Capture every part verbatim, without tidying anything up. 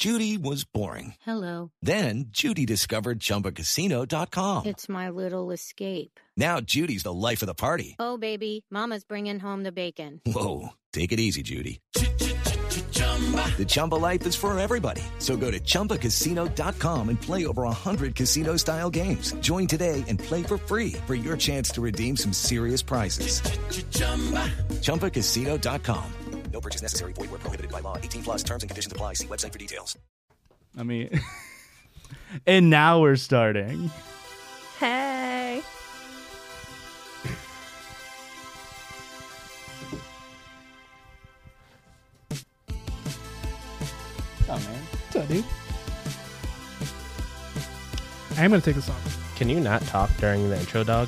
Judy was boring. Hello. Then Judy discovered Chumba Casino dot com. It's my little escape. Now Judy's the life of the party. Oh, baby, mama's bringing home the bacon. Whoa, take it easy, Judy. The Chumba life is for everybody. So go to Chumba Casino dot com and play over one hundred casino-style games. Join today and play for free for your chance to redeem some serious prizes. Chumba Casino dot com. No purchase necessary. Void where prohibited by law. eighteen plus terms and conditions apply. See website for details. I mean, and now we're starting. Hey. Oh, man. What's up, dude? I am going to take this off. Can you not talk during the intro, dog?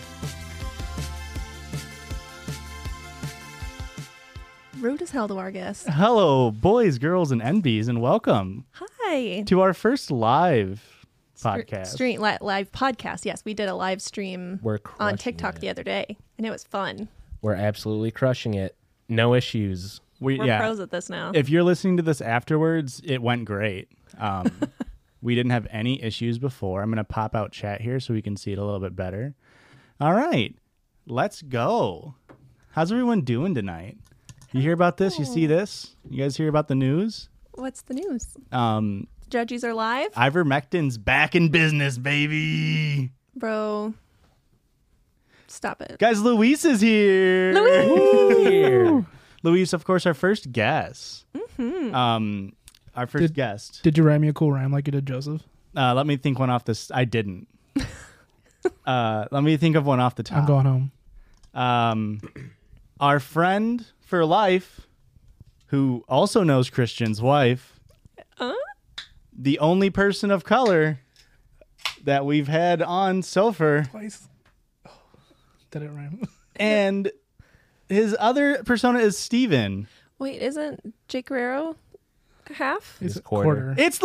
Rude as hell to our guests. Hello, boys, girls, and N Bs, and welcome Hi. to our first live podcast. Stream, li- live podcast. Yes, we did a live stream We're on crushing TikTok it. the other day, and it was fun. We're absolutely crushing it. No issues. We, We're yeah. pros at this now. If you're listening to this afterwards, it went great. Um, we didn't have any issues before. I'm going to pop out chat here so we can see it a little bit better. All right, let's go. How's everyone doing tonight? You hear about this? You see this? You guys hear about the news? What's the news? Um, Judges are live? ivermectin's back in business, baby. Bro, stop it. Guys, Luis is here. Luis! Luis, of course, our first guest. Mm-hmm. Um, our first Did- guest. Did you write me a cool rhyme like you did Joseph? Uh, let me think one off this. I didn't. uh, let me think of one off the top. I'm going home. Um, our friend for life, who also knows Christian's wife, Huh? the only person of color that we've had on so far, Twice. Oh, did it rhyme? and his other persona is Steven. Wait, isn't Jake Guerrero half? It's It's quarter. It's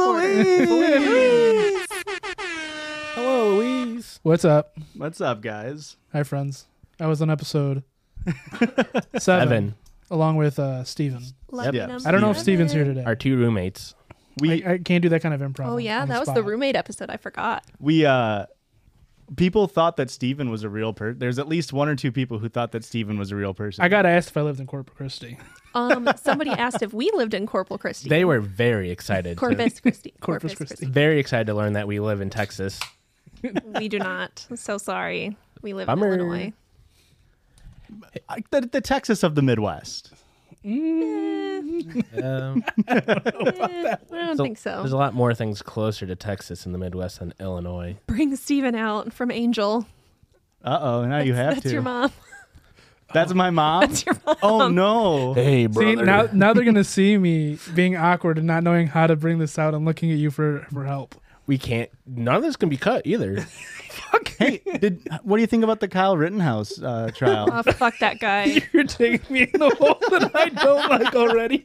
Luis. Hello, Louise. What's up? What's up, guys? Hi, friends. I was on episode seven, Seven. along with uh, Steven. Lucky Yeah. number I don't know if seven. Steven's here today. Our two roommates. We I, I can't do that kind of improv. Oh, on- yeah, on that was spot. the roommate episode. I forgot. we uh, people thought that Steven was a real person. There's at least one or two people who thought that Steven was a real person. I got asked if I lived in Corpus Christi. Um, somebody asked if we lived in Corpus Christi. They were very excited. to- Corpus Christi. Corpus Corpus Christi. very excited to learn that we live in Texas. We do not. I'm so sorry. We live Bummer. in Illinois. I- the, the Texas of the Midwest. Um, Eh, I don't so think so. There's a lot more things closer to Texas in the Midwest than Illinois. Bring Steven out from Angel. Uh oh, now you have That's to. your mom. That's my mom. That's your mom. Oh no. Hey, See, now, now they're going to see me being awkward and not knowing how to bring this out and looking at you for, for help. We can't. None of this can be cut either. Hey, did what do you think about the Kyle Rittenhouse uh, trial? Oh, fuck that guy. You're taking me in the hole that I don't like already.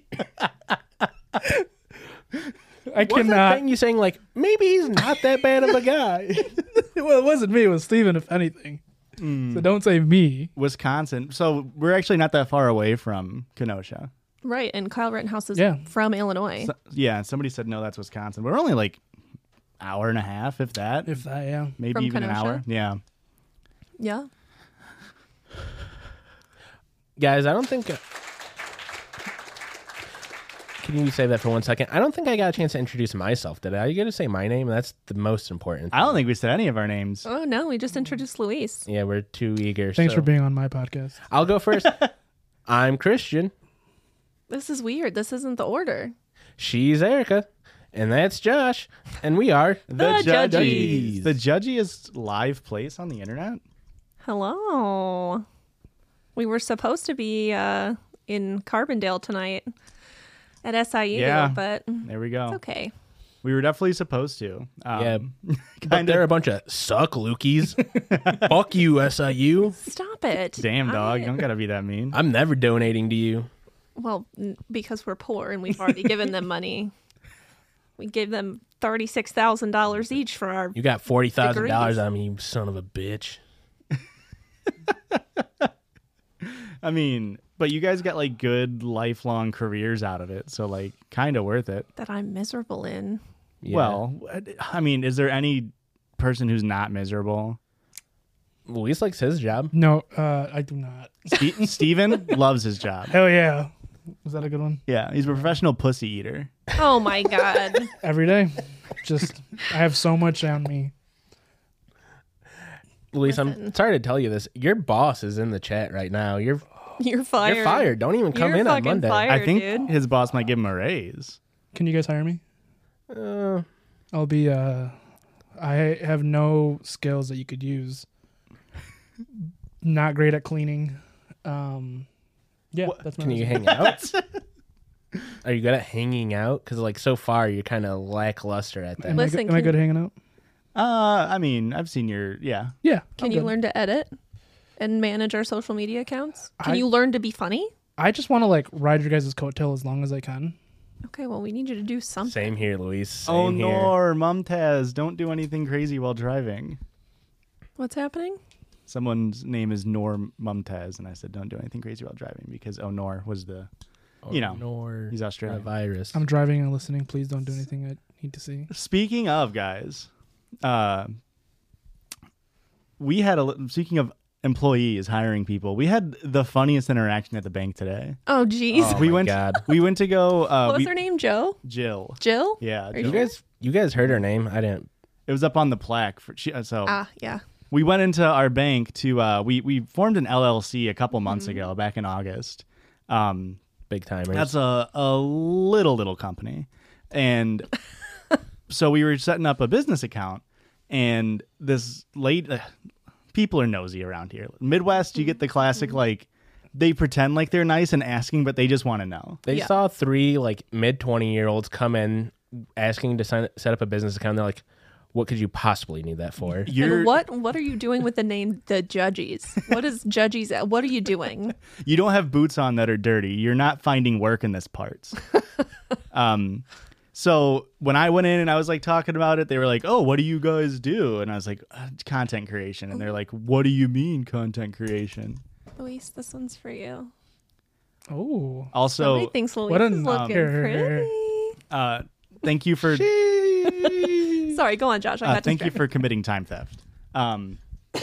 I What's that cannot. thing you saying like maybe he's not that bad of a guy? Well, it wasn't me. It was Steven, if anything. So don't say me. Wisconsin. So we're actually not that far away from Kenosha. Right, and Kyle Rittenhouse is Yeah. from Illinois. So, yeah, somebody said no, that's Wisconsin. We're only like hour and a half, if that. If that, yeah. Maybe From even an Kenosha? hour. Yeah. Yeah. Guys, I don't think. Can you say that for one second? I don't think I got a chance to introduce myself. Did I? You got to say my name. That's the most important. I don't think we said any of our names. Oh, no, we just introduced Luis. Yeah, we're too eager. Thanks so- for being on my podcast. I'll go first. I'm Christian. This is weird. This isn't the order. She's Erica. And that's Josh. And we are The Judgies. The Judgy is live place on the internet? Hello. We were supposed to be uh, in Carbondale tonight at S I U, Yeah. but There we go. it's okay. We were definitely supposed to. Um, Yeah. But kind they're a of. bunch of suck lookies. Fuck you, S I U. Stop it. Damn, dog. I- You don't got to be that mean. I'm never donating to you. Well, n- because we're poor and we've already given them money. We gave them thirty-six thousand dollars each for our... You got forty thousand dollars Degrees. on me, you son of a bitch. I mean, but you guys got like good lifelong careers out of it, so like kind of worth it. That I'm miserable in. Yeah. Well, I mean, is there any person who's not miserable? Luis likes his job. No, uh, I do not. Ste- Steven loves his job. Hell yeah. Was that a good one? Yeah, he's a professional pussy eater. Oh my god. Every day. Just, I have so much on me. Luis, Listen. I'm sorry to tell you this. Your boss is in the chat right now. You're You're fired. you're fired. Don't even come You're in on fucking Monday. fired, I think dude. his boss might give him a raise. Can you guys hire me? Uh, I'll be, uh, I have no skills that you could use. Not great at cleaning. Um, yeah, that's my can you resume. hang out? Are you good at hanging out? Because like so far, you're kind of lackluster at that. Am, I, Listen, good, am I can- good at hanging out? Uh, I mean, I've seen your yeah. Yeah. Can I'm you good. learn to edit and manage our social media accounts? Can I- you learn to be funny? I just want to like ride your guys' coattail as long as I can. Okay, well, we need you to do something. Same here, Luis. Same Oh here. no, Mumtaz, don't do anything crazy while driving. What's happening? Someone's name is Nor Mumtaz, and I said don't do anything crazy while driving because oh Nor was the, you know, nor he's a Australian. virus. I'm driving and listening. Please don't do anything I need to see. Speaking of guys, uh, we had a speaking of employees hiring people. We had the funniest interaction at the bank today. Oh, geez. Oh we my went. God. We went to go. Uh, what was we, her name? Joe? Jill. Jill? Yeah, Are Jill. You guys, you guys heard her name? I didn't. It was up on the plaque. For, she, uh, so Ah, yeah. we went into our bank to. Uh, we we formed an L L C a couple months Mm-hmm. ago, back in August. Um, Big timers. That's a, a little, little company. And so we were setting up a business account, and this late, uh, people are nosy around here. Midwest, you get the classic, like, they pretend like they're nice and asking, but they just want to know. They Yeah. saw three like mid twenty year olds come in asking to sign, set up a business account. They're like, "What could you possibly need that for?" You're, And what what are you doing with the name the Judgies? What is Judgies? What are you doing? You don't have boots on that are dirty. You're not finding work in this parts. um, so when I went in and I was like talking about it, they were like, "Oh, what do you guys do?" And I was like, uh, "Content creation." And they're like, "What do you mean content creation?" Luis, this one's for you. Oh. Also, Somebody thinks Luis what is an- looking here, here, here. pretty. uh, thank you for Sorry, go on, Josh. I uh, got thank you distracted. for committing time theft. Um,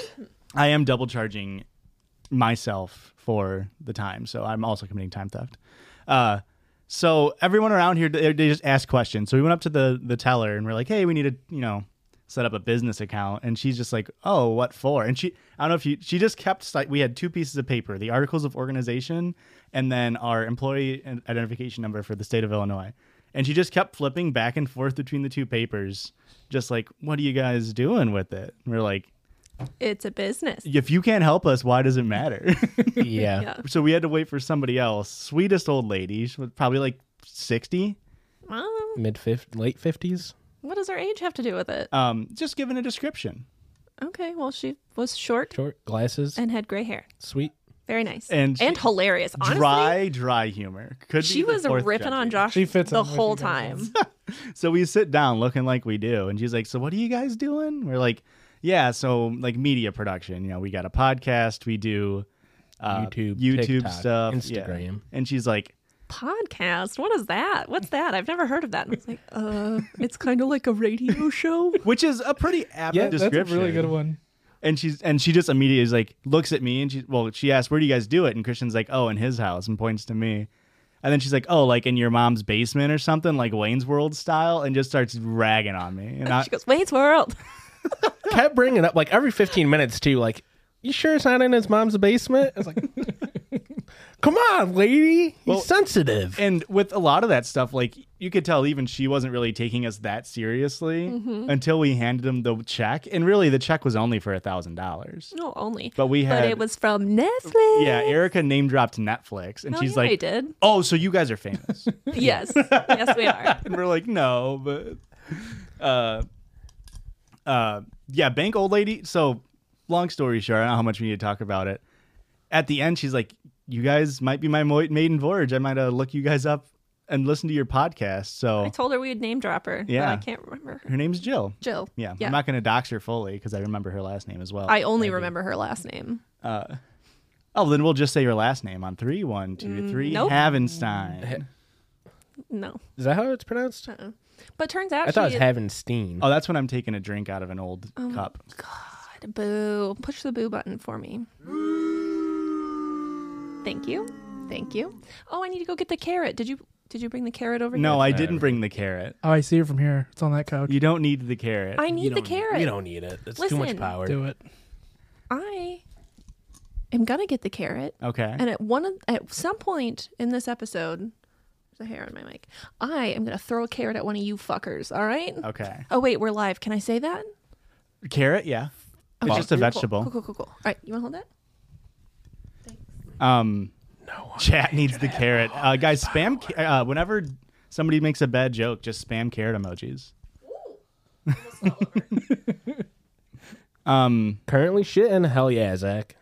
I am double charging myself for the time, so I'm also committing time theft. Uh, so everyone around here, they, they just ask questions. So we went up to the the teller and we're like, "Hey, we need to, you know, set up a business account." And she's just like, "Oh, what for?" And she, I don't know if you, she just kept. Like, we had two pieces of paper: the articles of organization, and then our employee identification number for the state of Illinois. And she just kept flipping back and forth between the two papers, just like, "What are you guys doing with it?" And we're like, It's a business. "If you can't help us, why does it matter?" Yeah. Yeah. So we had to wait for somebody else. Sweetest old lady, she was probably like sixty. Well, Mid fifties, late fifties. what does her age have to do with it? Um, just giving a description. Okay, well, she was short Short glasses. and had gray hair. Sweet. Very nice. And And, she- hilarious. Honestly, Dry, dry humor. Could be she the was fourth ripping on judge. Josh She fits the in with whole you guys. time. So we sit down looking like we do, and she's like, "So what are you guys doing?" We're like, "Yeah, so like media production. You know, we got a podcast, we do uh, YouTube, YouTube TikTok, stuff, yeah." Instagram. And she's like, Podcast? What is that? What's that? I've never heard of that. And I was like, uh, it's kind of like a radio show. which is a pretty apt Yeah, That's description. a really good one. And she's and she just immediately is like looks at me and she well she asks, "Where do you guys do it?" And Christian's like, "Oh, in his house," and points to me. And then she's like, "Oh, like in your mom's basement or something, like Wayne's World style," and just starts ragging on me. And I, She goes, Wayne's World. Kept bringing it up like every fifteen minutes too. Like, you sure it's not in his mom's basement? I was like, come on, lady. He's Well, sensitive. and with a lot of that stuff, like you could tell, even she wasn't really taking us that seriously until we handed him the check. And really, the check was only for a thousand dollars. No, only. But we But had, it was from Netflix. yeah, Erica name dropped Netflix, and Oh, she's yeah, I like, did. "Oh, so you guys are famous?" Yes. Yes, we are. And we're like, "No," but uh, uh, yeah, bank old lady. So, long story short, I don't know how much we need to talk about it. At the end, she's like, "You guys might be my mo- maiden voyage. I might uh, look you guys up and listen to your podcast." So I told her we'd name drop her. Yeah. But I can't remember. her name's Jill. Jill. Yeah, Yeah. I'm not going to dox her fully because I remember her last name as well. I only do. remember her last name. Uh, Oh, then we'll just say your last name on three. One, two, three. nope. Havenstein. No. Is that how it's pronounced? Uh-uh. But turns out I thought she it was Havenstein. Oh, that's when I'm taking a drink out of an old Oh, cup. God, boo. Push the boo button for me. Thank you. Thank you. Oh, I need to go get the carrot. Did you did you bring the carrot over No, here? I didn't bring the carrot. Oh, I see it from here. It's on that couch. You don't need the carrot. I need the carrot. You don't need it. It's too much Listen. power. Do it. I am gonna get the carrot. Okay. And at one of, at some point in this episode, there's a hair on my mic. I am gonna throw a carrot at one of you fuckers. All right? Okay. Oh wait, we're live. Can I say that? Carrot, yeah. It's Okay, just a cool, vegetable. Cool, cool, cool, cool. All right, you want to hold that? Um, chat needs the carrot. Uh, guys, spam ca- uh, whenever somebody makes a bad joke, just spam carrot emojis. um, Currently shitting? Hell yeah, Zach.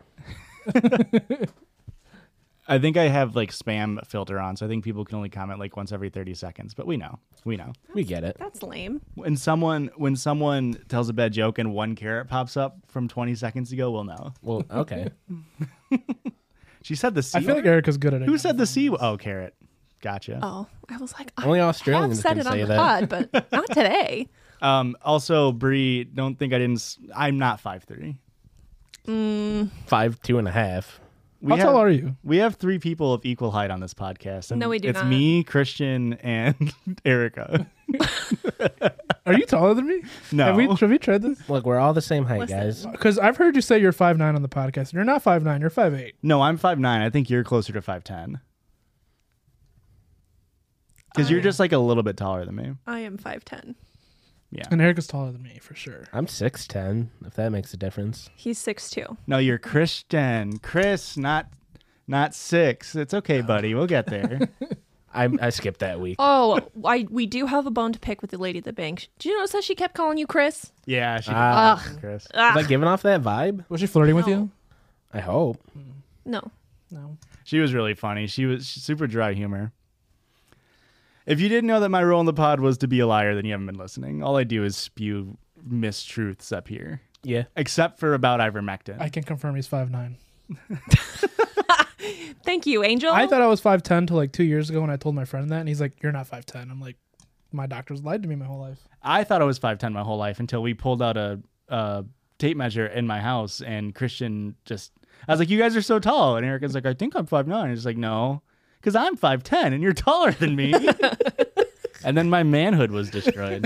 I think I have like spam filter on, so I think people can only comment like once every thirty seconds. But we know, we know. We get it. That's lame. When someone when someone tells a bad joke and one carrot pops up from twenty seconds ago, we'll know. Well, okay. She said the C. I feel like Erica's good at it. Who said the C? Oh, carrot. Gotcha. Oh, I was like, I Only have Australians said can it on say the that. pod, but not today. Um. Also, Bree, don't think I didn't. s- I'm not five three. Five, two and a half. We How have, tall are you? We have three people of equal height on this podcast. And No, we do it's not. me, Christian, and Erica. Are you taller than me? No. Have we, have we tried this? Look, we're all the same height, Listen. guys. Because I've heard you say you're five nine on the podcast. And you're not five nine. You're five eight. No, I'm five nine. I think you're closer to five ten. Because you're just like a little bit taller than me. I am five ten. Yeah. And Erica's taller than me, for sure. I'm six ten, if that makes a difference. He's six two. No, you're Christian. Chris, not not six. It's okay, buddy. We'll get there. I I skipped that week. Oh, I we do have a bone to pick with the lady at the bank. Did you notice that she kept calling you Chris? Yeah, she Ah. Ugh. Chris. Was I giving off that vibe? Was she flirting with No. you? I hope. No. No. She was really funny. She was super dry humor. If you didn't know that my role in the pod was to be a liar, then you haven't been listening. All I do is spew mistruths up here. Yeah. Except for about ivermectin. I can confirm he's five nine. Thank you, Angel. I thought I was five ten till like two years ago when I told my friend that. And he's like, you're not five ten. I'm like, my doctor's lied to me my whole life. I thought I was five ten my whole life until we pulled out a, a tape measure in my house, and Christian just, I was like, you guys are so tall. And Erica's like, I think I'm five nine. He's like, no, because I'm five ten and you're taller than me. And then my manhood was destroyed.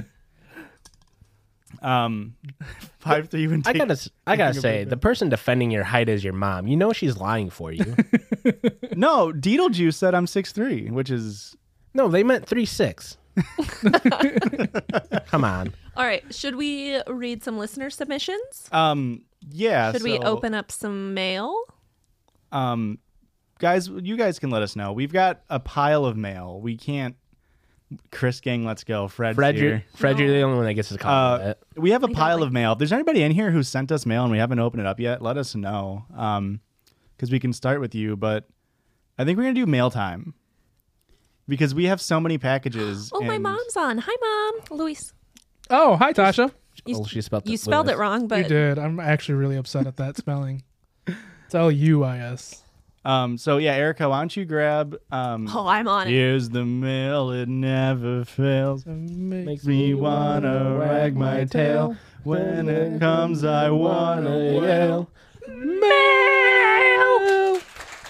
Um, five three. I gotta, s- I gotta say, the person defending your height is your mom. You know she's lying for you. No, Deedlejuice said I'm six three, which is No, they meant three six. Come on. All right. Should we read some listener submissions? um yeah. Should we so, open up some mail? Um, guys, you guys can let us know. We've got a pile of mail. We can't. Chris gang, let's go. Fred's Fred, you're, here. Fred, you're the only one that gets to call Uh, that. we have a We don't pile like- of mail. If there's anybody in here who sent us mail and we haven't opened it up yet, let us know. Um, because we can start with you. But I think we're gonna do mail time because we have so many packages. Oh, my and- mom's on. Hi, Mom. Luis. Oh, hi, Tasha. You, Oh, she spelled you it spelled it Lewis. wrong, You but did. I'm actually really upset at that spelling. It's L U I S. Um, so yeah, Erica, why don't you grab? Um, oh, I'm on it. here's the mail. It never fails. Makes Me wanna wag my tail. When it comes, I wanna yell. Mail.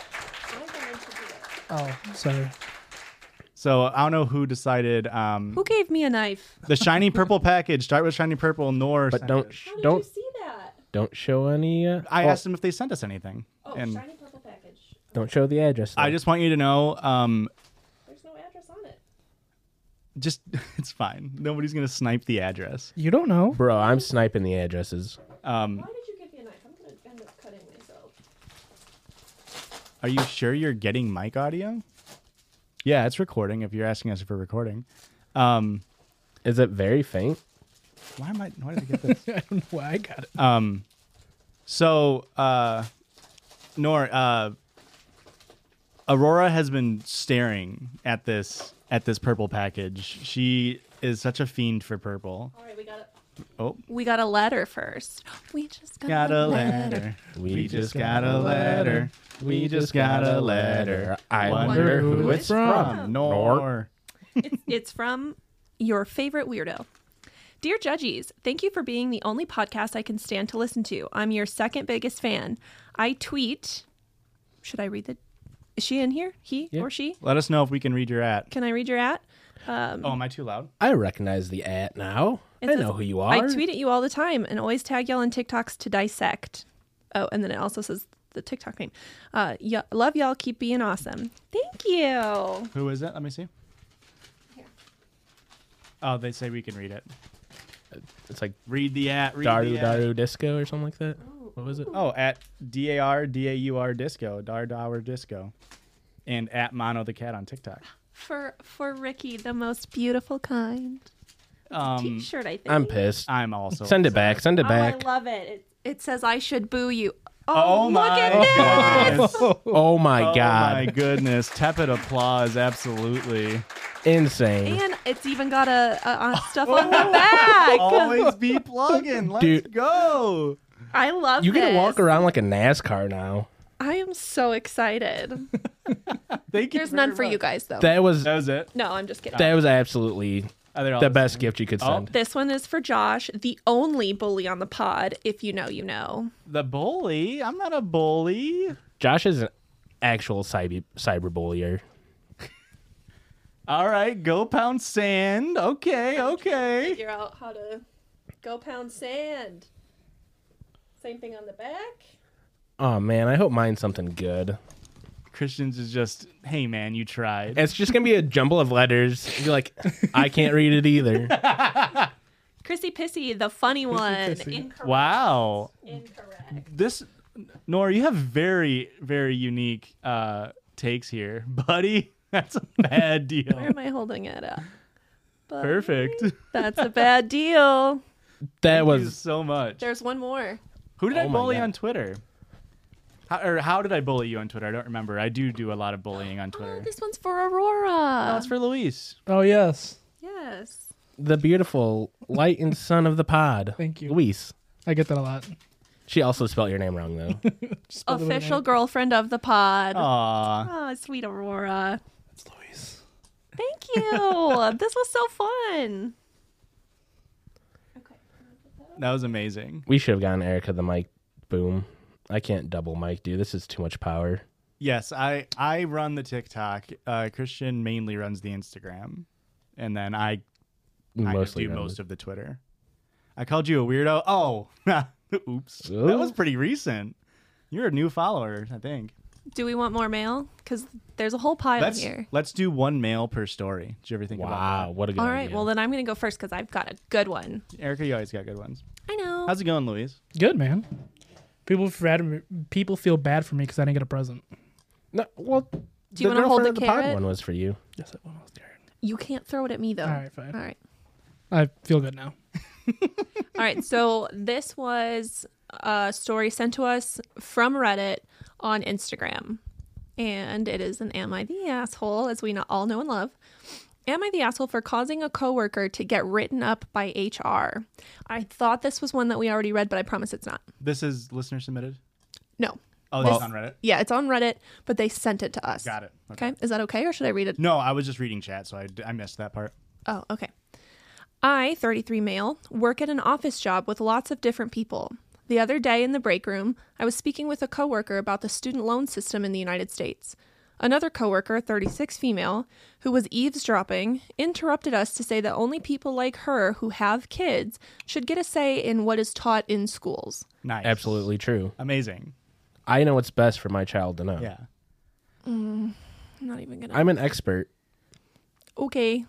Oh, sorry. So I don't know who decided. Um, Who gave me a knife? the shiny purple package. Start with shiny purple. Nor. But sent don't it. sh- don't see that? don't show any. Uh, I oh, asked them if they sent us anything, Oh, and purple package. Don't show the address. I though. just want you to know. Um, There's no address on it. just it's fine. Nobody's gonna snipe the address. You don't know. Bro, I'm sniping the addresses. Um, Why did you give me a knife? I'm going to end up cutting myself. are you sure you're getting mic audio? Yeah, it's recording. If you're asking us for recording, um, Is it very faint? why am I? Why did I get this? I don't know why I got it. Um, so, uh, Nor, uh, Aurora has been staring at this at this purple package. She is such a fiend for purple. All right, we got it. Oh, We got a letter first. We just got, got a letter. We We just got a letter. We just got a letter. I wonder who it's it's from. from. Nor. It's, it's from your favorite weirdo. Dear Judgies, thank you for being the only podcast I can stand to listen to. I'm your second biggest fan. I tweet. Should I read the? Is she in here? He Yeah. or she? Let us know if we can read your at. Can I read your at? Um, Oh, am I too loud? I recognize the at now. It I says, know who you are. I tweet at you all the time and always tag y'all on TikToks to dissect. Oh, and then it also says the TikTok name. Uh, y- love y'all. Keep being awesome. Thank you. Who is it? Let me see. Oh, they say we can read it. It's like Read the at. Read Daru the at. Daru Disco or something like that. What was it? Oh, at D A R D A U R Disco. Dar Daur Disco. And at Mono the Cat on TikTok. For for Ricky, the most beautiful kind. Um, T-shirt, I think. I'm pissed. I'm also. Send it back. Send it Oh, back. I love it. it. It says I should boo you. Oh, Oh look my at that. goodness. Oh my Oh god. my goodness. Tepid applause. Absolutely. Insane. And it's even got a, a, a stuff on the back. Always be plugging. Let's Dude. go. I love You get to this. walk around like a NASCAR now. I am so excited. Thank you. There's very none for much. you guys, though. That was That was it. no, I'm just kidding. that was absolutely Are they all the the best same? gift you could Oh. send. This one is for Josh, the only bully on the pod. If you know, you know. The bully? I'm not a bully. Josh is an actual cyber cyber bullier. All right, go pound sand. Okay, okay. Figure out how to go pound sand. Same thing on the back. Oh man, I hope mine's something good. Christian's is just, hey man, you tried. It's just gonna be a jumble of letters. You're like, I can't read it either. Chrissy Pissy, the funny one. Pissy. Incorrect. Wow. Incorrect. This, Nora, you have very, very unique uh, takes here, buddy. That's a bad Where deal. am I holding it up? Buddy, Perfect. That's a bad deal. That Thank you was so much. There's one more. Who did Oh I my bully God. on Twitter? How, or how did I bully you on Twitter? I don't remember. I do do a lot of bullying on Oh, Twitter. this one's for Aurora. Oh, it's for Luis. Oh yes, Yes. the beautiful light and sun of the pod. Thank you. Luis. I get that a lot. She also spelled your name wrong though. Spelled it with an Official A. girlfriend of the pod. Aw. Oh, sweet Aurora. It's Luis. Thank you. This was so fun. Okay. That was amazing. We should have gotten Erica the mic boom. I can't double mic, dude. This is too much power. Yes, I I run the TikTok. Uh, Christian mainly runs the Instagram, and then I kind Mostly of do run most it. of the Twitter. I called you a weirdo. Oh, oops. That was pretty recent. You're a new follower, I think. Do we want more mail? Because there's a whole pile Let's here. let's do one mail per story. Did you ever think Wow, about what a good All right. idea. Well, then I'm going to go first because I've got a good one. that? Erica, you always got good ones. I know. How's it going, Louise? Good man. People feel people feel bad for me because I didn't get a present. no, well, Do you the wanna hold girlfriend the of pod carrot? one was for you. Yes, it was. Darren. You can't throw it at me, though. All right, fine. All right. I feel good now. All right. So this was a story sent to us from Reddit on Instagram. And it is an Am I the Asshole, as we not all know and love. Am I the asshole for causing a coworker to get written up by H R? I thought this was one that we already read, but I promise it's not. This is listener submitted. No. Oh, This- this on Reddit. Yeah, it's on Reddit, but they sent it to us. Got it. Okay. Is that okay, or should I read it? No, I was just reading chat, so I, I missed that part. Oh, okay. I, thirty-three male, work at an office job with lots of different people. The other day in the break room, I was speaking with a coworker about the student loan system in the United States. Another coworker, thirty-six female, who was eavesdropping, interrupted us to say that only people like her who have kids should get a say in what is taught in schools. Nice. Absolutely true. Amazing. I know what's best for my child to know. Yeah. I'm not even gonna. I'm an expert. Okay.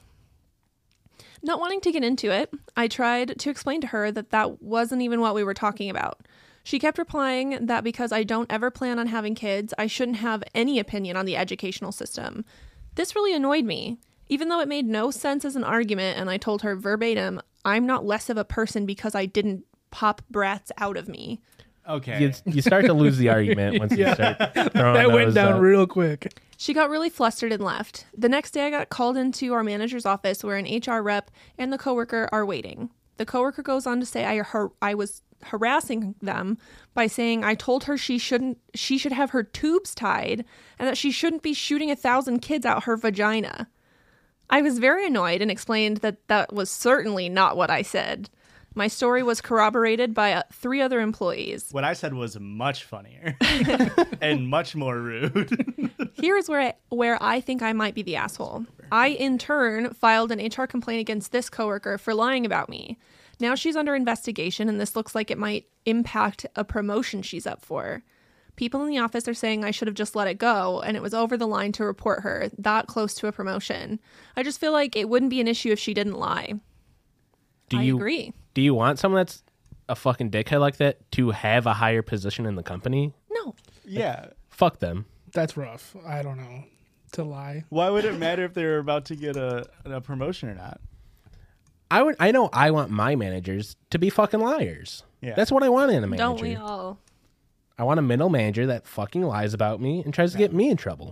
Not wanting to get into it, I tried to explain to her that that wasn't even what we were talking about. She kept replying that because I don't ever plan on having kids, I shouldn't have any opinion on the educational system. This really annoyed me. Even though it made no sense as an argument, and I told her verbatim, I'm not less of a person because I didn't pop brats out of me. Okay. You, you start to lose the argument once you start throwing That went those down up. real quick. She got really flustered and left. The next day, I got called into our manager's office where an H R rep and the coworker are waiting. The coworker goes on to say I, har- I was harassing them by saying I told her she shouldn't she should have her tubes tied and that she shouldn't be shooting a thousand kids out her vagina. I was very annoyed and explained that that was certainly not what I said. My story was corroborated by uh, three other employees. What I said was much funnier and much more rude. Here is where I, where I think I might be the asshole. I, in turn, filed an H R complaint against this coworker for lying about me. Now she's under investigation, and this looks like it might impact a promotion she's up for. People in the office are saying I should have just let it go, and it was over the line to report her, that close to a promotion. I just feel like it wouldn't be an issue if she didn't lie. Do I you agree. Do you want someone that's a fucking dickhead like that to have a higher position in the company? No. Yeah. Fuck them. That's rough. I don't know. To lie. Why would it matter if they were about to get a, a promotion or not? I would. I know. I want my managers to be fucking liars. Yeah. That's what I want in a manager. Don't we all? I want a middle manager that fucking lies about me and tries to get me in trouble.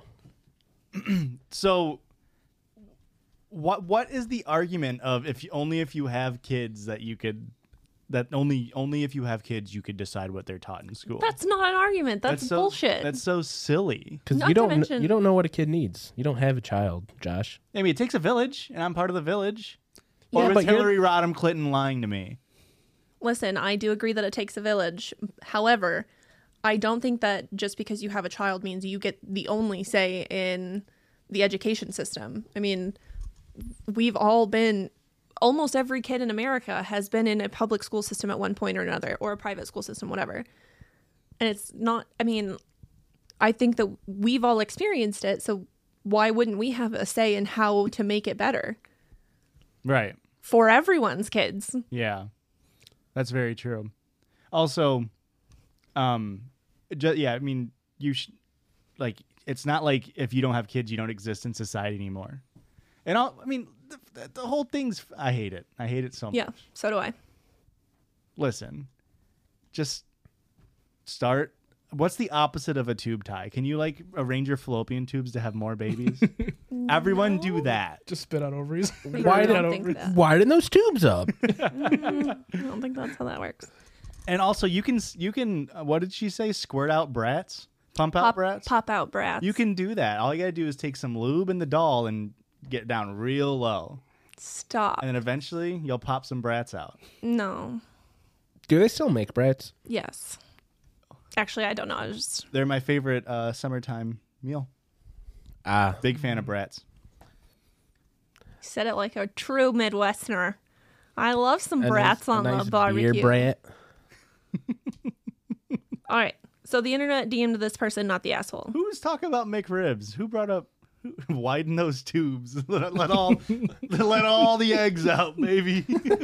So, what what is the argument of if you, only if you have kids that you could that only only if you have kids you could decide what they're taught in school? That's not an argument. That's, so, bullshit. That's so silly. Because Not you to don't. kn- mention- You don't know what a kid needs. You don't have a child, Josh. I mean, it takes a village, and I'm part of the village. Or Yeah, was but you're- Hillary Rodham Clinton lying to me? Listen, I do agree that it takes a village. However, I don't think that just because you have a child means you get the only say in the education system. I mean, we've all been, almost every kid in America has been in a public school system at one point or another, or a private school system, whatever. And it's not, I mean, I think that we've all experienced it, so why wouldn't we have a say in how to make it better Right. for everyone's kids? Yeah. That's very true. Also, um, ju- yeah, I mean, you sh- like it's not like if you don't have kids, you don't exist in society anymore. And all, I mean, the, the, the whole thing's. I hate it. I hate it so much. Yeah, so do I. Listen, just start. What's the opposite of a tube tie? Can you like arrange your fallopian tubes to have more babies? Everyone do that. Just spit out ovaries. Why I did- don't think that. Why didn't those tubes up? I don't think that's how that works. And also, you can you can. Uh, what did she say? Squirt out brats, pump out Pop, brats. pop out brats. You can do that. All you gotta do is take some lube in the doll and get down real low, Stop. and then eventually you'll pop some brats out. No. Do they still make brats? Yes. Actually, I don't know. I was just They're my favorite uh, summertime meal. Ah, Big fan of brats. said it like a true Midwesterner. I love some a brats nice, on a nice the barbecue. beer brat. All right. So the internet D M'd this person, not the asshole. Who's talking about McRibs? Who brought up who, widen those tubes? let, let all let all the eggs out, baby.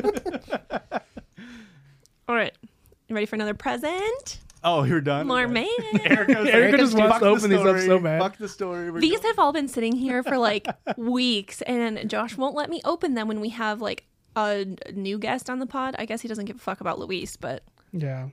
All right. You ready for another present? Oh, you're done. More Okay. man. Erica's, Erica just wants fuck to the open these up story. so bad. Fuck the story. We're These going- have all been sitting here for like weeks, and Josh won't let me open them when we have like a new guest on the pod. I guess he doesn't give a fuck about Luis, but Yeah.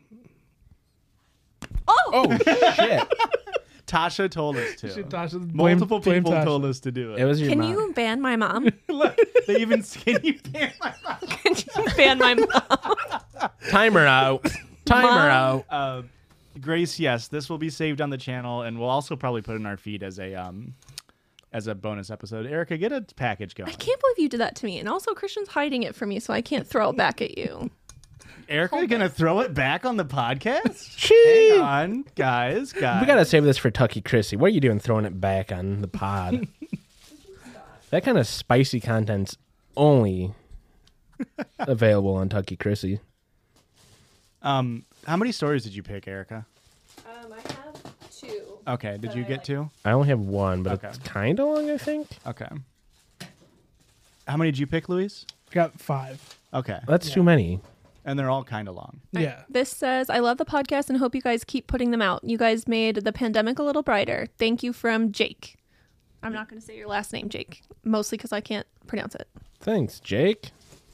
oh, Oh shit! Tasha told us to. Should Tasha blame- Multiple blame people Tasha. told us to do it. It was your can mom. you ban my mom? They even can you ban my mom? Can you ban my mom? Timer out. Timer Mom. out. Uh, Grace, yes, this will be saved on the channel, and we'll also probably put it in our feed as a um as a bonus episode. Erica, get a package going. I can't believe you did that to me, and also Christian's hiding it from me, so I can't throw it back at you. Erica, gonna throw it back on the podcast? Chee. Hang on, guys, guys. We gotta save this for Tucky Chrissy. What are you doing throwing it back on the pod? That kind of spicy content's only available on Tucky Chrissy. Um, how many stories did you pick, Erica? Um, I have two. Okay, did you get two? I only have one, but Okay. it's kind of long, I think. Okay. How many did you pick, Luis? Got five. Okay, That's too many. and they're all kind of long. Yeah. This says, I love the podcast and hope you guys keep putting them out. You guys made the pandemic a little brighter. Thank you from Jake. I'm not going to say your last name, Jake, mostly because I can't pronounce it. Thanks, Jake.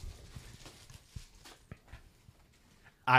I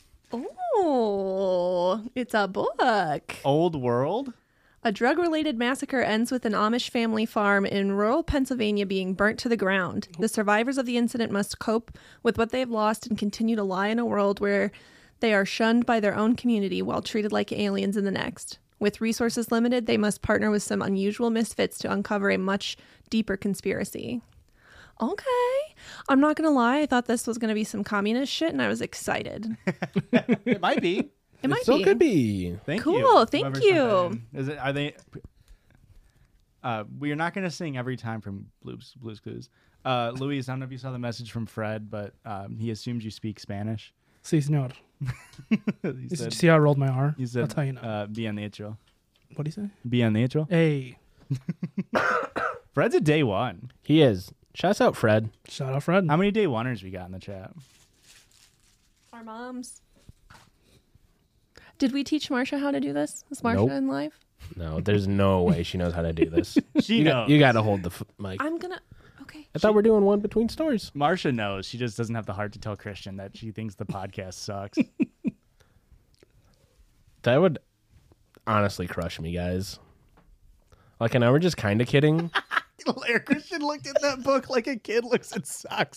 Oh, it's a book. Old World. A drug-related massacre ends with an Amish family farm in rural Pennsylvania being burnt to the ground. The survivors of the incident must cope with what they have lost and continue to lie in a world where They are shunned by their own community while treated like aliens in the next. With resources limited, they must partner with some unusual misfits to uncover a much deeper conspiracy. Okay. I'm not going to lie. I thought this was going to be some communist shit, and I was excited. It might be. It It might still be. could be. Thank Cool, you. thank Whoever sent you. that in. Is it? Are they? Uh, we are not going to sing every time from Blues Blues Clues. Uh, Luis, I don't know if you saw the message from Fred, but um, he assumes you speak Spanish. Sí, señor. he You said, see how I rolled my R? he said, That's how you know. uh, bien hecho. What do you say? Bien hecho. Hey, Fred's a day one. He is. Shouts out Fred. shout out Fred. How many day oneers we got in the chat? Our moms. Did we teach Marsha how to do this? Is Marsha Nope. in live? No, there's no way she knows how to do this. She you knows. got, you got to hold the f- mic. I'm going to. Okay. I thought we're doing one between stores. Marsha knows. She just doesn't have the heart to tell Christian that she thinks the podcast sucks. That would honestly crush me, guys. Like, I know we're just kind of kidding. Christian looked at that book like a kid looks at socks.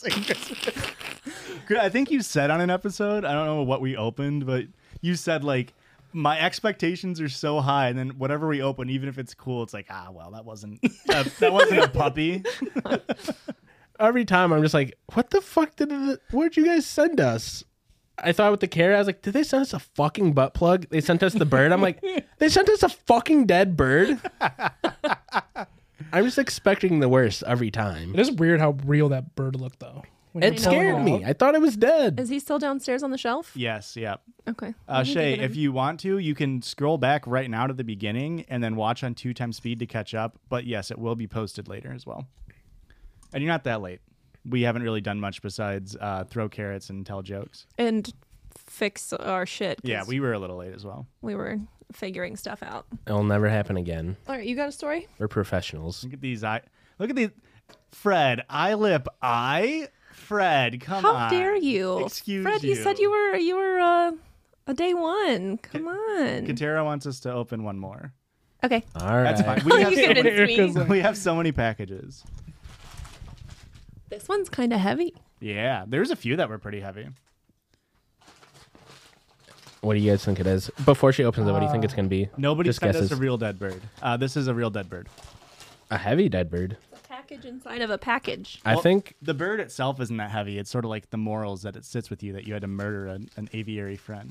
I think you said on an episode, I don't know what we opened, but you said like, my expectations are so high, and then whatever we open, even if it's cool, it's like, ah, well, that wasn't a, that wasn't a puppy. Every time I'm just like, what the fuck did it, where'd you guys send us? I thought with the carrot, I was like, did they send us a fucking butt plug? They sent us the bird. I'm like, they sent us a fucking dead bird? I'm just expecting the worst every time. It is weird how real that bird looked, though. When It you were pulling scared it me. out. I thought it was dead. Is he still downstairs on the shelf? Yes, yeah. Okay. Uh, Shay, if you want to, you can scroll back right now to the beginning and then watch on two times speed to catch up. But yes, it will be posted later as well. And you're not that late. We haven't really done much besides uh, throw carrots and tell jokes. And fix our shit. 'cause Yeah, we were a little late as well. we were figuring stuff out. It'll never happen again. All right, you got a story? We're professionals. Look at these eye. Look at these. Fred, eye lip eye. Fred, come How on. dare you? Excuse Fred, you. you. said you were you were uh, a day one. Come on. Katera wants us to open one more. Okay. All right. That's fine. We have, You so convinced many, me. we have so many packages. This one's kind of heavy. Yeah, there's a few that were pretty heavy. What do you guys think it is? Before she opens it, what do you think it's going to be? Nobody Just sent us guesses. a real dead bird. Uh, this is a real dead bird. A heavy dead bird. It's a package inside of a package. I Well, think the bird itself isn't that heavy. It's sort of like the morals that it sits with you that you had to murder an, an aviary friend.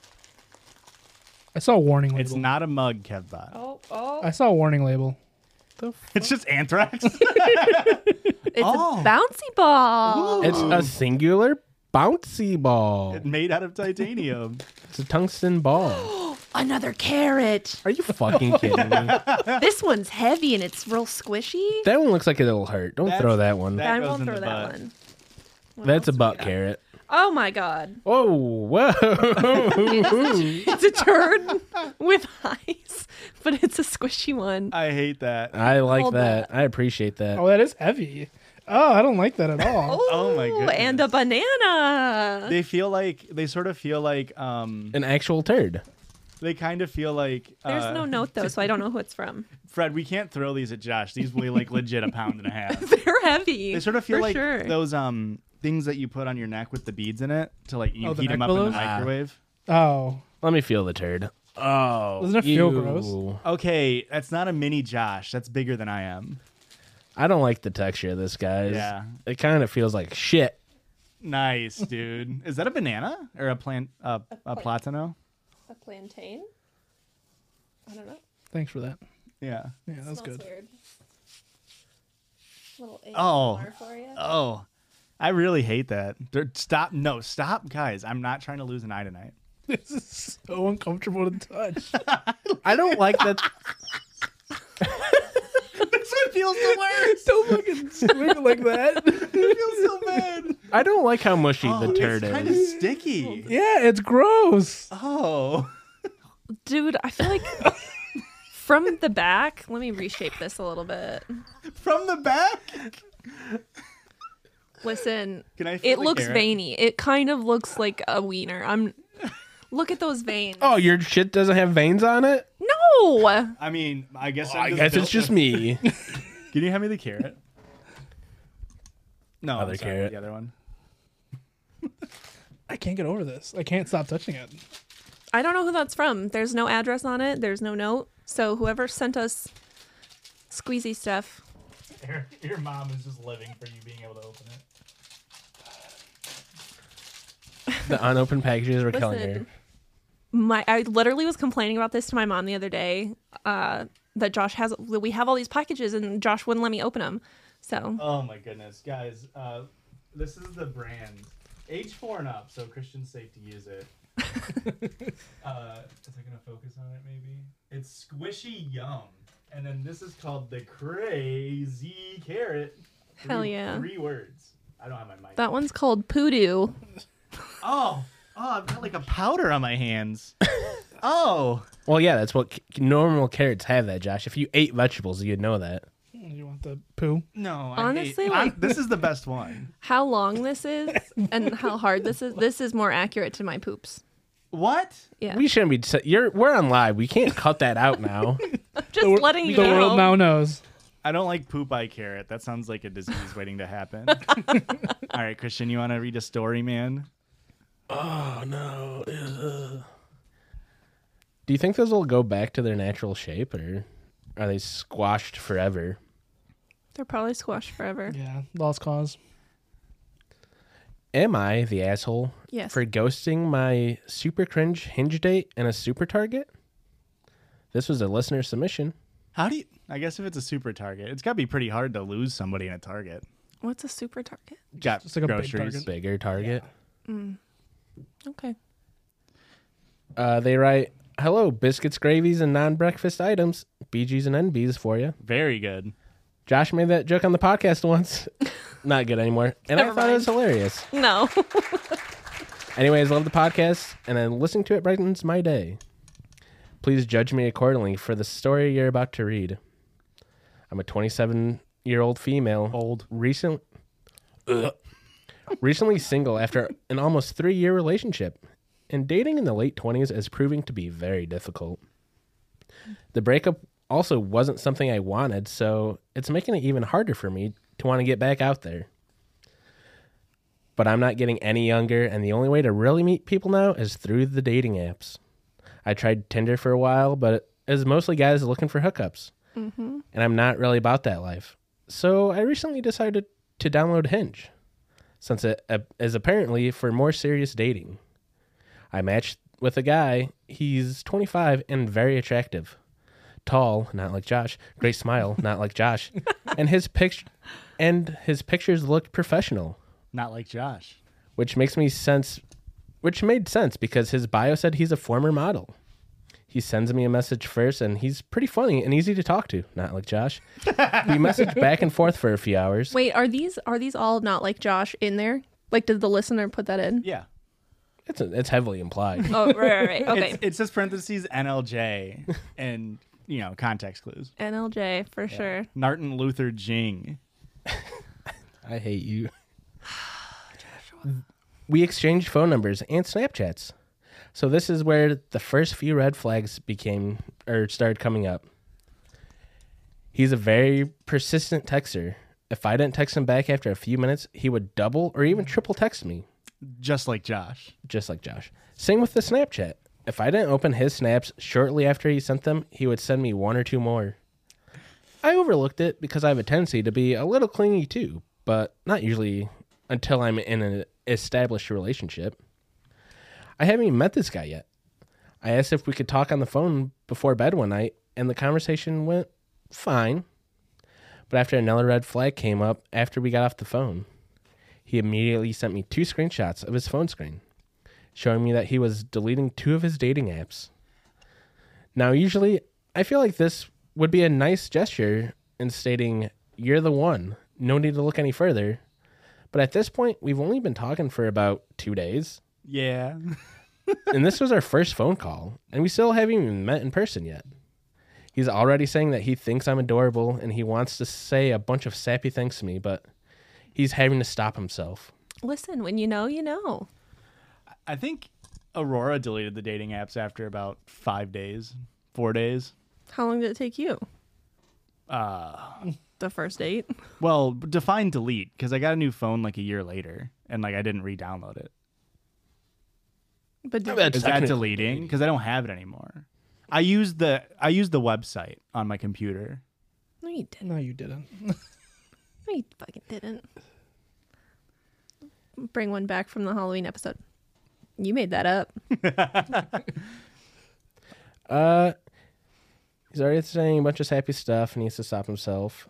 I saw a warning label. It's not a mug, Kevbot. Oh, oh. I saw a warning label. It's just anthrax. It's Oh. a bouncy ball. it's a singular bouncy ball. Made out of titanium. It's a tungsten ball. Another carrot. Are you fucking kidding me? This one's heavy and it's real squishy. That one looks like it'll hurt. Don't That's- throw that one. that- I goes won't in throw the that butt. one. What That's a else do we butt got? carrot. Oh my god. Whoa, whoa. It's a turd with eyes, but it's a squishy one. I hate that. I like Hold that. I appreciate that. Oh, that is heavy. Oh, I don't like that at all. Oh my goodness. And a banana. They feel like they sort of feel like um An actual turd. they kind of feel like There's uh, no note though, so I don't know who it's from. Fred, we can't throw these at Josh. These weigh like legit a pound and a half. They're heavy. They sort of feel for like sure. those um things that you put on your neck with the beads in it to like you Oh, the heat them neck up in pillows? the microwave. Oh, Let me feel the turd. Oh. Doesn't it feel ew. gross? Okay, that's not a mini Josh. That's bigger than I am. I don't like the texture of this, guys. Yeah. It kind of feels like shit. Nice, dude. Is that a banana or a plant? Uh, a platano? A plantain? I don't know. thanks for that. Yeah. Yeah, that's Smells good. weird. Little A S M Oh. R for you. Oh, I really hate that. There- Stop. No, stop, guys. I'm not trying to lose an eye tonight. This is so uncomfortable to touch. I don't like that. This one feels the worst. Don't fucking swing it like that. It feels so bad. I don't like how mushy Oh, the turd it's is. kind of sticky. Yeah, it's gross. Oh. Dude, I feel like from the back, let me reshape this a little bit. From the back? Listen, Can I feel it the looks carrot? veiny. It kind of looks like a wiener. I'm look at those veins. Oh, your shit doesn't have veins on it? No. I mean, I guess I'm I just guess built it's just with- me. Can you hand me the carrot? No, Other I'm sorry, carrot. The other one. I can't get over this. I can't stop touching it. I don't know who that's from. There's no address on it. There's no note. So whoever sent us squeezy stuff. Your, your mom is just living for you being able to open it. The unopened packages were killing her. Listen, my I literally was complaining about this to my mom the other day. Uh, that Josh has that we have all these packages and Josh wouldn't let me open them. So Oh my goodness, guys! Uh, this is the brand age four and up, so Christian's safe to use it. uh, is it gonna focus on it? Maybe it's Squishy Yum, and then this is called the Crazy Carrot. Three, Hell yeah. Three words. I don't have my mic. that one's called Poodoo. Oh, oh, I've got like a powder on my hands. Oh, Well, yeah, that's what c- normal carrots have. That Josh. If you ate vegetables, you'd know that. You want the poo? no! I Honestly, hate, like- I'm- this is the best one. How long this is and how hard this is. This is more accurate to my poops. What? Yeah, We shouldn't be. sa- You're. We're on live. We can't cut that out now. just The, wor- letting you the know. world now knows. I don't like poop eye carrot. That sounds like a disease waiting to happen. All right, Christian, you want to read a story, man? Oh no. Ugh. Do you think those will go back to their natural shape, or are they squashed forever? They're probably squashed forever. Yeah, lost cause. Am I the asshole Yes. for ghosting my super cringe hinge date and a super target? This was a listener submission. How do you? I guess if it's a super target, it's got to be pretty hard to lose somebody in a target. What's a super target? Got Just like a big groceries. target. Bigger target. Okay. Uh, they write, "Hello, biscuits, gravies, and non-breakfast items. B Gs and N Bs for you." Very good. Josh made that joke on the podcast once. Not good anymore. And I Never thought it was mind. hilarious. No. Anyways, love the podcast, and then listening to it brightens my day. Please judge me accordingly for the story you're about to read. I'm a twenty-seven-year-old female. Old. Recent, Ugh. recently single after an almost three-year relationship. And dating in the late twenties is proving to be very difficult. The breakup also wasn't something I wanted, so it's making it even harder for me to want to get back out there. But I'm not getting any younger, and the only way to really meet people now is through the dating apps. I tried Tinder for a while, but it was mostly guys looking for hookups. Mm-hmm. And I'm not really about that life. So I recently decided to download Hinge, since it uh, is apparently for more serious dating. I matched with a guy. He's twenty-five and very attractive. Tall, not like Josh. Great smile, not like Josh. And his pict- and his pictures looked professional, Not like Josh. which makes me sense which made sense because his bio said he's a former model. He sends me a message first, and he's pretty funny and easy to talk to, not like Josh. We messaged back and forth for a few hours. Wait, are these are these all not like Josh in there? Like, did the listener put that in? Yeah. It's it's heavily implied. Oh, right, right, right. Okay. It's, it's just parentheses N L J and, you know, context clues. N L J for sure. Martin Luther Jing. I hate you. We exchanged phone numbers and Snapchats. So this is where the first few red flags became or started coming up. He's a very persistent texter. If I didn't text him back after a few minutes, he would double or even triple text me, Just like Josh. just like Josh. Same with the Snapchat. If I didn't open his snaps shortly after he sent them, he would send me one or two more. I overlooked it because I have a tendency to be a little clingy too, but not usually until I'm in an established relationship. I haven't even met this guy yet. I asked if we could talk on the phone before bed one night, and the conversation went fine. But after another red flag came up after we got off the phone, he immediately sent me two screenshots of his phone screen, showing me that he was deleting two of his dating apps. Now, usually, I feel like this would be a nice gesture in stating, "You're the one. No need to look any further." But at this point, we've only been talking for about two days. Yeah. And this was our first phone call, and we still haven't even met in person yet. He's already saying that he thinks I'm adorable, and he wants to say a bunch of sappy things to me, but he's having to stop himself. Listen, when you know, you know. I think Aurora deleted the dating apps after about five days, four days. How long did it take you? Uh, The first date? well, define delete, because I got a new phone like a year later, and like I didn't re-download it. But did, That's Is that technically deleting? Because I don't have it anymore. I use the I use the website on my computer. no, you didn't. No, you didn't. No, you fucking didn't. Bring one back from the Halloween episode. You made that up. Uh, he's already saying a bunch of happy stuff and he needs to stop himself.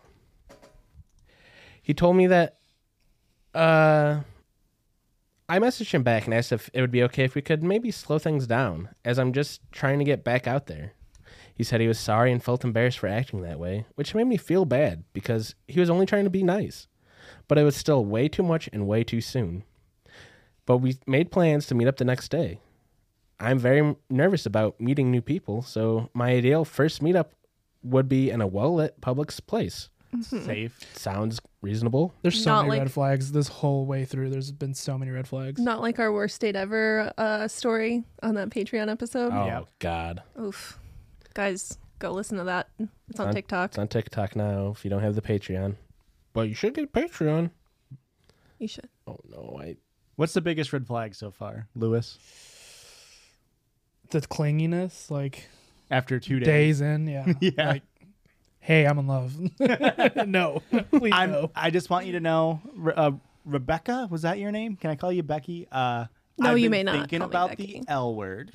He told me that uh, I messaged him back and asked if it would be okay if we could maybe slow things down, as I'm just trying to get back out there. He said he was sorry and felt embarrassed for acting that way, which made me feel bad because he was only trying to be nice. But it was still way too much and way too soon. But we made plans to meet up the next day. I'm very nervous about meeting new people, so my ideal first meetup would be in a well-lit public place. Safe. Sounds reasonable. There's so Not many like- red flags this whole way through. There's been so many red flags. Not like our worst date ever uh, story on that Patreon episode. Oh, Yeah. God. Oof. Guys, go listen to that. It's on On- TikTok. It's on TikTok now if you don't have the Patreon. But you should get Patreon. You should. Oh, no. I What's the biggest red flag so far, Lewis? The clinginess, like After two days. days in, yeah. Yeah. Like, hey, I'm in love. No, please I'm, no. I just want you to know, Re- uh, Rebecca, was that your name? Can I call you Becky? Uh, No, I've you been may not Thinking call me about Becky. the L word,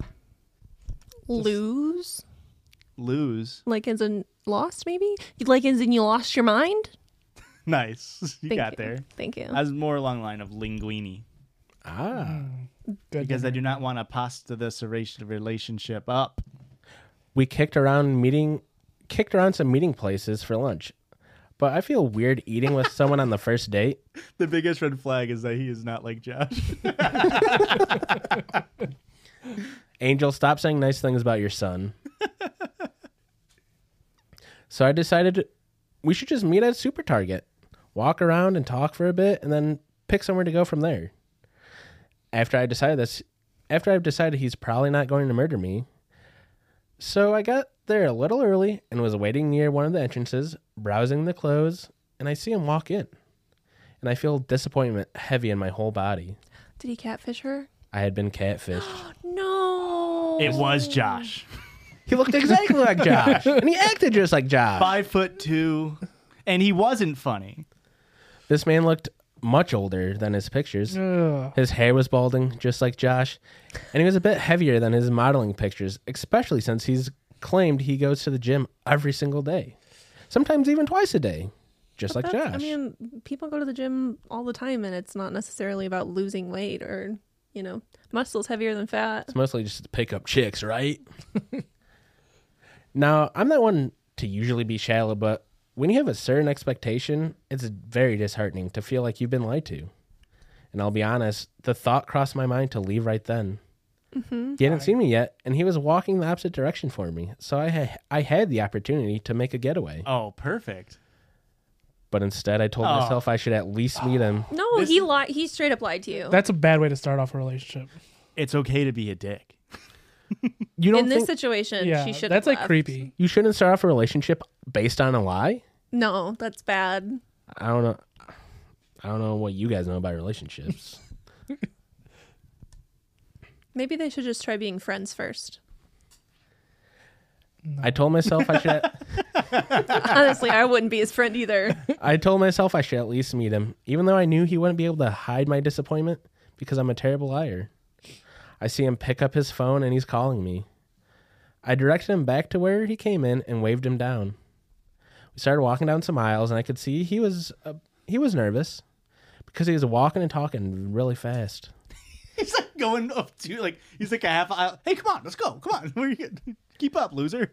Lose? lose. Like as in lost, maybe? Like as in you lost your mind? Nice, you Thank got you. there. Thank you. I was more along the line of linguini Ah. Good because I dinner. do not want to pasta this rela- relationship up. We kicked around meeting, kicked around some meeting places for lunch. But I feel weird eating with someone on the first date. The biggest red flag is that he is not like Josh. Angel, stop saying nice things about your son. So I decided we should just meet at Super Target, walk around and talk for a bit, and then pick somewhere to go from there. After I decided this, after I've decided he's probably not going to murder me, so I got there a little early and was waiting near one of the entrances, browsing the clothes, and I see him walk in, and I feel disappointment heavy in my whole body. Did he catfish her? I had been catfished. No. It was Josh, He looked exactly like Josh, and he acted just like Josh. five foot two, and he wasn't funny. This man looked much older than his pictures. Ugh. His hair was balding, just like Josh, and he was a bit heavier than his modeling pictures, especially since he's claimed he goes to the gym every single day, sometimes even twice a day, just like That's- Josh. I mean, people go to the gym all the time, and it's not necessarily about losing weight or, you know, muscles heavier than fat. It's mostly just to pick up chicks, right? Now, I'm not one to usually be shallow, but when you have a certain expectation, it's very disheartening to feel like you've been lied to. And I'll be honest, the thought crossed my mind to leave right then. Mm-hmm. He hadn't seen me yet, and he was walking the opposite direction for me, so I, ha- I had the opportunity to make a getaway. Oh, perfect. But instead, I told Oh. myself I should at least meet him. No, This- he lied. He straight up lied to you. That's a bad way to start off a relationship. It's okay to be a dick. You don't In this think situation, Yeah, she should. that's like left. creepy. you shouldn't start off a relationship based on a lie? No, that's bad. I don't know. I don't know what you guys know about relationships. Maybe they should just try being friends first. I told myself I should. Honestly, I wouldn't be his friend either. I told myself I should at least meet him, even though I knew he wouldn't be able to hide my disappointment because I'm a terrible liar. I see him pick up his phone and he's calling me. I directed him back to where he came in and waved him down. We started walking down some aisles, and I could see he was uh, he was nervous because he was walking and talking really fast. He's like going up to like he's like a half aisle. Hey, come on, let's go. Come on, where you keep up, loser.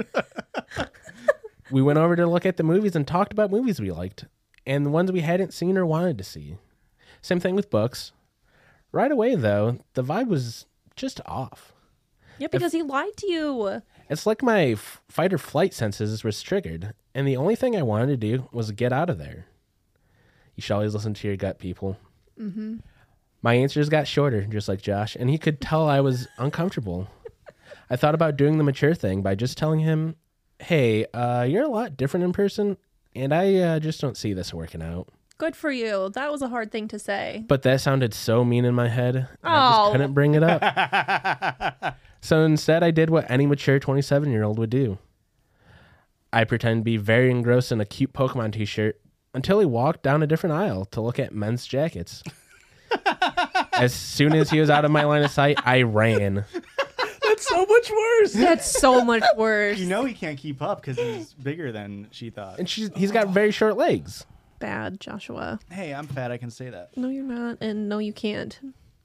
We went over to look at the movies and talked about movies we liked and the ones we hadn't seen or wanted to see. Same thing with books. Right away, though, the vibe was just off. Yeah, because he lied to you. It's like my f- fight or flight senses was triggered, and the only thing I wanted to do was get out of there. You should always listen to your gut, people. Mm-hmm. My answers got shorter, just like Josh, and he could tell I was uncomfortable. I thought about doing the mature thing by just telling him, hey, uh, you're a lot different in person, and I uh, just don't see this working out. Good for you. That was a hard thing to say. But that sounded so mean in my head. and I Oh. just couldn't bring it up. So instead, I did what any mature twenty-seven-year-old would do. I pretended to be very engrossed in a cute Pokemon t-shirt until he walked down a different aisle to look at men's jackets. As soon as he was out of my line of sight, I ran. That's so much worse. That's so much worse. You know he can't keep up because he's bigger than she thought. And she's, he's got very short legs. Bad, Joshua. Hey, I'm fat. I can say that. No, you're not. And no, you can't.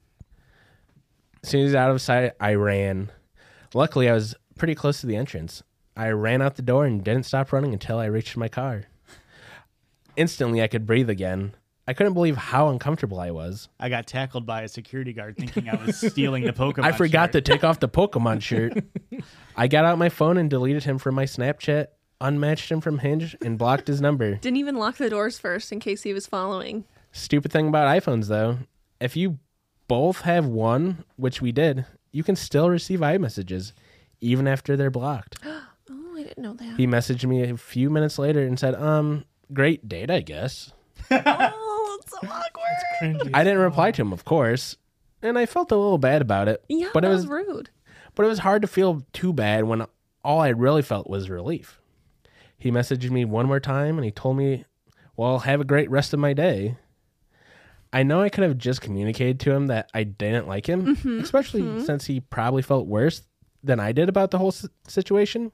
As soon as he was out of sight, I ran. Luckily, I was pretty close to the entrance. I ran out the door and didn't stop running until I reached my car. Instantly, I could breathe again. I couldn't believe how uncomfortable I was. I got tackled by a security guard thinking I was stealing the Pokemon. I forgot shirt. to take off the Pokemon shirt. I got out my phone and deleted him from my Snapchat, unmatched him from Hinge, and blocked his number. Didn't even lock the doors first in case he was following. Stupid thing about iPhones, though, if you both have one, which we did, you can still receive iMessages, even after they're blocked. Oh, I didn't know that. He messaged me a few minutes later and said, um, great date, I guess. Oh, it's so awkward. Cringy. I didn't reply to him, of course, and I felt a little bad about it. Yeah, but that it was, was rude. But it was hard to feel too bad when all I really felt was relief. He messaged me one more time and he told me, well, have a great rest of my day. I know I could have just communicated to him that I didn't like him, Mm-hmm. especially mm-hmm. since he probably felt worse than I did about the whole s- situation.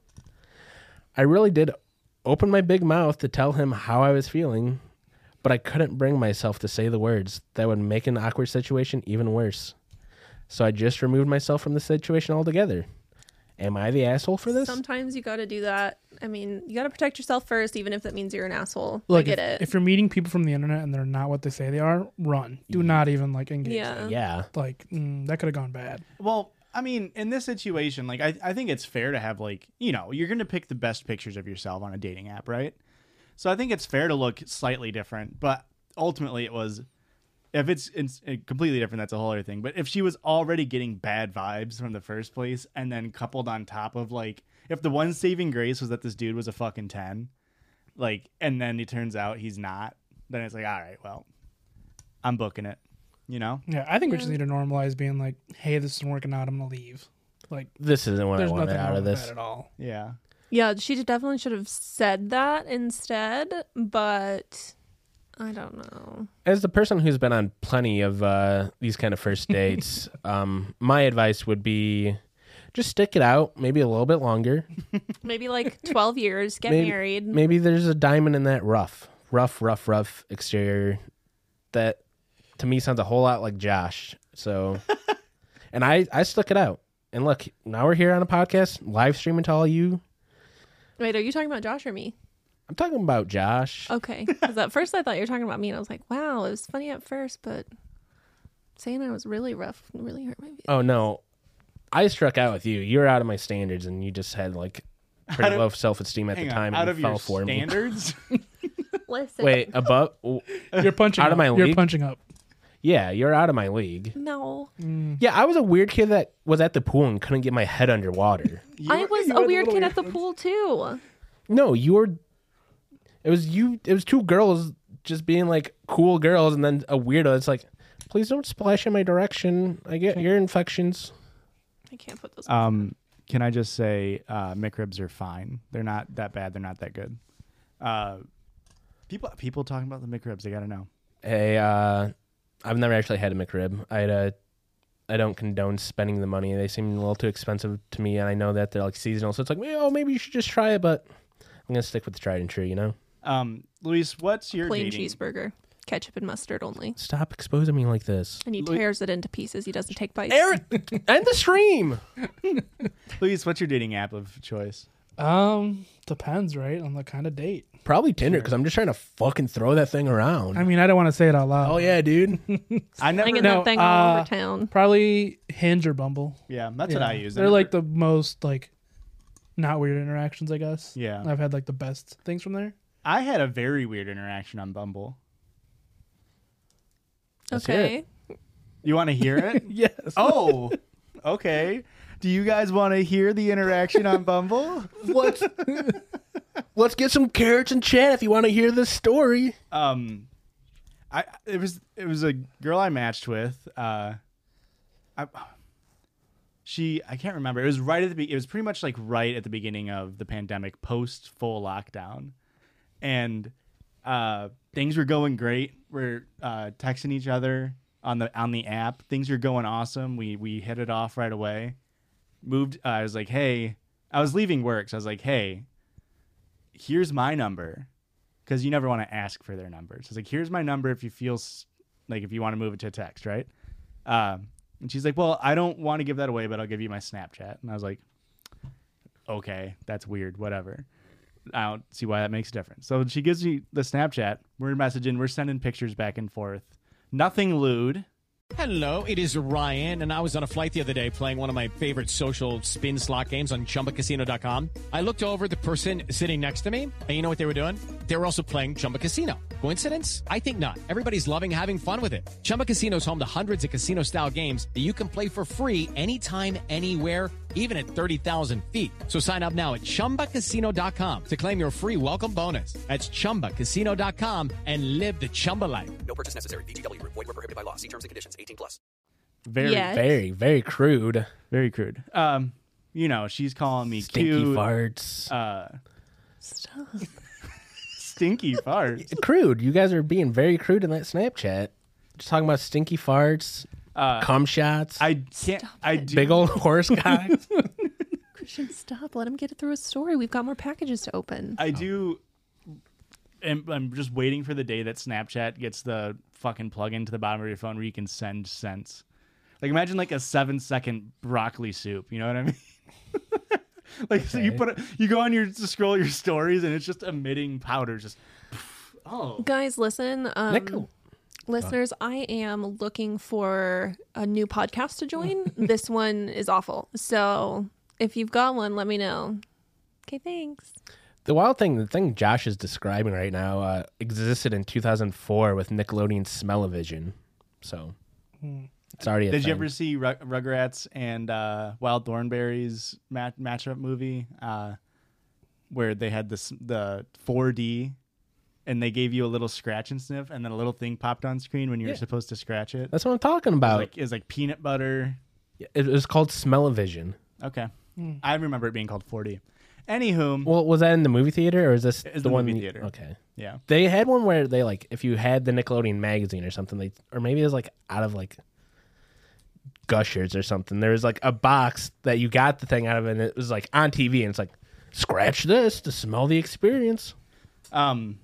I really did open my big mouth to tell him how I was feeling, but I couldn't bring myself to say the words that would make an awkward situation even worse. So I just removed myself from the situation altogether. Am I the asshole for this? Sometimes you got to do that. I mean, you got to protect yourself first, even if that means you're an asshole. Look, I get if, it. if you're meeting people from the internet and they're not what they say they are, run. Do not even like engage. Yeah. them. Yeah. Like mm, that could have gone bad. Well, I mean, in this situation, like, I, I think it's fair to have, like, you know, you're going to pick the best pictures of yourself on a dating app, right? So I think it's fair to look slightly different, but ultimately it was, if it's, it's completely different, that's a whole other thing. But if she was already getting bad vibes from the first place and then coupled on top of, like, if the one saving grace was that this dude was a fucking ten, like, and then it turns out he's not, then it's like, all right, well, I'm booking it, you know? Yeah, I think we just need to normalize being like, hey, this isn't working out. I'm gonna leave. Like, This isn't what I there's wanted nothing out wrong of with this. that at all. Yeah. Yeah, she definitely should have said that instead, but I don't know. As the person who's been on plenty of uh, these kind of first dates, um, my advice would be just stick it out, maybe a little bit longer. Maybe like twelve years, get maybe, married. Maybe there's a diamond in that rough, rough, rough, rough exterior that to me sounds a whole lot like Josh. So, and I, I stuck it out. And look, now we're here on a podcast, live streaming to all you. Wait, are you talking about Josh or me? I'm talking about Josh. Okay. Because at first I thought you were talking about me, and I was like, wow, it was funny at first, but saying I was really rough really hurt my feelings. Oh, no. I struck out with you. You were out of my standards, and you just had like pretty Out of- low self-esteem at Hang the on, time. out and of fell your for me. standards? Listen. Wait, above? You're punching Out up. of my You're league? punching up. Yeah, you're out of my league. No. Yeah, I was a weird kid that was at the pool and couldn't get my head underwater. I was a weird kid at the pool, too. No, you were. It was you. It was two girls just being like cool girls, and then a weirdo. It's like, please don't splash in my direction. I get ear infections. I can't put those Um, can I just say, uh, McRibs are fine. They're not that bad. They're not that good. Uh, people, people talking about the McRibs. They gotta know. Hey, uh, I've never actually had a McRib. I had a. I don't condone spending the money. They seem a little too expensive to me, and I know that they're like seasonal. So it's like, oh, maybe you should just try it. But I'm gonna stick with the tried and true. You know. Um, Luis, what's your plain dating? cheeseburger. Ketchup and mustard only. Stop exposing me like this, And he Louis- tears it into pieces. He doesn't take bites. Eric. End the stream. Luis, what's your dating app of choice? Um, depends, right, on the kind of date. Probably Tinder because I'm just trying to fucking throw that thing around. I mean, I don't want to say it out loud. oh yeah, dude. I never. Slinging No, that thing all uh, over town. Probably Hinge or Bumble. Yeah, that's Yeah. what I use. I They're never- like the most like not weird interactions, I guess. Yeah. I've had like the best things from there. I had a very weird interaction on Bumble. Let's hear Okay. You want to hear it? Yes. Oh, okay. Do you guys want to hear the interaction on Bumble? Let's let's get some carrots and chat if you want to hear this story. Um, I it was it was a girl I matched with. Uh, I, she I can't remember. It was right at the be- it was pretty much like right at the beginning of the pandemic, post full lockdown, and uh, things were going great. We're uh, texting each other on the on the app. Things are going awesome. We we hit it off right away. Moved. Uh, I was like, hey, I was leaving work, so I was like, hey, here's my number, because you never want to ask for their number. So I was like, here's my number if you feel s- like if you want to move it to text, right? Um, and she's like, well, I don't want to give that away, but I'll give you my Snapchat. And I was like, okay, that's weird. Whatever. I don't see why that makes a difference. So she gives me the Snapchat. We're messaging. We're sending pictures back and forth. Nothing lewd. Hello, it is Ryan, and I was on a flight the other day playing one of my favorite social spin slot games on Chumba Casino dot com. I looked over at the person sitting next to me, and you know what they were doing? They were also playing Chumba Casino. Coincidence? I think not. Everybody's loving having fun with it. Chumba Casino is home to hundreds of casino-style games that you can play for free anytime, anywhere, even at thirty thousand feet. So sign up now at Chumba Casino dot com to claim your free welcome bonus. That's Chumba Casino dot com and live the Chumba life. No purchase necessary. V G W. Void where prohibited by law. See terms and conditions. eighteen plus. Very, Yes. Very, very crude. very crude. Um, you know, she's calling me Stinky cute. farts. Uh, Stop. stinky farts. Crude. You guys are being very crude in that Snapchat. Just talking about stinky farts, Uh, cum shots, I can't. Stop I it. do. big old horse cocks. Christian, stop. Let him get it through his story. We've got more packages to open. I do. am, I'm just waiting for the day that Snapchat gets the fucking plug-in to the bottom of your phone where you can send cents. Like, imagine like a seven-second broccoli soup. You know what I mean? Like, so you put it, you go on your to scroll your stories and it's just emitting powder. Just oh, Guys, listen. Um, Nickel. Listeners, I am looking for a new podcast to join. This one is awful. So if you've got one, let me know. Okay, thanks. The wild thing, the thing Josh is describing right now, uh, existed in two thousand four with Nickelodeon's Smell-O-Vision. So it's already a did thing. you ever see Rug- Rugrats and uh, Wild Thornberrys mat- matchup movie uh, where they had this the four D and they gave you a little scratch and sniff and then a little thing popped on screen when you were Yeah. supposed to scratch it? That's what I'm talking It was about. like, it was like peanut butter. It was called Smell-O-Vision. Okay. I remember it being called four D. Anywho, Well, was that in the movie theater or is this It's the, the one? movie you- theater. Okay. yeah. They had one where they like if you had the Nickelodeon magazine or something, they or maybe it was like out of like Gushers or something. There was like a box that you got the thing out of, and it was like on T V, and it's like scratch this to smell the experience. Um.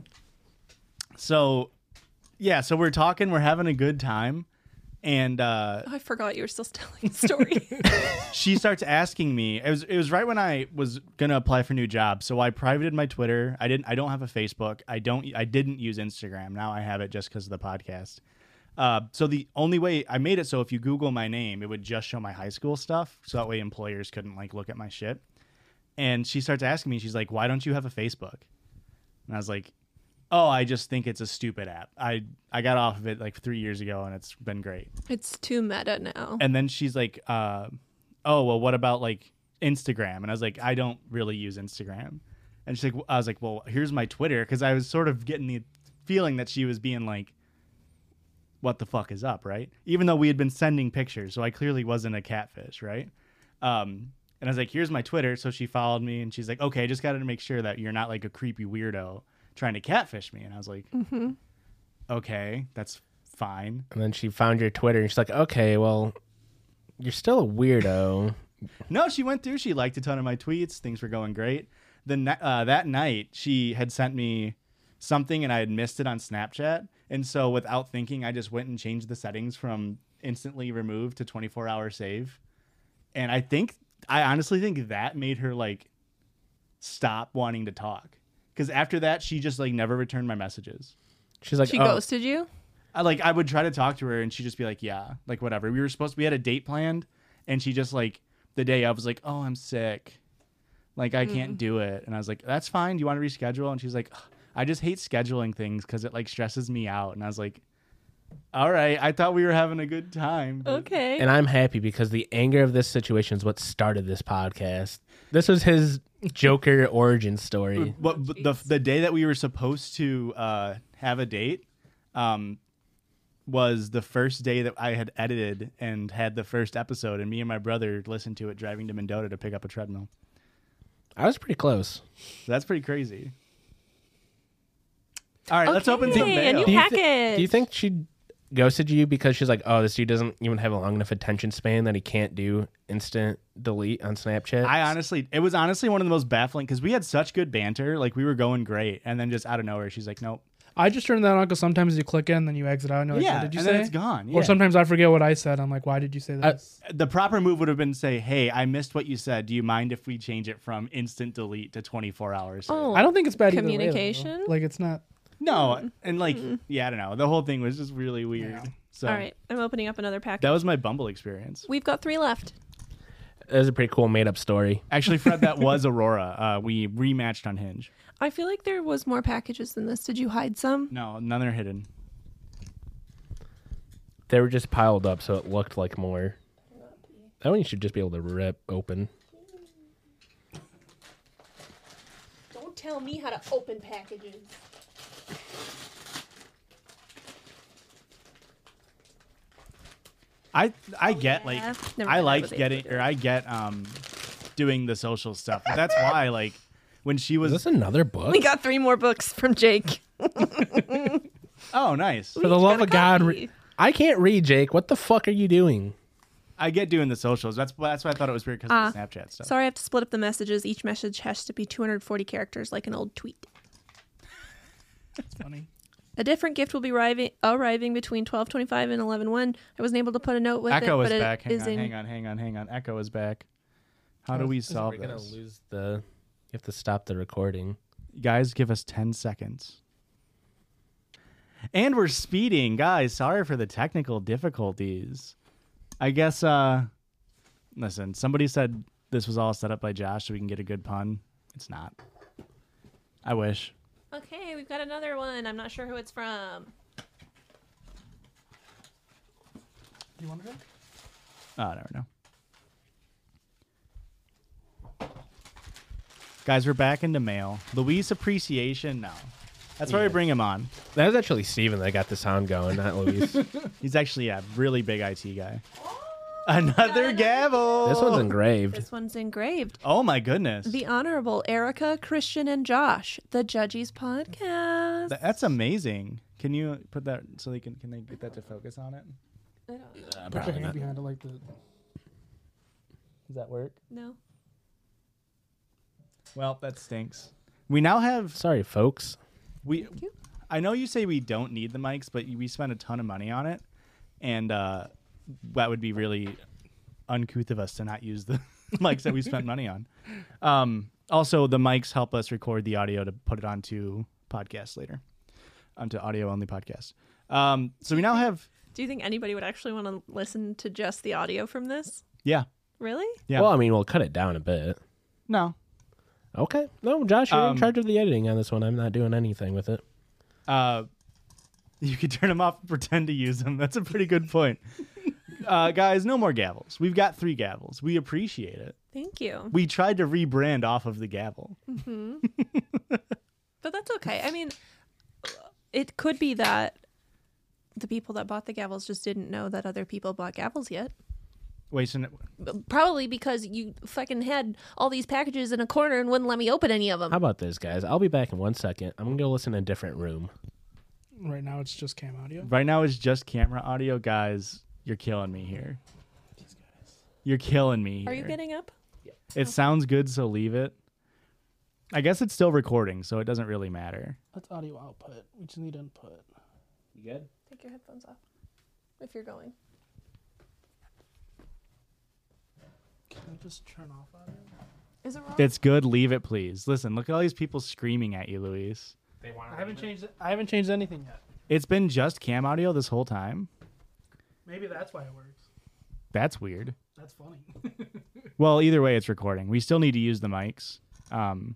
So, yeah. So we're talking. We're having a good time, and uh, Oh, I forgot you were still telling the story. she starts asking me. It was it was right when I was gonna apply for a new job. So I privated my Twitter. I didn't. I don't have a Facebook. I don't. I didn't use Instagram. Now I have it just because of the podcast. Uh, so the only way I made it so if you Google my name, it would just show my high school stuff. So that way employers couldn't like look at my shit. And she starts asking me. She's like, "Why don't you have a Facebook?" And I was like, "Oh, I just think it's a stupid app. I I got off of it like three years ago, and it's been great." It's too meta now. And then she's like, uh, "Oh, well, what about like Instagram?" And I was like, "I don't really use Instagram." And she's like, "I was like, well, here's my Twitter," because I was sort of getting the feeling that she was being like, "What the fuck is up?" Right? Even though we had been sending pictures, so I clearly wasn't a catfish, right? Um, and I was like, "Here's my Twitter." So she followed me, and she's like, "Okay, I just got to make sure that you're not like a creepy weirdo trying to catfish me." And I was like, Mm-hmm. "Okay, that's fine." And then she found your Twitter, and she's like, "Okay, well, you're still a weirdo." No, she went through. She liked a ton of my tweets. Things were going great. Then uh, that night, she had sent me something, and I had missed it on Snapchat. And so, without thinking, I just went and changed the settings from instantly remove to twenty-four hour save. And I think, I honestly think that made her like stop wanting to talk. Because after that, she just like never returned my messages. She's like, She "Oh, ghosted you? I like I would try to talk to her, and she'd just be like, "Yeah, like whatever." We were supposed to, we had a date planned, and she just like the day I was like, "Oh, I'm sick, like I can't do it," and I was like, "That's fine. Do you want to reschedule?" And she's like, "Ugh, "I just hate scheduling things because it like stresses me out." And I was like, "All right, I thought we were having a good time." but-" Okay. And I'm happy because the anger of this situation is what started this podcast. This was his Joker origin story. But, but the the day that we were supposed to uh, have a date, um, was the first day that I had edited and had the first episode, and me and my brother listened to it driving to Mendota to pick up a treadmill. I was pretty close. So that's pretty crazy. All right, let's open some Okay, mail. a new Do you, thi- package. do you think she ghosted you because she's like, oh, this dude doesn't even have a long enough attention span that he can't do instant delete on Snapchat? I honestly, it was honestly one of the most baffling because we had such good banter, like we were going great, and then just out of nowhere, she's like, "Nope." I just turned that on because sometimes you click it and then you exit out and you're like, Yeah, what did you and say? then it's gone. Or Yeah. sometimes I forget what I said. I'm like, why did you say this? The proper move would have been to say, "Hey, I missed what you said. Do you mind if we change it from instant delete to twenty-four hours?" Oh, I don't think it's bad either way, though. communication? Like, it's not. No, and like, yeah, I don't know. The whole thing was just really weird. So All right, I'm opening up another package. that was my Bumble experience. We've got three left. It was a pretty cool made up story. Actually, Fred, that was Aurora. Uh, we rematched on Hinge. I feel like there was more packages than this. Did you hide some? No, none are hidden. They were just piled up, so it looked like more. That one you should just be able to rip open. Don't tell me how to open packages. I I get like yeah. Never I mind, I like was able getting to do or I get um doing the social stuff. But that's why like when she Is was this another book? We got three more books from Jake. oh nice. For the each love got a of God, copy. re- I can't read, Jake. What the fuck are you doing? I get doing the socials. That's that's why I thought it was weird because Ah, of the Snapchat stuff. Sorry, I have to split up the messages. Each message has to be two hundred forty characters, like an old tweet. It's funny. A different gift will be arriving, arriving between twelve twenty-five and eleven one. I wasn't able to put a note with Echo it, is but back. it Hang is on, in. hang on, hang on, hang on. Echo is back. How do we solve We're gonna this? lose the. You have to stop the recording. Guys, give us ten seconds. And we're speeding. Guys, sorry for the technical difficulties. I guess, uh, listen, somebody said this was all set up by Josh so we can get a good pun. It's not. I wish. Okay, we've got another one. I'm not sure who it's from. You want to go? Oh, I never know. Guys, we're back into mail. Luis Appreciation? No. That's why we bring him on. That was actually Steven that got the sound going, not Luis. He's actually a really big I T guy. Another gavel. This one's engraved. This one's engraved. Oh, my goodness. The Honorable Erica, Christian, and Josh, the Judges Podcast. Th- That's amazing. Can you put that so they can can they get that to focus on it? I don't know. Put your hand behind it like the. Does that work? No. Well, that stinks. We now have Sorry, folks. we. I know you say we don't need the mics, but we spent a ton of money on it, and uh, that would be really uncouth of us to not use the mics that we spent money on. Um, also, the mics help us record the audio to put it onto podcasts later, onto audio only podcasts. Um, so we now have Do you think anybody would actually want to listen to just the audio from this? yeah Really? yeah Well, I mean, we'll cut it down a bit. no. Okay. No, Josh, you're Um, in charge of the editing on this one. I'm not doing anything with it. Uh, you could turn them off and pretend to use them. That's a pretty good point. uh, guys, no more gavels. We've got three gavels. We appreciate it. Thank you. We tried to rebrand off of the gavel. But that's okay. I mean, it could be that the people that bought the gavels just didn't know that other people bought gavels yet. Wait, so Probably because you fucking had all these packages in a corner and wouldn't let me open any of them. How about this, guys? I'll be back in one second. I'm going to go listen in a different room. Right now, it's just cam audio. right now it's just camera audio. Guys, you're killing me here. You're killing me Are you here. getting up? It sounds good, so leave it. I guess it's still recording, so it doesn't really matter. That's audio output. We just need input. You good? Take your headphones off if you're going. Can we just turn off audio? Is it wrong? It's good. Leave it, please. Listen, look at all these people screaming at you, Luis. I haven't changed. It. I haven't changed anything yet. It's been just cam audio this whole time. Maybe that's why it works. That's weird. That's funny. Well, either way, it's recording. We still need to use the mics. Um,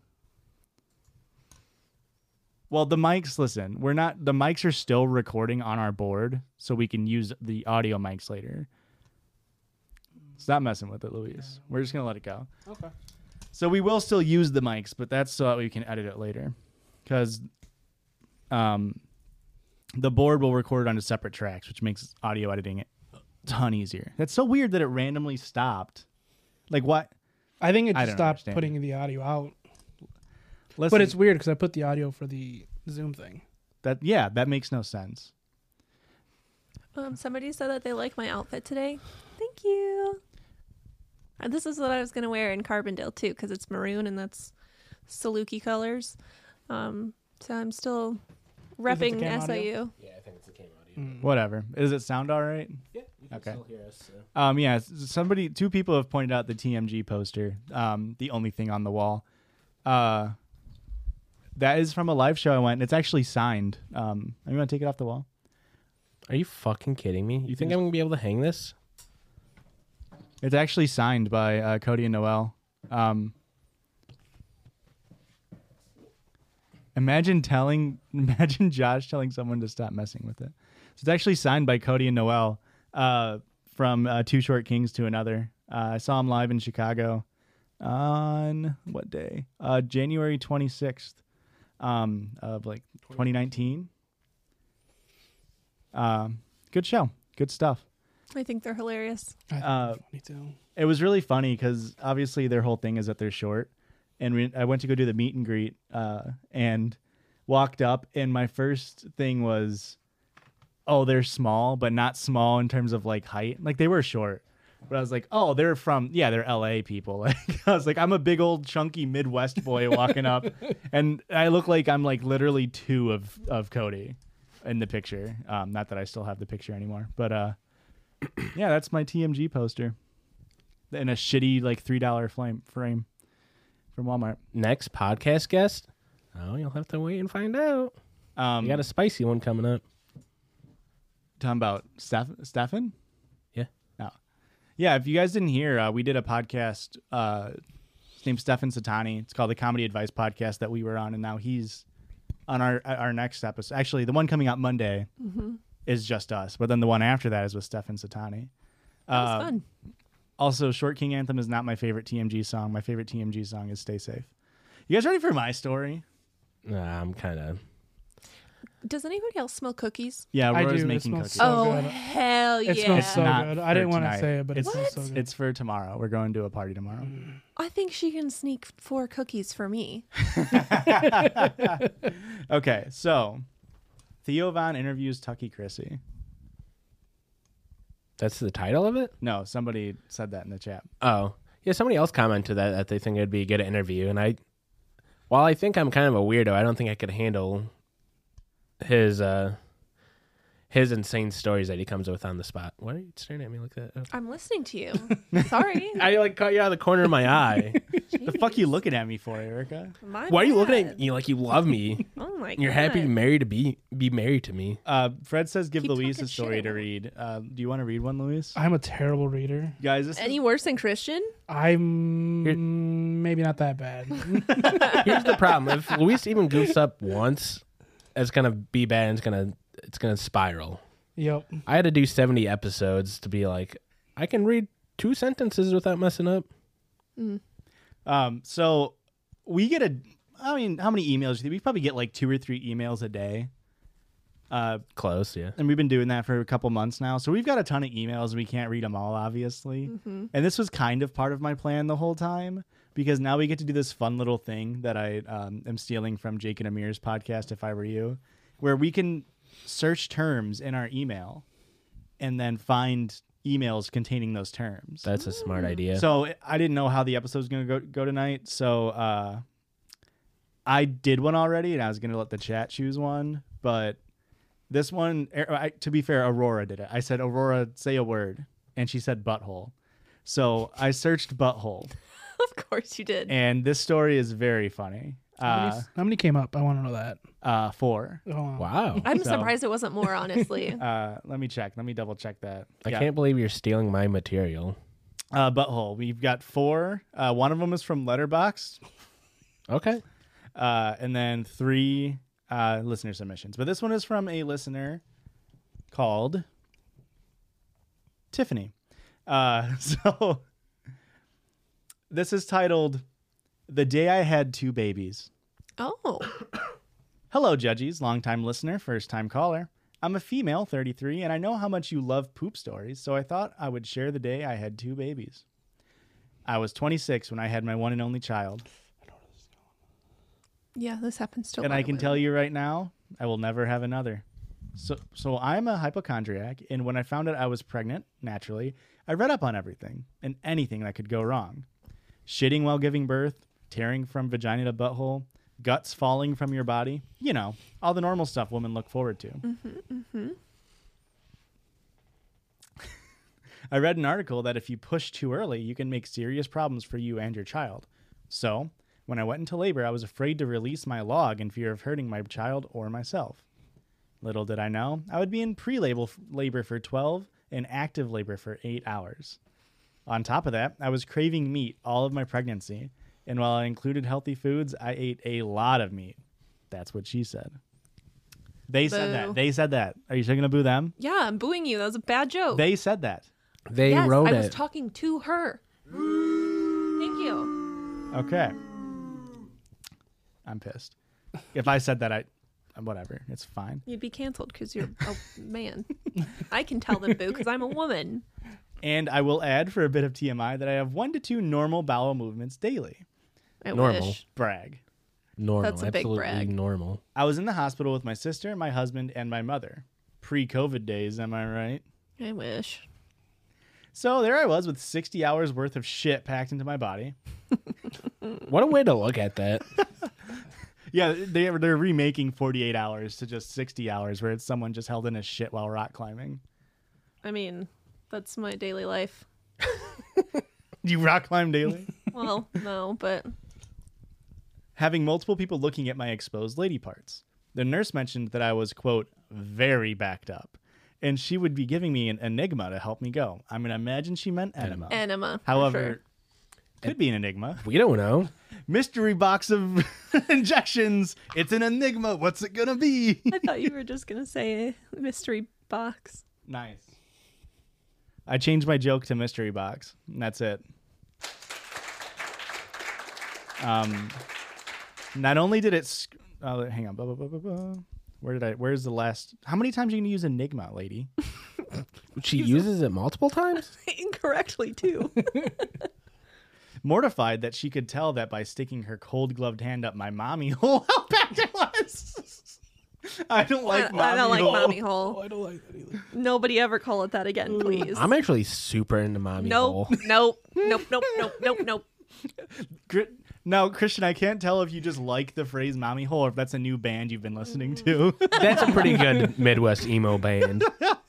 well, the mics, listen, we're not, the mics are still recording on our board, so we can use the audio mics later. Stop messing with it, Luis. We're just going to let it go. Okay. So we will still use the mics, but that's so that we can edit it later. Because um, the board will record onto separate tracks, which makes audio editing a ton easier. That's so weird that it randomly stopped. Like what? I think it I just don't stopped understand. putting the audio out. Listen, But it's weird because I put the audio for the Zoom thing. that yeah, that makes no sense. Um, somebody said that they like my outfit today. Thank you. And this is what I was gonna wear in Carbondale too, because it's maroon and that's Saluki colors. Um, so I'm still repping cam S I U. Yeah, I think it's the cam audio. Whatever. Does it sound all right? Yeah, you can Okay. still hear us. So. Um, yeah, s- somebody, two people have pointed out the T M G poster, um, the only thing on the wall. Uh, that is from a live show I went. It's actually signed. Um, you want to take it off the wall? Are you fucking kidding me? You think I'm gonna be able to hang this? It's actually signed by uh, Cody and Noel. Um, imagine telling, imagine Josh telling someone to stop messing with it. So it's actually signed by Cody and Noel uh, from uh, Two Short Kings to Another. Uh, I saw him live in Chicago on what day? Uh, January twenty-sixth um, of like twenty nineteen. Um, good show. Good stuff. I think they're hilarious. I think Uh, it's funny too. It was really funny because obviously their whole thing is that they're short. And we, I went to go do the meet and greet uh, and walked up. And my first thing was, oh, they're small, but not small in terms of like height. Like they were short. But I was like, oh, they're from, yeah, they're L A people. Like I was like, I'm a big old chunky Midwest boy walking up. And I look like I'm like literally two of, of Cody in the picture. Um, not that I still have the picture anymore. But uh, yeah, that's my T M G poster. In a shitty like three dollar flame frame from Walmart. Next podcast guest? Oh, you'll have to wait and find out. Um, You got a spicy one coming up. talking about Steph- Stefan? Yeah. No. Yeah, if you guys didn't hear, uh, we did a podcast. Uh, his name's Stefan Satani. It's called the Comedy Advice Podcast that we were on, and now he's on our our next episode. Actually, the one coming out Monday is just us, but then the one after that is with Stefan Satani. That was Uh, fun. Also, Short King Anthem is not my favorite T M G song. My favorite T M G song is Stay Safe. You guys ready for my story? Nah, I'm kind of. Does anybody else smell cookies? Yeah, I Rora's do. It making smells cookies. so oh, good. hell yeah. It smells so not good. for I didn't want to tonight. say it, but it It's- smells so good. It's for tomorrow. We're going to a party tomorrow. I think she can sneak four cookies for me. Okay, so Theo Von interviews Tucky Chrissy. That's the title of it? No, somebody said that in the chat. Oh. Yeah, somebody else commented that, that they think it'd be a good interview. And I, while I think I'm kind of a weirdo, I don't think I could handle his uh, his insane stories that he comes with on the spot. Why are you staring at me like that? Oh. I'm listening to you. Sorry. I like caught you out of the corner of my eye. The fuck you looking at me for, Erica? My Why are you looking bad. at me like you love me? Oh my god. You're happy to marry to be be married to me. Uh, Fred says give Keep Luis talking a story shit to about read. Uh, do you want to read one, Luis? I'm a terrible reader. Guys, this Any is, worse than Christian? I'm Here- maybe not that bad. Here's the problem: if Luis even goofs up once, it's gonna be bad. And it's gonna it's gonna spiral. Yep. I had to do seventy episodes to be like, I can read two sentences without messing up. um, so we get a. I mean, how many emails? do you think? We probably get like two or three emails a day. Uh, Close, yeah. and we've been doing that for a couple months now. So we've got a ton of emails. We can't read them all, obviously. And this was kind of part of my plan the whole time because now we get to do this fun little thing that I um, am stealing from Jake and Amir's podcast, If I Were You, where we can search terms in our email and then find emails containing those terms. That's a smart idea. So I didn't know how the episode was going to go, go tonight. So uh, I did one already, and I was going to let the chat choose one. But this one, I, to be fair, Aurora did it. I said, Aurora, say a word. And she said butthole. So I searched butthole. Of course you did. And this story is very funny. How Uh, many- How many came up? I want to know that. uh, four. Oh, wow. Wow. I'm so- surprised it wasn't more, honestly. Uh, let me check. Let me double check that. I Yeah. can't believe you're stealing my material. Uh, butthole. We've got four. Uh, one of them is from Letterboxd. Okay. Uh, and then three uh, listener submissions. But this one is from a listener called Tiffany. Uh, so this is titled The Day I Had Two Babies. Oh. Hello, Judgies, longtime listener, first time caller. I'm a female, thirty-three, and I know how much you love poop stories, so I thought I would share the day I had two babies. I was twenty-six when I had my one and only child. Yeah, this happens to a And lot I of can women. tell you right now, I will never have another. So so I'm a hypochondriac, and when I found out I was pregnant, naturally, I read up on everything and anything that could go wrong. Shitting while giving birth, tearing from vagina to butthole, guts falling from your body. You know, all the normal stuff women look forward to. Mm-hmm, mm-hmm. I read an article that if you push too early, you can make serious problems for you and your child. So, when I went into labor, I was afraid to release my log in fear of hurting my child or myself. Little did I know, I would be in pre-labor labor for twelve and active labor for eight hours. On top of that, I was craving meat all of my pregnancy, and while I included healthy foods, I ate a lot of meat. That's what she said. They said Boo. that. They said that. Are you still going to boo them? Yeah, I'm booing you. That was a bad joke. They said that. They yes, wrote I it. was talking to her. Thank you. Okay. I'm pissed. If I said that, I, whatever. It's fine. You'd be canceled because you're a man. I can tell them boo because I'm a woman. And I will add for a bit of T M I that I have one to two normal bowel movements daily. I Normal. wish. Brag. normal. That's a big absolutely brag. normal. I was in the hospital with my sister, my husband, and my mother. Pre-COVID days, am I right? I wish. So there I was with sixty hours worth of shit packed into my body. What a way to look at that. Yeah, they, they're remaking forty-eight hours to just sixty hours where it's someone just held in his shit while rock climbing. I mean, that's my daily life. You rock climb daily? Well, no, but Having multiple people looking at my exposed lady parts. The nurse mentioned that I was, quote, very backed up, and she would be giving me an enigma to help me go. I'm going to imagine she meant enema. enema. for However, sure. could be an enigma. We don't know. Mystery box of injections. It's an enigma. What's it going to be? I thought you were just gonna say mystery box. Nice. I changed my joke to mystery box, and that's it. Um, not only did it... Sc- oh, hang on. Blah, blah, blah, blah, blah. Where did I... Where's the last... How many times are you going to use enigma, lady? She uses it multiple times? Incorrectly too. Mortified that she could tell that by sticking her cold-gloved hand up my mommy hole, how bad it was. I don't like I, mommy I don't like hole. mommy hole. I don't like that either. Nobody ever call it that again, please. I'm actually super into mommy nope, hole. nope, nope, nope, nope, nope, nope. Gr- Now, Christian, I can't tell if you just like the phrase mommy hole or if that's a new band you've been listening to. That's a pretty good Midwest emo band.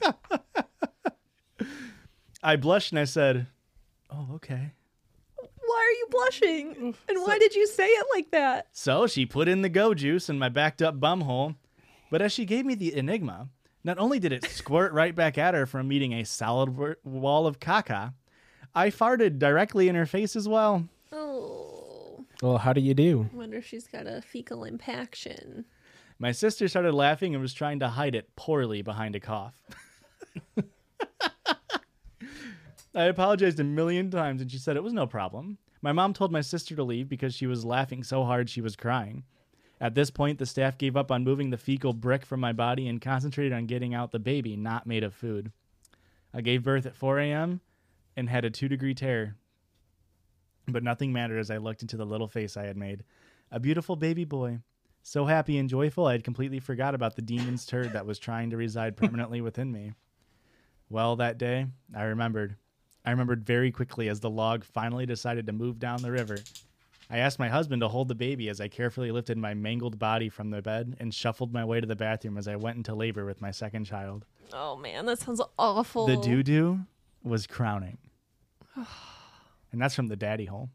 I blushed and I said, oh, okay. Why are you blushing? And why did you say it like that? So she put in the go juice in my backed up bum hole. But as she gave me the enigma, not only did it squirt right back at her from meeting a solid w- wall of caca, I farted directly in her face as well. Oh, Well, how do you do? I wonder if she's got a fecal impaction. My sister started laughing and was trying to hide it poorly behind a cough. I apologized a million times and she said it was no problem. My mom told my sister to leave because she was laughing so hard she was crying. At this point, the staff gave up on moving the fecal brick from my body and concentrated on getting out the baby not made of food. I gave birth at four a.m. and had a two-degree tear. But nothing mattered as I looked into the little face I had made. A beautiful baby boy. So happy and joyful, I had completely forgot about the demon's turd that was trying to reside permanently within me. Well, that day, I remembered. I remembered very quickly as the log finally decided to move down the river. I asked my husband to hold the baby as I carefully lifted my mangled body from the bed and shuffled my way to the bathroom as I went into labor with my second child. Oh man, that sounds awful. The doo-doo was crowning. And that's from the daddy hole.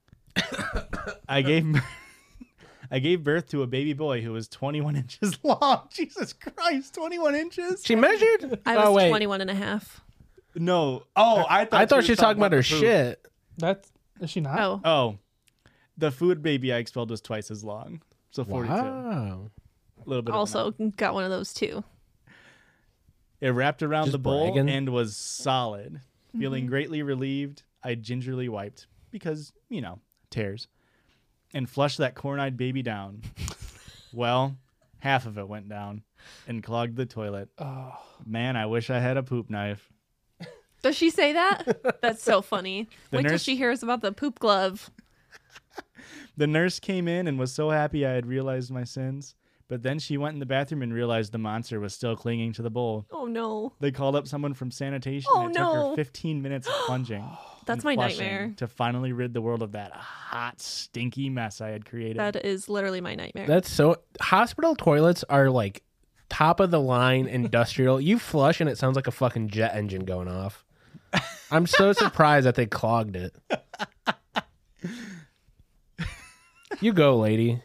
I gave I gave birth to a baby boy who was twenty-one inches long. Jesus Christ, twenty-one inches? She measured? I was oh, wait. twenty-one and a half. No. Oh, I thought I thought she were was talking about her the food. shit. That's is she not? Oh, Oh. The food baby I expelled was twice as long. So forty-two. Wow. A little bit of an also got one of those too. It wrapped around Just the bowl bragging. and was solid. Feeling Mm-hmm. greatly relieved, I gingerly wiped, because, you know, tears, and flushed that corn-eyed baby down. Well, Half of it went down and clogged the toilet. Oh. Man, I wish I had a poop knife. Does she say that? That's so funny. The Wait till nurse- she hears about the poop glove. The nurse came in and was so happy I had realized my sins. But then she went in the bathroom and realized the monster was still clinging to the bowl. Oh no. They called up someone from sanitation Oh, and it took no. her fifteen minutes of plunging. That's and my flushing nightmare. To finally rid the world of that hot, stinky mess I had created. That is literally my nightmare. That's so. Hospital toilets are like top of the line industrial. You flush and it sounds like a fucking jet engine going off. I'm so surprised that they clogged it. You go, lady.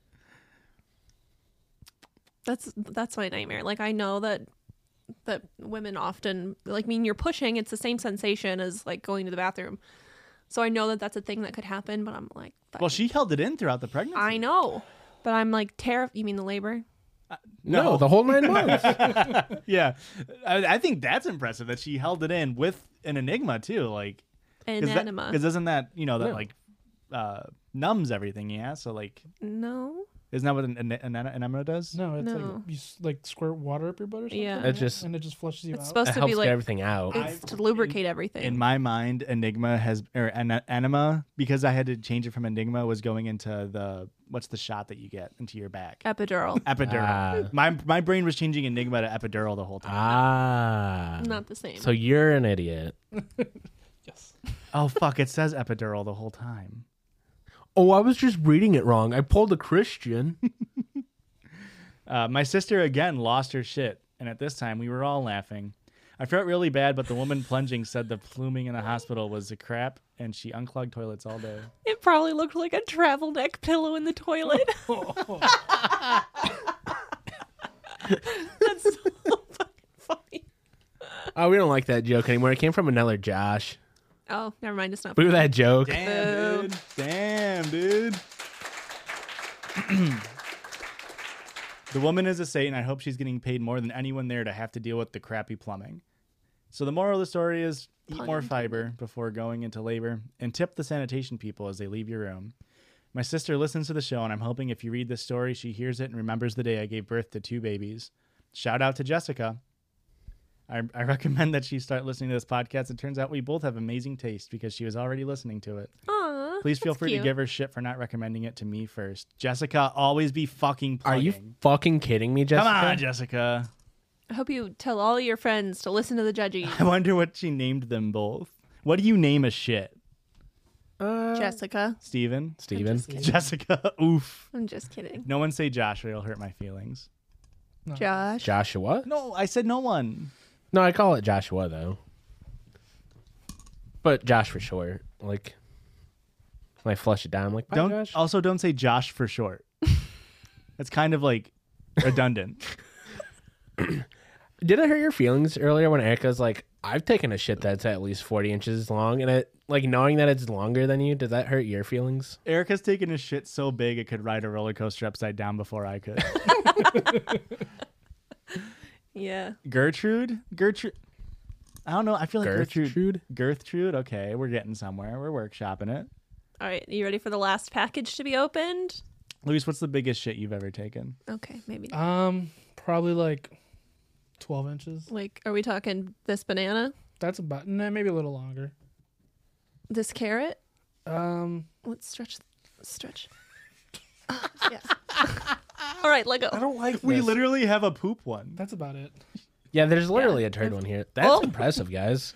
That's that's my nightmare. Like I know that that women often like I mean you're pushing, it's the same sensation as like going to the bathroom. So I know that that's a thing that could happen, but I'm like well, she held it in throughout the pregnancy. I know. But I'm like terrified. You mean the labor? No, the whole nine months. Yeah. I, I think that's impressive that she held it in with an enigma too. Like, An enema. Because doesn't that, you know, that Yeah. like uh, numbs everything, yeah? So, like, No. isn't that what an, an, an enema does? No, it's No. like you s- like squirt water up your butt or something. Yeah. It just and it just flushes you It's out. supposed it to helps be get like everything out. it's to lubricate everything. In my mind, enigma has, or en- enema, because I had to change it from enigma, was going into the, what's the shot that you get into your back? Epidural. Epidural. Ah. My my brain was changing enigma to epidural the whole time. Ah. Not the same. So you're an idiot. Yes. Oh, fuck. It says epidural the whole time. Oh, I was just reading it wrong. I pulled a Christian. Uh, my sister again lost her shit, and at this time we were all laughing. I felt really bad, but the woman plunging said the pluming in the hospital was a crap, and she unclogged toilets all day. It probably looked like a travel neck pillow in the toilet. That's so fucking funny. Oh, we don't like that joke anymore. It came from another Josh. Oh, never mind. It's not. Boo that joke. Damn, Boo. dude. Damn, dude. The woman is a saint, and I hope she's getting paid more than anyone there to have to deal with the crappy plumbing. So the moral of the story is eat Pun more intended. fiber before going into labor, and tip the sanitation people as they leave your room. My sister listens to the show, and I'm hoping if you read this story, she hears it and remembers the day I gave birth to two babies. Shout out to Jessica. I, I recommend that she start listening to this podcast. It turns out we both have amazing taste because she was already listening to it. Aw, Please feel that's free cute. to give her shit for not recommending it to me first. Jessica, always be fucking Are plugging. you fucking kidding me, Jessica? Come on, Jessica. I hope you tell all your friends to listen to the judgy. I wonder what she named them both. What do you name a shit? Uh, Jessica. Steven? Steven. Jessica. Oof. I'm just kidding. No one say Josh or it'll hurt my feelings. No. Josh. Joshua? No, I said no one. No, I call it Joshua, though. But Josh for short. Like, when I flush it down, I'm like, bye, Don't Josh. also don't say Josh for short. That's kind of like redundant. Did it hurt your feelings earlier when Erica's like, I've taken a shit that's at least forty inches long, and it, like, knowing that it's longer than you, did that hurt your feelings? Erica's taken a shit so big it could ride a roller coaster upside down before I could. Yeah. Gertrude? Gertrude. I don't know. I feel like Gertrude. Gertrude? Gertrude. Okay, we're getting somewhere. We're workshopping it. All right. You ready for the last package to be opened? Luis, what's the biggest shit you've ever taken? Okay, maybe. Um, probably like twelve inches. Like, are we talking this banana? That's about nah, maybe a little longer. This carrot? Um, Let's stretch. Stretch. Ah, yeah. All right, let go. I don't like. We this. literally have a poop one. That's about it. Yeah, there's literally a turd one here. That's Oh. impressive, guys.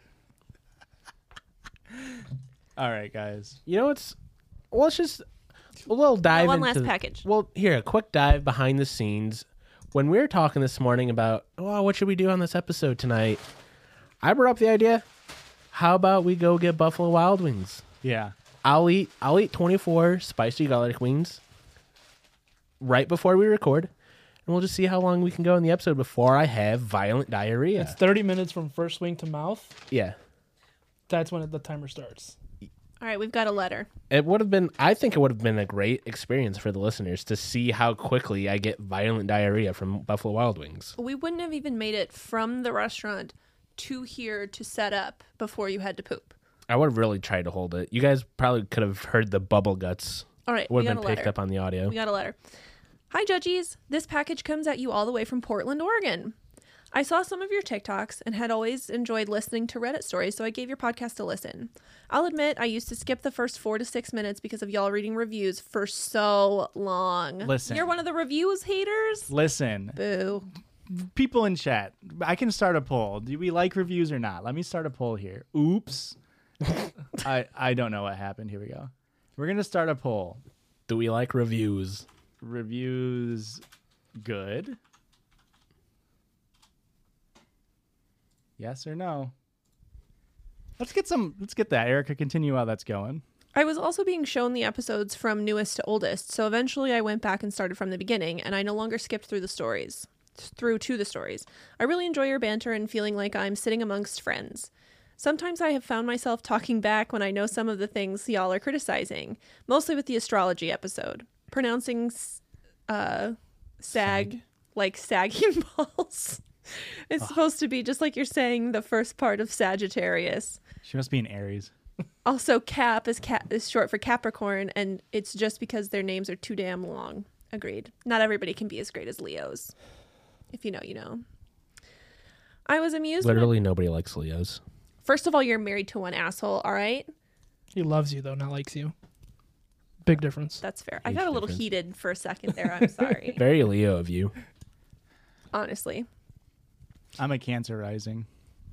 All right, guys. You know, it's... Well, let's just... A little dive one into... last the- package. Well, here, a quick dive behind the scenes. When we were talking this morning about, oh, what should we do on this episode tonight? I brought up the idea, how about we go get Buffalo Wild Wings? Yeah. I'll eat I'll eat twenty-four spicy garlic wings right before we record, and we'll just see how long we can go in the episode before I have violent diarrhea. It's thirty minutes from first swing to mouth. yeah. That's when it, the timer starts. All right, we've got a letter. It would have been I think it would have been a great experience for the listeners to see how quickly I get violent diarrhea from Buffalo Wild Wings. We wouldn't have even made it from the restaurant to here to set up before you had to poop. I would have really tried to hold it. You guys probably could have heard the bubble guts. All right, Would we have got been a picked letter. up on the audio. We got a letter. Hi, Judgies. This package comes at you all the way from Portland, Oregon. I saw some of your TikToks and had always enjoyed listening to Reddit stories, so I gave your podcast a listen. I'll admit I used to skip the first four to six minutes because of y'all reading reviews for so long. Listen. You're one of the reviews haters? Listen, Boo. people in chat, I can start a poll. Do we like reviews or not? Let me start a poll here. Oops. I, I don't know what happened. Here we go. We're going to start a poll. Do we like reviews? Reviews good? Yes or no? Let's get some, let's get that. Erica, continue while that's going. I was also being shown the episodes from newest to oldest, so eventually I went back and started from the beginning, and I no longer skipped through the stories. Through to the stories. I really enjoy your banter and feeling like I'm sitting amongst friends. Sometimes I have found myself talking back when I know some of the things y'all are criticizing, mostly with the astrology episode. Pronouncing uh, sag, sag. like sagging balls. It's oh. supposed to be just like you're saying the first part of Sagittarius. She must be an Aries. Also, Cap is cap is short for Capricorn, and it's just because their names are too damn long. Agreed. Not everybody can be as great as Leos. If you know, you know. I was amused. Literally when... nobody likes Leos. First of all, you're married to one asshole, all right? He loves you, though, not likes you. Big difference. That's fair. Huge I got a little difference. heated for a second there. I'm sorry. Very Leo of you. Honestly. I'm a Cancer rising.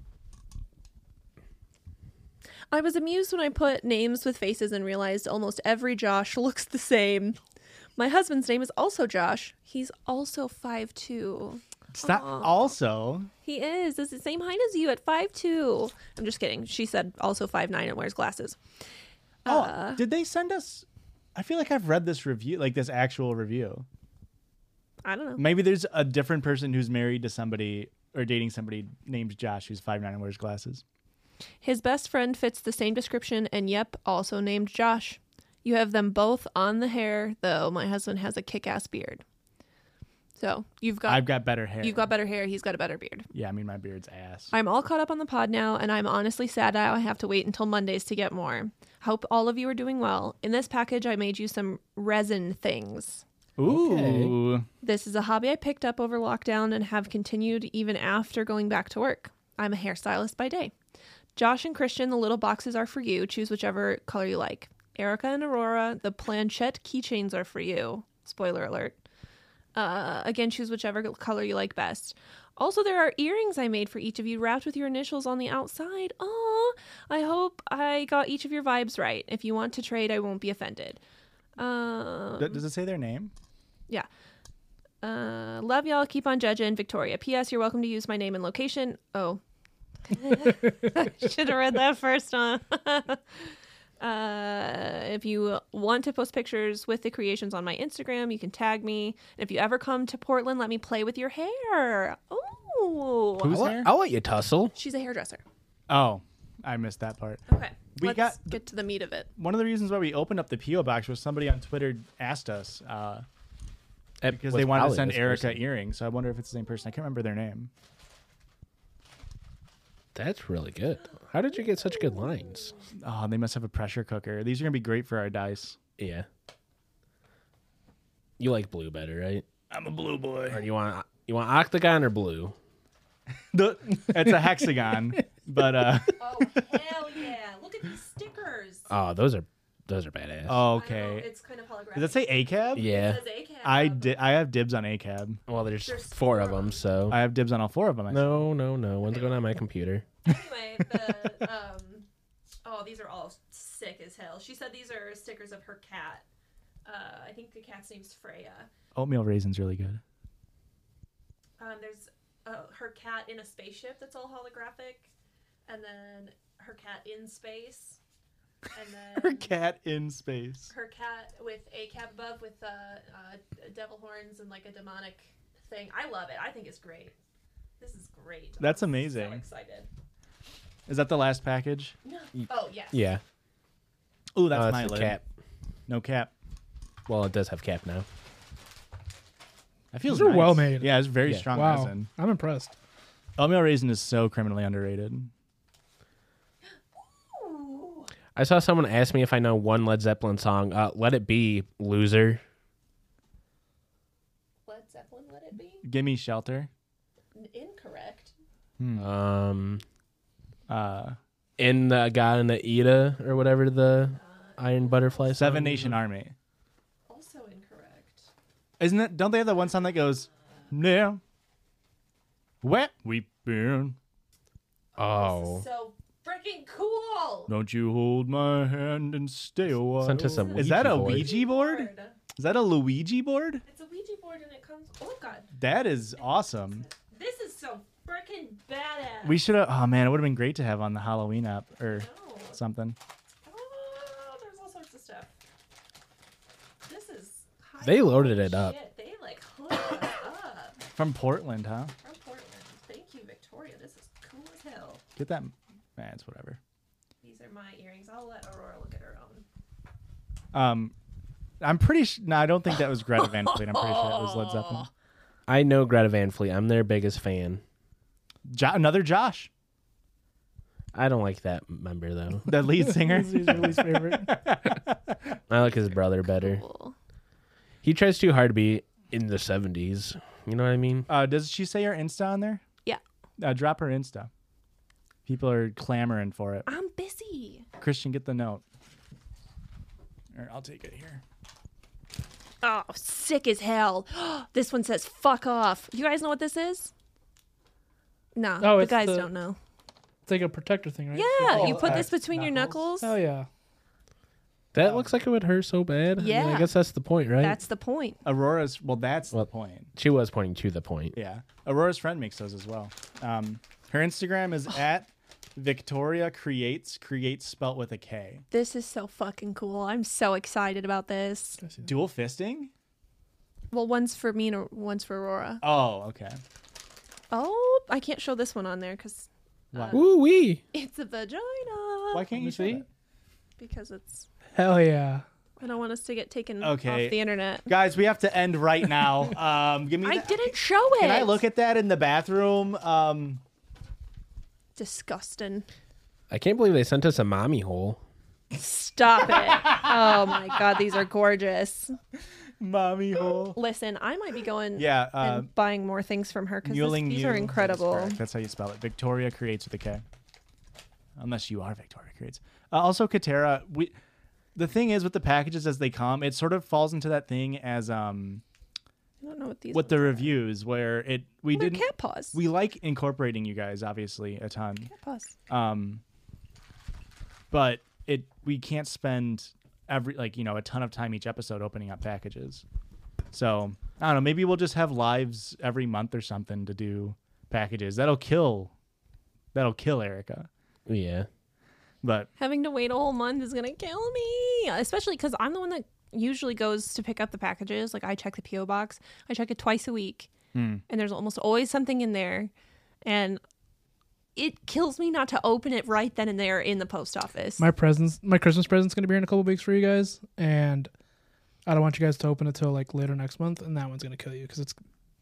I was amused when I put names with faces and realized almost every Josh looks the same. My husband's name is also Josh. He's also five two. It's not also. He is. It's the same height as you at five two. I'm just kidding. She said also five nine and wears glasses. Oh, Uh, did they send us? I feel like I've read this review, like this actual review. I don't know. Maybe there's a different person who's married to somebody or dating somebody named Josh who's five nine and wears glasses. His best friend fits the same description and yep, also named Josh. You have them both on the hair, though my husband has a kick-ass beard. So you've got I've got better hair. You've got better hair. He's got a better beard. Yeah, I mean my beard's ass. I'm all caught up on the pod now, and I'm honestly sad I have to wait until Mondays to get more. Hope all of you are doing well. In this package, I made you some resin things. Ooh. Okay. This is a hobby I picked up over lockdown and have continued even after going back to work. I'm a hairstylist by day. Josh and Christian, the little boxes are for you. Choose whichever color you like. Erica and Aurora, the planchette keychains are for you. Spoiler alert. Uh, again, choose whichever color you like best. Also, there are earrings I made for each of you wrapped with your initials on the outside. Aw, I hope I got each of your vibes right. If you want to trade, I won't be offended. Um, Th- Does it say their name? yeah. Uh, love y'all. Keep on judging. Victoria. P S. You're welcome to use my name and location. Oh. Should have read that first, huh? Uh, if you want to post pictures with the creations on my Instagram, you can tag me. And if you ever come to Portland, let me play with your hair. Oh, Who's I'll, hair? I'll let you tussle. she's a hairdresser. Oh, I missed that part. Okay, We let's got- get to the meat of it. One of the reasons why we opened up the P O box was somebody on Twitter asked us uh, because they wanted to send Erica earrings. So I wonder if it's the same person. I can't remember their name. That's really good. How did you get such good lines? Oh, they must have a pressure cooker. These are gonna be great for our dice. Yeah. You like blue better, right? I'm a blue boy. Or you want you want octagon or blue? The, it's a hexagon, but uh. Oh hell yeah! Look at these stickers. Oh, those are those are badass. Oh, okay. It's kind of holographic. Does that say A C A B? Yeah. A C A B. I did. I have dibs on A C A B. Well, there's, There's four four of them, so I have dibs on all four of them. I think. no, no, no. One's going on my computer. Anyway, the um, oh, these are all sick as hell. She said these are stickers of her cat. Uh, I think the cat's name's Freya. Oatmeal raisin's really good. Um, there's uh, her cat in a spaceship that's all holographic, and then her cat in space, and then Her cat in space. her cat with a cap above with uh, uh, devil horns and like a demonic thing. I love it. I think it's great. This is great. That's I'm amazing. So excited. Is that the last package? Oh yes. Yeah. Ooh, that's Oh, my the lid. cap. No cap. Well, it does have cap now. I feel These are well made. Yeah, it's very Yeah. strong Wow. resin. I'm impressed. Oatmeal raisin is so criminally underrated. I saw someone ask me if I know one Led Zeppelin song. Uh, Let It Be, Loser. let it be. Gimme Shelter. Incorrect. Um, Uh, in the God and the Ida or whatever the Iron Butterfly song Seven is. Nation Army. Also incorrect. Isn't it? Don't they have that one song that goes, "Yeah, wet we been. Oh, So freaking cool. Don't you hold my hand and stay a while." Sent us a Is that a Ouija board. Ouija board? Is that a Luigi board? It's a Ouija board and it comes. Oh god, That is awesome. this is so freaking badass. We should have. Oh man, it would have been great to have on the Halloween app or No. something. Oh, there's all sorts of stuff. This is. high They loaded quality it up. shit. They like hooked us up From Portland, huh? from Portland. Thank you, Victoria. This is cool as hell. Get that. Man, it's whatever. These are my earrings. I'll let Aurora look at her own. Um, I'm pretty sure. No, I don't think that was Greta Van Fleet. I'm pretty sure that was Led Zeppelin. I know Greta Van Fleet. I'm their biggest fan. Jo- another Josh, I don't like that member though. the lead singer. He's his least favorite. I like his brother better. Cool. He tries too hard to be in the seventies. You know what I mean? Uh, does she say her Insta on there? Yeah. Uh, drop her Insta. People are clamoring for it. I'm busy. Christian, get the note. Or I'll take it here. Oh, sick as hell. This one says fuck off. You guys know what this is? No, Oh, the it's guys the- don't know. It's like a protector thing, right? Yeah, So- you Oh, put this uh, between your knuckles. Hell yeah. That looks like it would hurt so bad. I mean, Yeah. I guess that's the point, right? That's the point. Aurora's. Well, that's Well- the point. She was pointing to the point. Yeah. Aurora's friend makes those as well. Um, her Instagram is at Victoria Creates. Creates spelt with a K. This is so fucking cool. I'm so excited about this. Dual fisting? Well, one's for me and one's for Aurora. Oh, okay. Oh, I can't show this one on there because Why? Woo wee! it's a vagina. Why can't you see? That? Because it's. Hell yeah. I don't want us to get taken Okay. off the internet. Guys, we have to end right now. Um, give me. I that- didn't show it. Can I look at that in the bathroom? Um, Disgusting. I can't believe they sent us a mommy hole. Stop it. Oh my god, these are gorgeous. mommy hole. Listen, I might be going Yeah. Uh, and buying more things from her because Muling these Mew are is incredible. correct. That's how you spell it. Victoria Creates with a K. Unless you are Victoria Creates. Uh, also, Katera, we. The thing is with the packages as they come, it sort of falls into that thing as um I don't know what these with ones the are. reviews where it we They're didn't cat paws. we like incorporating you guys obviously a ton. cat paws. Um, but it we can't spend every like you know a ton of time each episode opening up packages. So I don't know. Maybe we'll just have lives every month or something to do packages. That'll kill. That'll kill Erica. Yeah. But Having to wait a whole month is gonna kill me, especially because I'm the one that usually goes to pick up the packages. Like I check the P O box. I check it twice a week, hmm. and there's almost always something in there, and it kills me not to open it right then and there in the post office. My presents, my Christmas present's gonna be here in a couple weeks for you guys, and I don't want you guys to open it till like later next month, and that one's gonna kill you because it's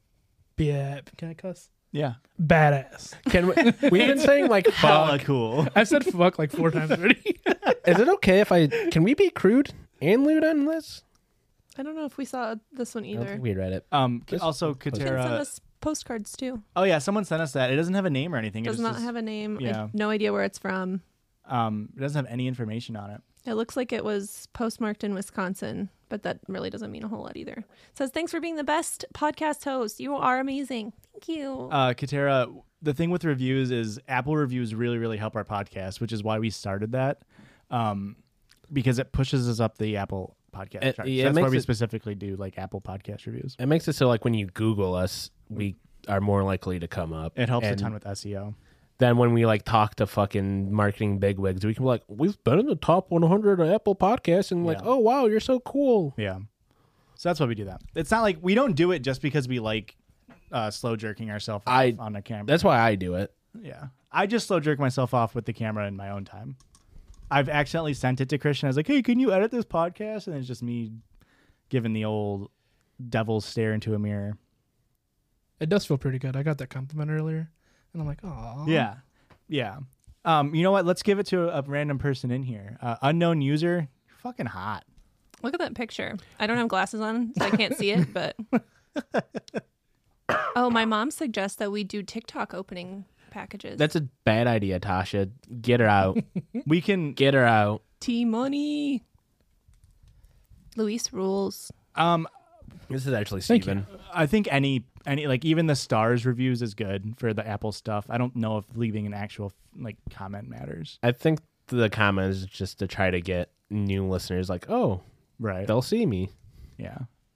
yeah. Can I cuss? yeah, Badass. Can we? We've been saying like hella fuck. cool. I've said fuck like four times already. Is it okay if I? Can we be crude and lewd on this? I don't know if we saw this one I don't either. think we read it. Um, This- also You can send Katera. us postcards too. Oh yeah, someone sent us that. It doesn't have a name or anything. It Does just not is- have a name. I yeah. have no idea where it's from. Um, it doesn't have any information on it. It looks like it was postmarked in Wisconsin, but that really doesn't mean a whole lot either. It says, thanks for being the best podcast host. You are amazing. Thank you. Uh, Katera, the thing with reviews is Apple reviews really, really help our podcast, which is why we started that. Um, because it pushes us up the Apple podcast It- charts. yeah, it That's why makes we it- specifically do like Apple podcast reviews. It makes it so like when you Google us, we are more likely to come up. It helps And a ton with S E O. then when we like talk to fucking marketing bigwigs, we can be like, we've been in the top one hundred of Apple podcasts, and like, Yeah. oh wow, you're so cool. Yeah. So that's why we do that. It's not like we don't do it just because we like uh, slow jerking ourselves off I- on the camera. That's why I do it. Yeah. I just slow jerk myself off with the camera in my own time. I've accidentally sent it to Christian. I was like, hey, can you edit this podcast? And it's just me giving the old devil's stare into a mirror. It does feel pretty good. I got that compliment earlier, and I'm like, oh. Yeah. Yeah. Um, you know what? Let's give it to a, a random person in here. Uh, unknown user. You're fucking hot. Look at that picture. I don't have glasses on, so I can't see it, but Oh, my mom suggests that we do TikTok opening packages. That's a bad idea, Tasha. Get her out. We can Get her out. T money. Luis rules. um This is actually Thank Steven. I think any any like even the stars reviews is good for the Apple stuff. I don't know if leaving an actual like comment matters. I think the comment is just to try to get new listeners like, oh, Right. they'll see me. Yeah.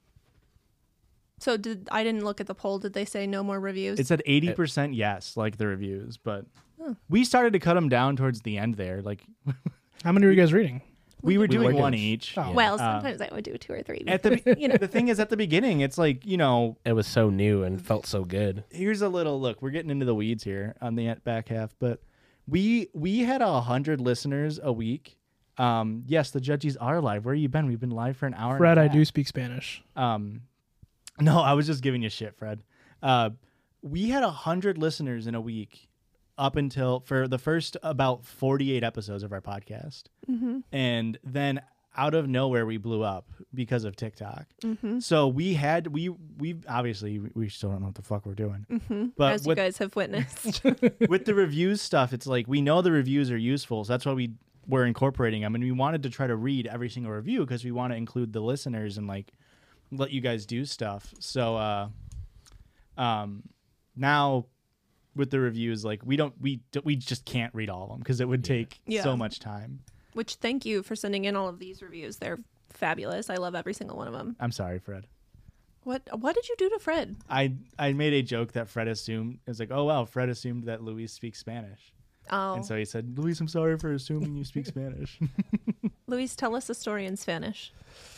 So did I didn't look at the poll. Did they say no more reviews? It said eighty percent yes, like the reviews, but we started to cut them down towards the end there. Like How many were you guys reading? we were doing were one doing- each. Oh. well, Uh, sometimes I would do two or three. At the you you know. know the thing is at the beginning it's like, you know, It was so new and felt so good. here's a little look. We're getting into the weeds here on the back half, but we we had a hundred listeners a week. Um, yes, the judges are live. Where you been? We've been live for an hour. Fred, and a I half. do speak Spanish. Um, no, I was just giving you shit, Fred. Uh, we had a hundred listeners in a week up until for the first about forty-eight episodes of our podcast, Mm-hmm. and then out of nowhere we blew up because of TikTok. Mm-hmm. So we had we we obviously we still don't know what the fuck we're doing, Mm-hmm. but As you with guys have witnessed. with the reviews stuff, it's like we know the reviews are useful, so that's why we were incorporating them, and we wanted to try to read every single review because we want to include the listeners and like let you guys do stuff. So uh, um, now with the reviews, like we don't we d- we just can't read all of them because it would take Yeah. so much time. Which thank you for sending in all of these reviews. They're fabulous. I love every single one of them. I'm sorry, Fred. What what did you do to Fred? I I made a joke that Fred assumed it was like, oh wow, Fred assumed that Luis speaks Spanish, Oh, and so he said, Luis, I'm sorry for assuming you speak Spanish. Luis, tell us a story in Spanish.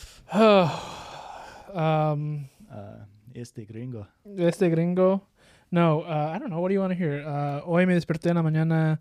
um, uh, este gringo. este gringo. No, uh, I don't know. What do you want to hear? Uh, hoy me desperté en la mañana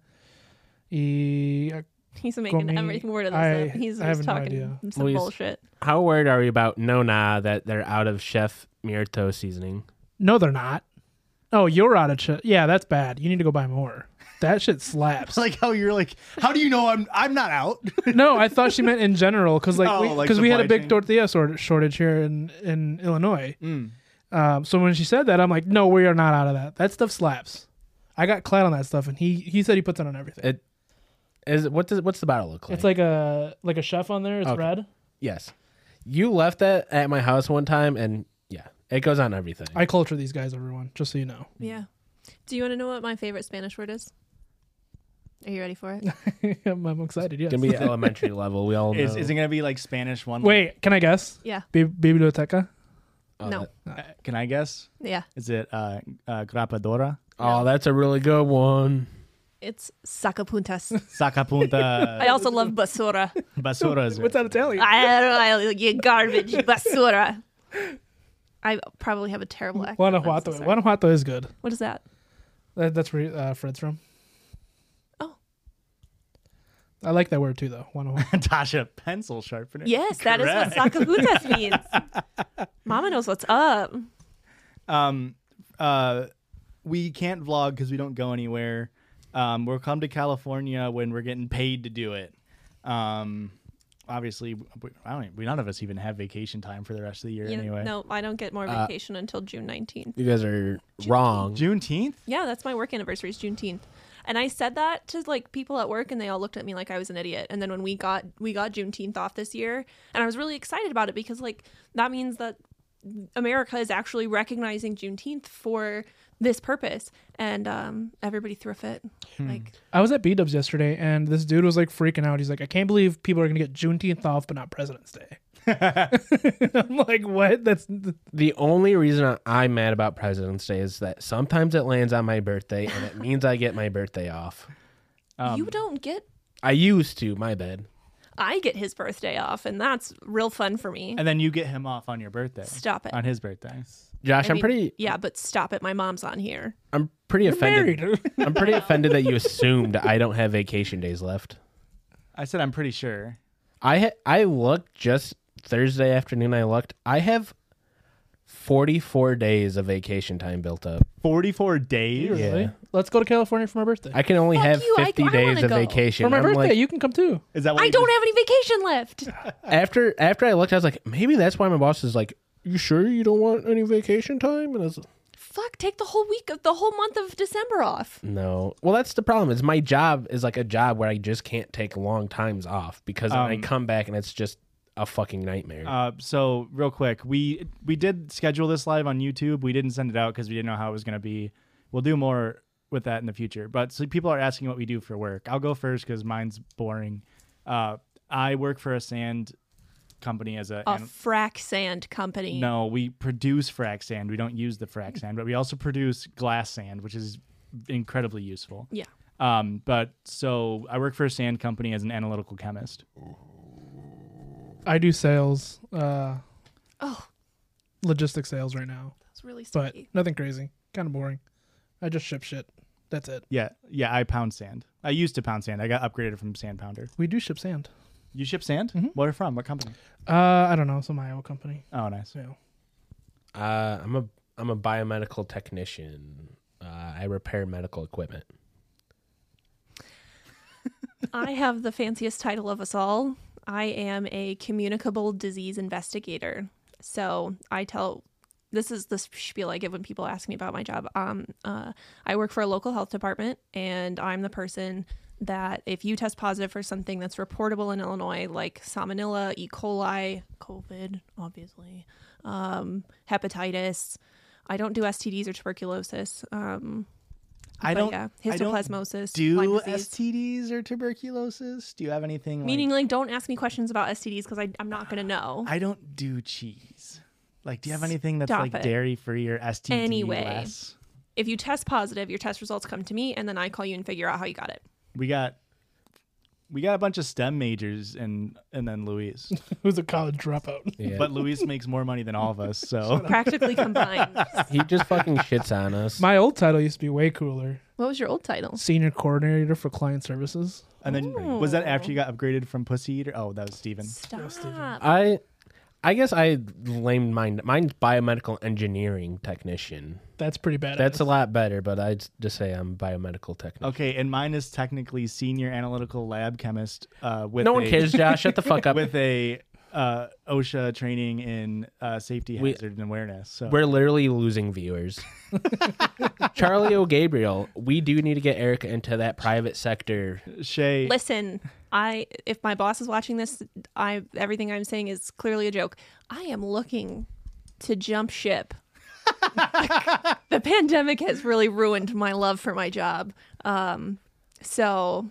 y uh, He's making Comí- every word of this I- up. He's I have just no talking idea. some Luis, bullshit. How worried are we about Nona that they're out of Chef Mirto seasoning? no, they're not. Oh, you're out of shit. Yeah, that's bad. You need to go buy more. That shit slaps. Like how you're like, how do you know I'm I'm not out? No, I thought she meant in general because like Oh, we, like 'cause we had a supply big chain? tortilla sort- shortage here in in Illinois. Mm. Um, so when she said that, I'm like, no, we are not out of that. That stuff slaps. I got Clyde on that stuff, and he he said he puts it on everything. It is what does what's the bottle look like? It's like a like a chef on there. It's Okay. red. yes. You left that at my house one time, and yeah, it goes on everything. I culture these guys, everyone, just so you know. Yeah. Do you want to know what my favorite Spanish word is? Are you ready for it? I'm, I'm excited. Yes. It's gonna be elementary level. We all know. Is is it gonna be like Spanish one? Wait, can I guess? Yeah. Bi- Biblioteca. Oh, No. that- Uh, can I guess? Yeah. Is it uh, uh grapadora? oh, that's a really good one. It's sacapuntas. Sacapunta. I also love basura. basura. Is What's that Italian? I don't know, you garbage, basura. I probably have a terrible accent. I'm so Guanajuato. sorry. Guanajuato is good. What is that? That, that's where uh, Fred's from. Oh. I like that word too, though. Guanajuato. Tasha pencil sharpener. Yes, that is what Correct. sacapuntas means. Mama knows what's up. Um, uh, we can't vlog because we don't go anywhere. Um, we'll come to California when we're getting paid to do it. Um, obviously, we, I don't. We none of us even have vacation time for the rest of the year You know, anyway. No, I don't get more Uh, vacation until June nineteenth. You guys are wrong. Juneteenth. Yeah, that's my work anniversary is Juneteenth. And I said that to like people at work and they all looked at me like I was an idiot. And then when we got we got Juneteenth off this year, and I was really excited about it because like that means that America is actually recognizing Juneteenth for this purpose. And um, everybody threw a fit. Like I was at B Dubs yesterday, and this dude was like freaking out. He's like, I can't believe people are gonna get Juneteenth off, but not President's Day. I'm like, what? That's The only reason I'm mad about President's Day is that sometimes it lands on my birthday, and it means I get my birthday off. Um, you don't get I used to. My bad. I get his birthday off, and that's real fun for me. and then you get him off on your birthday. Stop it. On his birthday. Josh, I I'm mean, pretty. Yeah, but stop it. My mom's on here. I'm pretty offended. married. I'm pretty offended that you assumed I don't have vacation days left. I said I'm pretty sure. I ha- I looked just Thursday afternoon. I looked. I have forty-four days of vacation time built up. Forty-four days. Really? Yeah. Let's go to California for my birthday. I can only Fuck have you, I- fifty I days wanna of go. vacation. for my I'm birthday, like- you can come too. Is that what I you don't just- have any vacation left. after after I looked, I was like, maybe that's why my boss is like, "You sure you don't want any vacation time?" And I was, fuck? Take the whole week of the whole month of December off. No. Well, that's the problem. Is my job is like a job where I just can't take long times off because Um, I come back and it's just a fucking nightmare. Uh, so real quick, we we did schedule this live on YouTube. We didn't send it out because we didn't know how it was going to be. We'll do more with that in the future. But so people are asking what we do for work. I'll go first because mine's boring. Uh, I work for a sand company as a. A an- frac sand company. no, we produce frac sand. We don't use the frac sand, but we also produce glass sand, which is incredibly useful. Yeah. Um, but so I work for a sand company as an analytical chemist. I do sales, uh, Oh, logistic sales right now, that's really but sticky. nothing crazy. Kind of boring. I just ship shit. That's it. Yeah, yeah. I pound sand. I used to pound sand. I got upgraded from Sand Pounder. We do ship sand. You ship sand? Mhm. Where from? What company? Uh, I don't know, some Iowa company. Oh, nice. So Uh, I'm a I'm a biomedical technician. Uh, I repair medical equipment. I have the fanciest title of us all. I am a communicable disease investigator. So I tell, this is the spiel I give when people ask me about my job. Um, uh, I work for a local health department, and I'm the person that if you test positive for something that's reportable in Illinois, like salmonella, E. coli, COVID, obviously, um, hepatitis, I don't do S T Ds or tuberculosis. Um, I but don't. yeah, I don't histoplasmosis, do Lyme disease. S T Ds or tuberculosis. Do you have anything? Like, Meaning, like, don't ask me questions about S T Ds because I'm not going to know. I don't do cheese. Like, do you have anything that's Stop like it. dairy free or S T D Anyway. less? If you test positive, your test results come to me, and then I call you and figure out how you got it. We got. We got a bunch of STEM majors and and then Luis, who's a college dropout? Yeah. but Luis makes more money than all of us. So Practically combined. He just fucking shits on us. My old title used to be way cooler. What was your old title? Senior coordinator for client services. and then was that after you got upgraded from Pussy Eater? Oh, that was Steven. Stop. I I guess I lamed mine. Mine's biomedical engineering technician. That's pretty bad. That's a lot better, but I'd just say I'm biomedical technician. Okay, and mine is technically senior analytical lab chemist. Uh, with No a, one cares, Josh. Shut the fuck up. With a uh, OSHA training in uh, safety We- hazard and awareness. So We're literally losing viewers. Charlie O'Gabriel, we do need to get Erica into that private sector. Shay, Listen, I if my boss is watching this, I everything I'm saying is clearly a joke. I am looking to jump ship. The pandemic has really ruined my love for my job. Um, so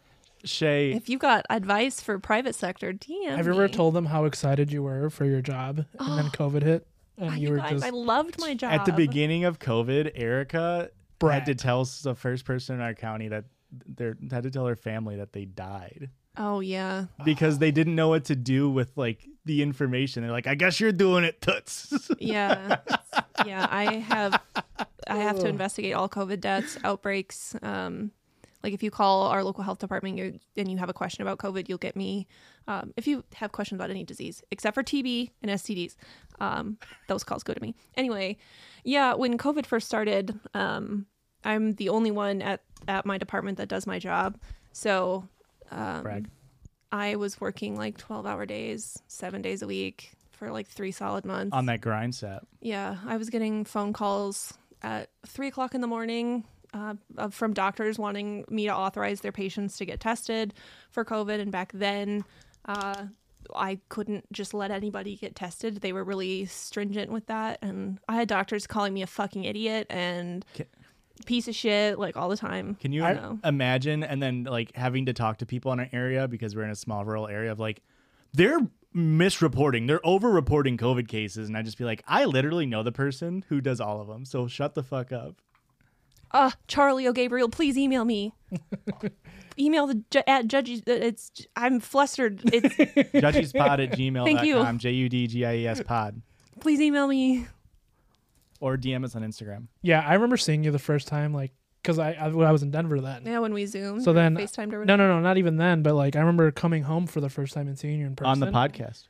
Shay, if you got advice for private sector, D M Have you ever me. told them how excited you were for your job and then COVID hit and Ah, you, you were guys, just I loved my job. at the beginning of COVID, Erica Brag. had to tell s- the first person in our county that they had to tell her family that they died Oh yeah. because they didn't know what to do with like the information. They're like, I guess you're doing it, toots. Yeah. Yeah, I have I have to investigate all COVID deaths, outbreaks. Um, like if you call our local health department you and you have a question about COVID, you'll get me. Um, if you have questions about any disease, except for T B and S T Ds, um, those calls go to me. Anyway, yeah, when COVID first started, um, I'm the only one at, at my department that does my job. So um, Brag. I was working like twelve hour days, seven days a week for like three solid months. On that grind set. Yeah, I was getting phone calls at three o'clock in the morning uh, uh, from doctors wanting me to authorize their patients to get tested for COVID. And back then, uh, I couldn't just let anybody get tested. They were really stringent with that. And I had doctors calling me a fucking idiot and Ca- piece of shit like all the time. Can you I know. imagine and then like having to talk to people in our area because we're in a small rural area of like they're misreporting, they're over-reporting COVID cases, and I just be like, I literally know the person who does all of them, so shut the fuck up. Uh, Charlie O'Gabriel, please email me. Email the ju- at judges. It's I'm flustered. It's Judgiespod at gmail Thank dot you. com, J U D G I E S pod, please email me. or D M us on Instagram. Yeah, I remember seeing you the first time, like, because I, I when I was in Denver then. Yeah, when we zoomed. So or then, FaceTimed or no, whatever. no, no, not even then. But like, I remember coming home for the first time and seeing you in person On the podcast.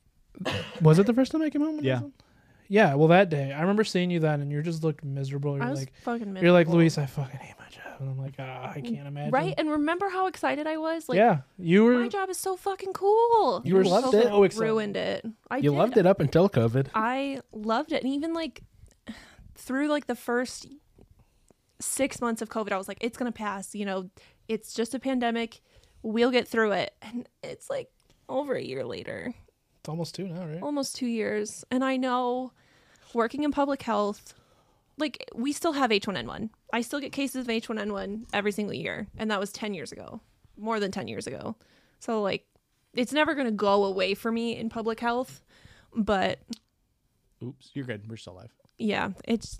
Was it the first time I came home? when I Yeah. was on? Yeah. Well, that day I remember seeing you then, and you just looked miserable. You're I was like, fucking miserable. you're like, Luis, I fucking hate my job, and I'm like, ah, I can't imagine. Right? And remember how excited I was? Like, yeah, you were. my job is so fucking cool. You were loved COVID it. So excited. ruined it. I You did. loved it up until COVID. I loved it. And even like through like the first six months of COVID, I was like, it's going to pass. You know, it's just a pandemic. We'll get through it. And it's like over a year later, It's almost two now, right? almost two years. And I know working in public health, like we still have H one N one. I still get cases of H one N one every single year. And that was ten years ago, more than ten years ago. So like, it's never going to go away for me in public health. But Oops, you're good. We're still live. yeah, it's,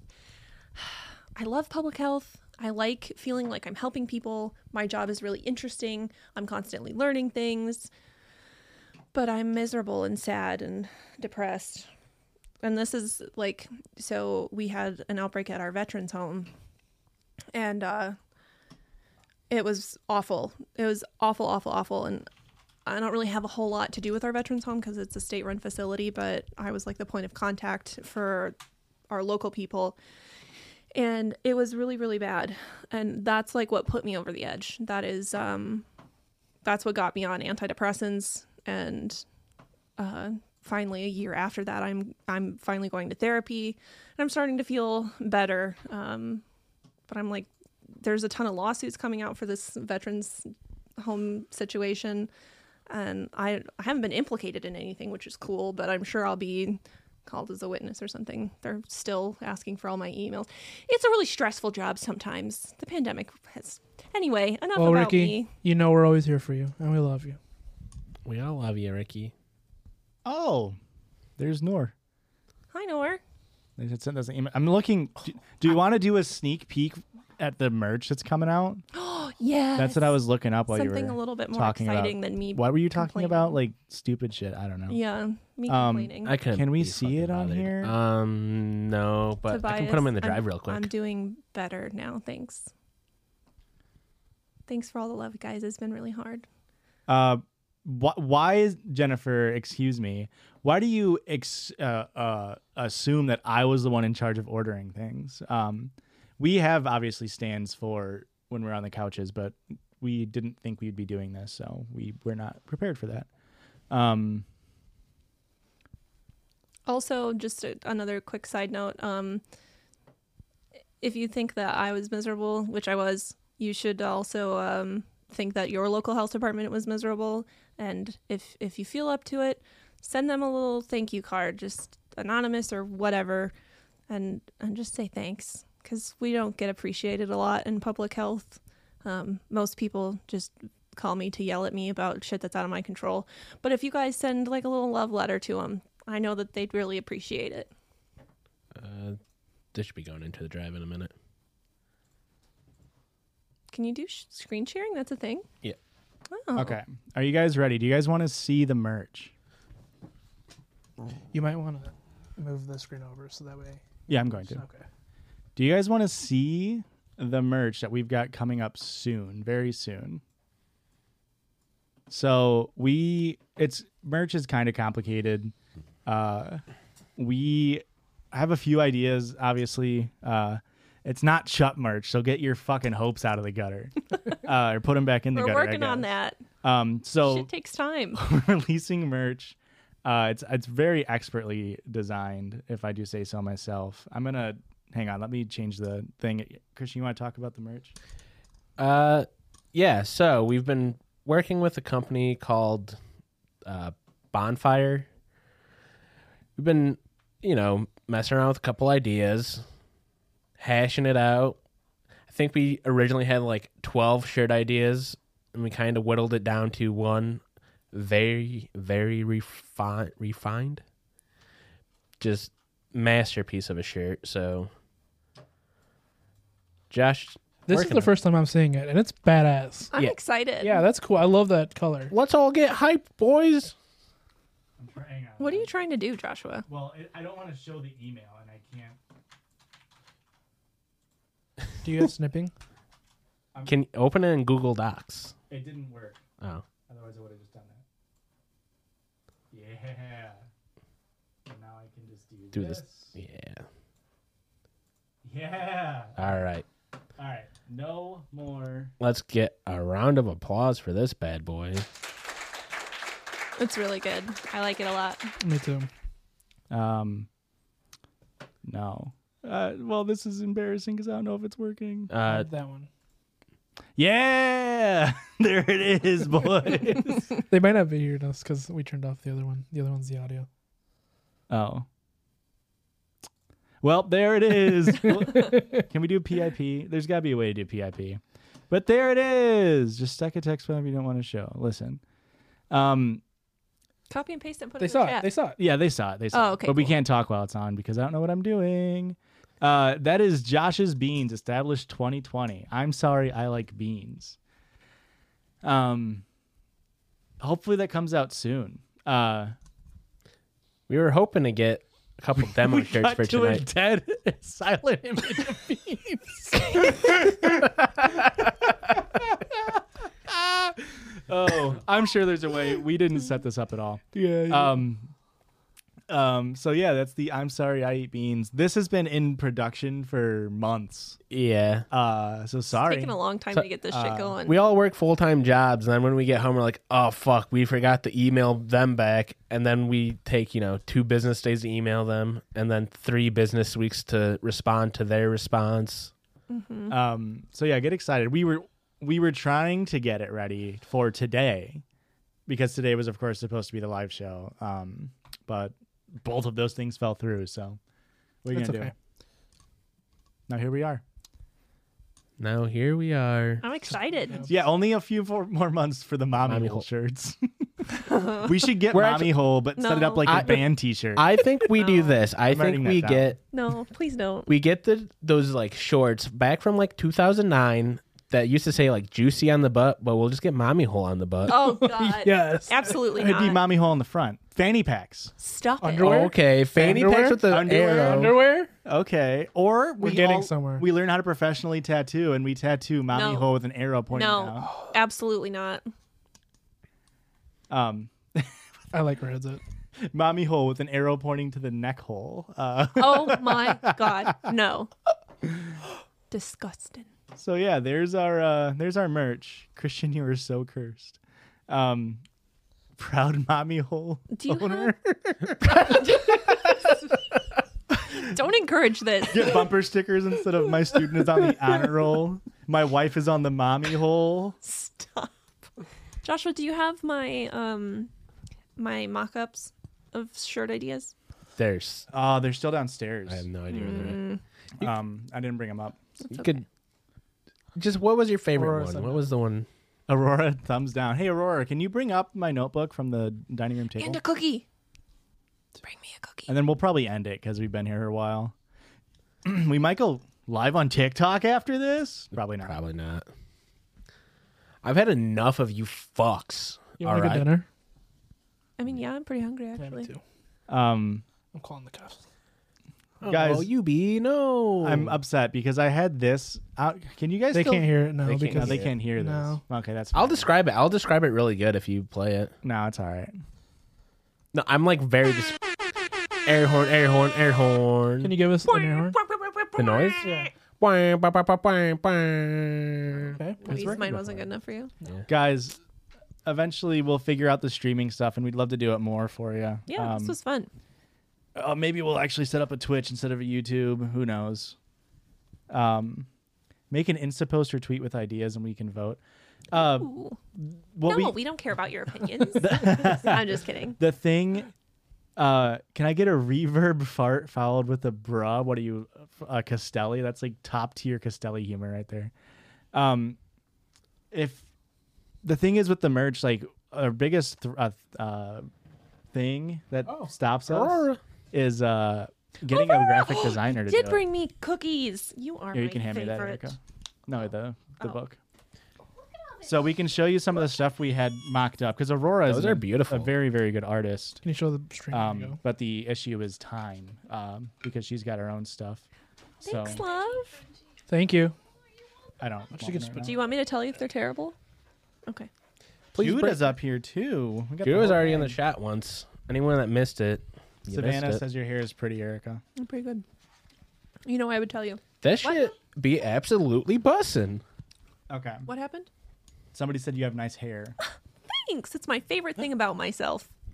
I love public health. I like feeling like I'm helping people. My job is really interesting. I'm constantly learning things. But I'm miserable and sad and depressed. And this is like, so we had an outbreak at our veterans home. And uh, it was awful. It was awful, awful, awful. And I don't really have a whole lot to do with our veterans home because it's a state-run facility. But I was like the point of contact for our local people. And it was really, really bad. And that's like what put me over the edge. That is, um, that's what got me on antidepressants. And uh, finally, a year after that, I'm I'm finally going to therapy, and I'm starting to feel better. Um, but I'm like, there's a ton of lawsuits coming out for this veterans home situation, and I I haven't been implicated in anything, which is cool. But I'm sure I'll be called as a witness or something. They're still asking for all my emails. It's a really stressful job sometimes. The pandemic has. Anyway, enough Well, about Ricky, me. you know we're always here for you, and we love you. We all love you, Ricky. Oh, there's Noor. Hi, Noor. They just sent us an email. I'm looking. Do, do you want to do a sneak peek at the merch that's coming out? Yeah. That's what I was looking up while Something you were a little bit more talking exciting about. than me. What were you talking complaining. about? Like stupid shit. I don't know. Yeah, me Um, complaining. I couldn't Can we be see fucking it on bothered. here? Um, no, but I can Tobias, put them in the drive I'm- real quick. I'm doing better now. Thanks. Thanks for all the love, guys. It's been really hard. Uh, wh- why is Jennifer? Excuse me. Why do you ex- uh, uh, assume that I was the one in charge of ordering things? Um, we have obviously stands for when we're on the couches, but we didn't think we'd be doing this, so we we're not prepared for that. Um, Also, just a, another quick side note. Um, if you think that I was miserable, which I was, you should also um, think that your local health department was miserable. And if if you feel up to it, send them a little thank you card, just anonymous or whatever, and and just say thanks, because we don't get appreciated a lot in public health. Um, most people just call me to yell at me about shit that's out of my control. But if you guys send like a little love letter to them, I know that they'd really appreciate it. Uh, this should be going into the drive in a minute. Can you do sh- screen sharing? That's a thing? Yeah. Oh. okay. Are you guys ready? Do you guys want to see the merch? You might want to move the screen over so that way. Yeah, I'm going to. Okay. Do you guys want to see the merch that we've got coming up soon, very soon? So we, it's merch is kind of complicated. Uh, we have a few ideas, obviously. Uh, it's not Chup merch, so get your fucking hopes out of the gutter, uh, or put them back in the We're gutter. I working on guess. that. Um, so Shit takes time. we're releasing merch. Uh, it's it's very expertly designed, if I do say so myself. I'm gonna hang on. Let me change the thing. Christian, you want to talk about the merch? Uh, yeah. So we've been working with a company called uh, Bonfire. We've been, you know, messing around with a couple ideas, hashing it out. I think we originally had like twelve shirt ideas, and we kind of whittled it down to one very, very refi- refined, just masterpiece of a shirt. So, Josh, This is working the on- first time I'm seeing it, and it's badass. I'm Yeah. excited. Yeah, that's cool. I love that color. Let's all get hyped, boys. Hang on. What are you trying to do, Joshua? Well, it, I don't want to show the email, and I can't. Do you have snipping? Can you open it in Google Docs? It didn't work. Oh. Otherwise, I would have just done that. Yeah. So now I can just do, Do this. this. Yeah. Yeah. All right. All right. No more. Let's get a round of applause for this bad boy. It's really good. I like it a lot. Me too. Um. No. Uh, well, this is embarrassing because I don't know if it's working. Uh, that one. Yeah, there it is, boys. They might not be hearing us because we turned off the other one. The other one's the audio. Oh. Well, there it is. Can we do P I P? There's got to be a way to do P I P. But there it is. Just stuck a text file if you don't want to show. Listen. Um, Copy and paste it and put They it in saw the it. chat. They saw it. yeah, they saw it. They saw Oh, it. okay, But we cool. can't talk while it's on because I don't know what I'm doing. Uh, that is Josh's Beans, established twenty twenty. I'm sorry, I like beans. Um, hopefully that comes out soon. Uh, we were hoping to get a couple demo we shirts got for to a tonight. dead silent image of beans. Oh, I'm sure there's a way. We didn't set this up at all. Yeah. yeah. Um, um, so yeah, that's the I'm sorry I eat beans. This has been in production for months. Yeah. Uh, so It's sorry. taking a long time So- to get this uh, shit going. We all work full time jobs, and then when we get home, we're like, "Oh fuck, we forgot to email them back." And then we take, you know, two business days to email them, and then three business weeks to respond to their response. Um, so yeah, get excited. We were we were trying to get it ready for today because today was of course supposed to be the live show. Um, but both of those things fell through. So what are you That's gonna okay. do? Now here we are. Now here we are. I'm excited. Yeah, only a few more, more months for the mommy, Mommy hole hole. shirts. We should get We're mommy actually- hole, but set it up No. like a I- band T-shirt. I think we do No. this. I I'm writing think that we down. get No, please don't. we get the those like shorts back from like two thousand nine that used to say like juicy on the butt, but we'll just get mommy hole on the butt. Oh God. Yes. Absolutely It'd be not. mommy hole in the front. Fanny packs. Stop it. Underwear? Okay, fanny Underwear? packs with the Underwear? arrow. Underwear? Okay. Or we We're getting all- somewhere. We learn how to professionally tattoo, and we tattoo mommy No. hole with an arrow pointing No, out. absolutely not. Um, I like where heads at. mommy hole with an arrow pointing to the neck hole. Uh, Oh my God, no. Disgusting. so yeah, there's our uh, there's our merch. Christian, you are so cursed. Um, proud mommy hole Do you owner. have? Don't encourage this. Get bumper stickers instead of my student is on the honor roll. My wife is on the mommy hole. Stop. Joshua, do you have my um my mock-ups of shirt ideas? There's. Oh, they're still downstairs. I have no idea where Mm. they're at. Um, I didn't bring them up. You could just. What was your favorite Aurora one? said What no. was the one? Aurora, thumbs down. Hey, Aurora, can you bring up my notebook from the dining room table? And a cookie. Bring me a cookie. And then we'll probably end it because we've been here a while. We might go live on TikTok after this. Probably not. Probably not. I've had enough of you fucks. You All want to right. go dinner? I mean, yeah, I'm pretty hungry Yeah, actually. me too. Um, I'm calling the cops. Guys, oh, you be no. I'm upset because I had this out. Can you guys? They still- can't hear it now They can't because No, they hear it. can't hear No. this. Okay, that's. I'll fine. describe it. I'll describe it really good if you play it. No, it's all right. No, I'm like very dis- air horn, air horn, air horn. Can you give us an air horn? the noise? Yeah. Wah, bah, bah, bah, bah, bah. Okay. Please, working mine with wasn't mine. good enough for you. Guys, eventually we'll figure out the streaming stuff, and we'd love to do it more for you. Yeah, this Um, was fun. Uh, maybe we'll actually set up a Twitch instead of a YouTube. Who knows? Um, make an Insta post or tweet with ideas, and we can vote. Uh, Ooh. what no, we we don't care about your opinions. I'm just kidding. the thing. Uh, can I get a reverb fart followed with a bruh? What are you, uh, Castelli? That's like top tier Castelli humor right there. Um, if the thing is with the merch, like our biggest th- uh, uh, thing that Oh. stops us Aurora. is uh getting a graphic designer to Did do bring it. me cookies. You are Here, you my can hand me that, favorite. Erica. No, the the Oh. book. So we can show you some of the stuff we had mocked up because Aurora is Those a, are beautiful. a very very good artist. Can you show the stream? There you Um, go. but the issue is time um, because she's got her own stuff. So Thanks, love. Thank you. I don't. She want can one spit- right Do you want me to tell you if they're terrible? Okay. now. Please bring- Juda's up here too. We got the Judah was whole already in the gang. chat once. Anyone that missed it, you Savannah missed it. says your hair is pretty, Erica. I'm pretty good. You know what I would tell you? That What? shit be absolutely bussin'. Okay. What happened? Somebody said you have nice hair. Thanks. It's my favorite thing about myself.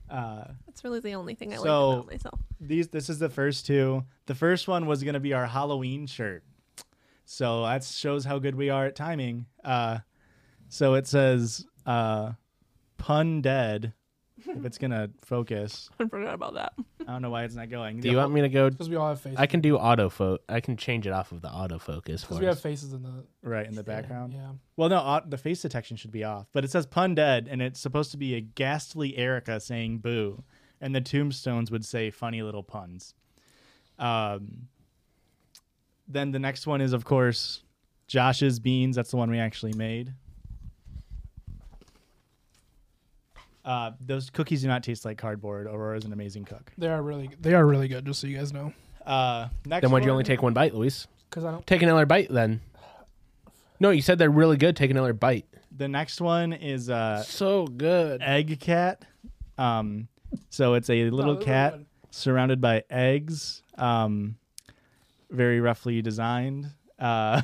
Uh, That's really the only thing I So- like about myself. these this is the first two. The first one was gonna be our Halloween shirt. So that shows how good we are at timing. Uh, so it says uh, pun dead. If it's gonna focus, I forgot about that. I don't know why it's not going. Do you want me to go? Because we all have faces. I can do autofocus. I can change it off of the autofocus Because for we have us. faces in the. right in the background? Yeah. Well, no, au- the face detection should be off, but it says pun dead, and it's supposed to be a ghastly Erica saying boo, and the tombstones would say funny little puns. Um, then the next one is, of course, Josh's beans. That's the one we actually made. Uh, those cookies do not taste like cardboard. Aurora's an amazing cook. They are really. They are really good. Just so you guys know. Uh, next Then why'd you one- only take one bite, Luis? Because I don't. Take another bite then. No, you said they're really good. Take another bite. The next one is uh, So good. egg cat. Um, so it's a little Oh, those are cat good. surrounded by eggs, um, very roughly designed. Uh,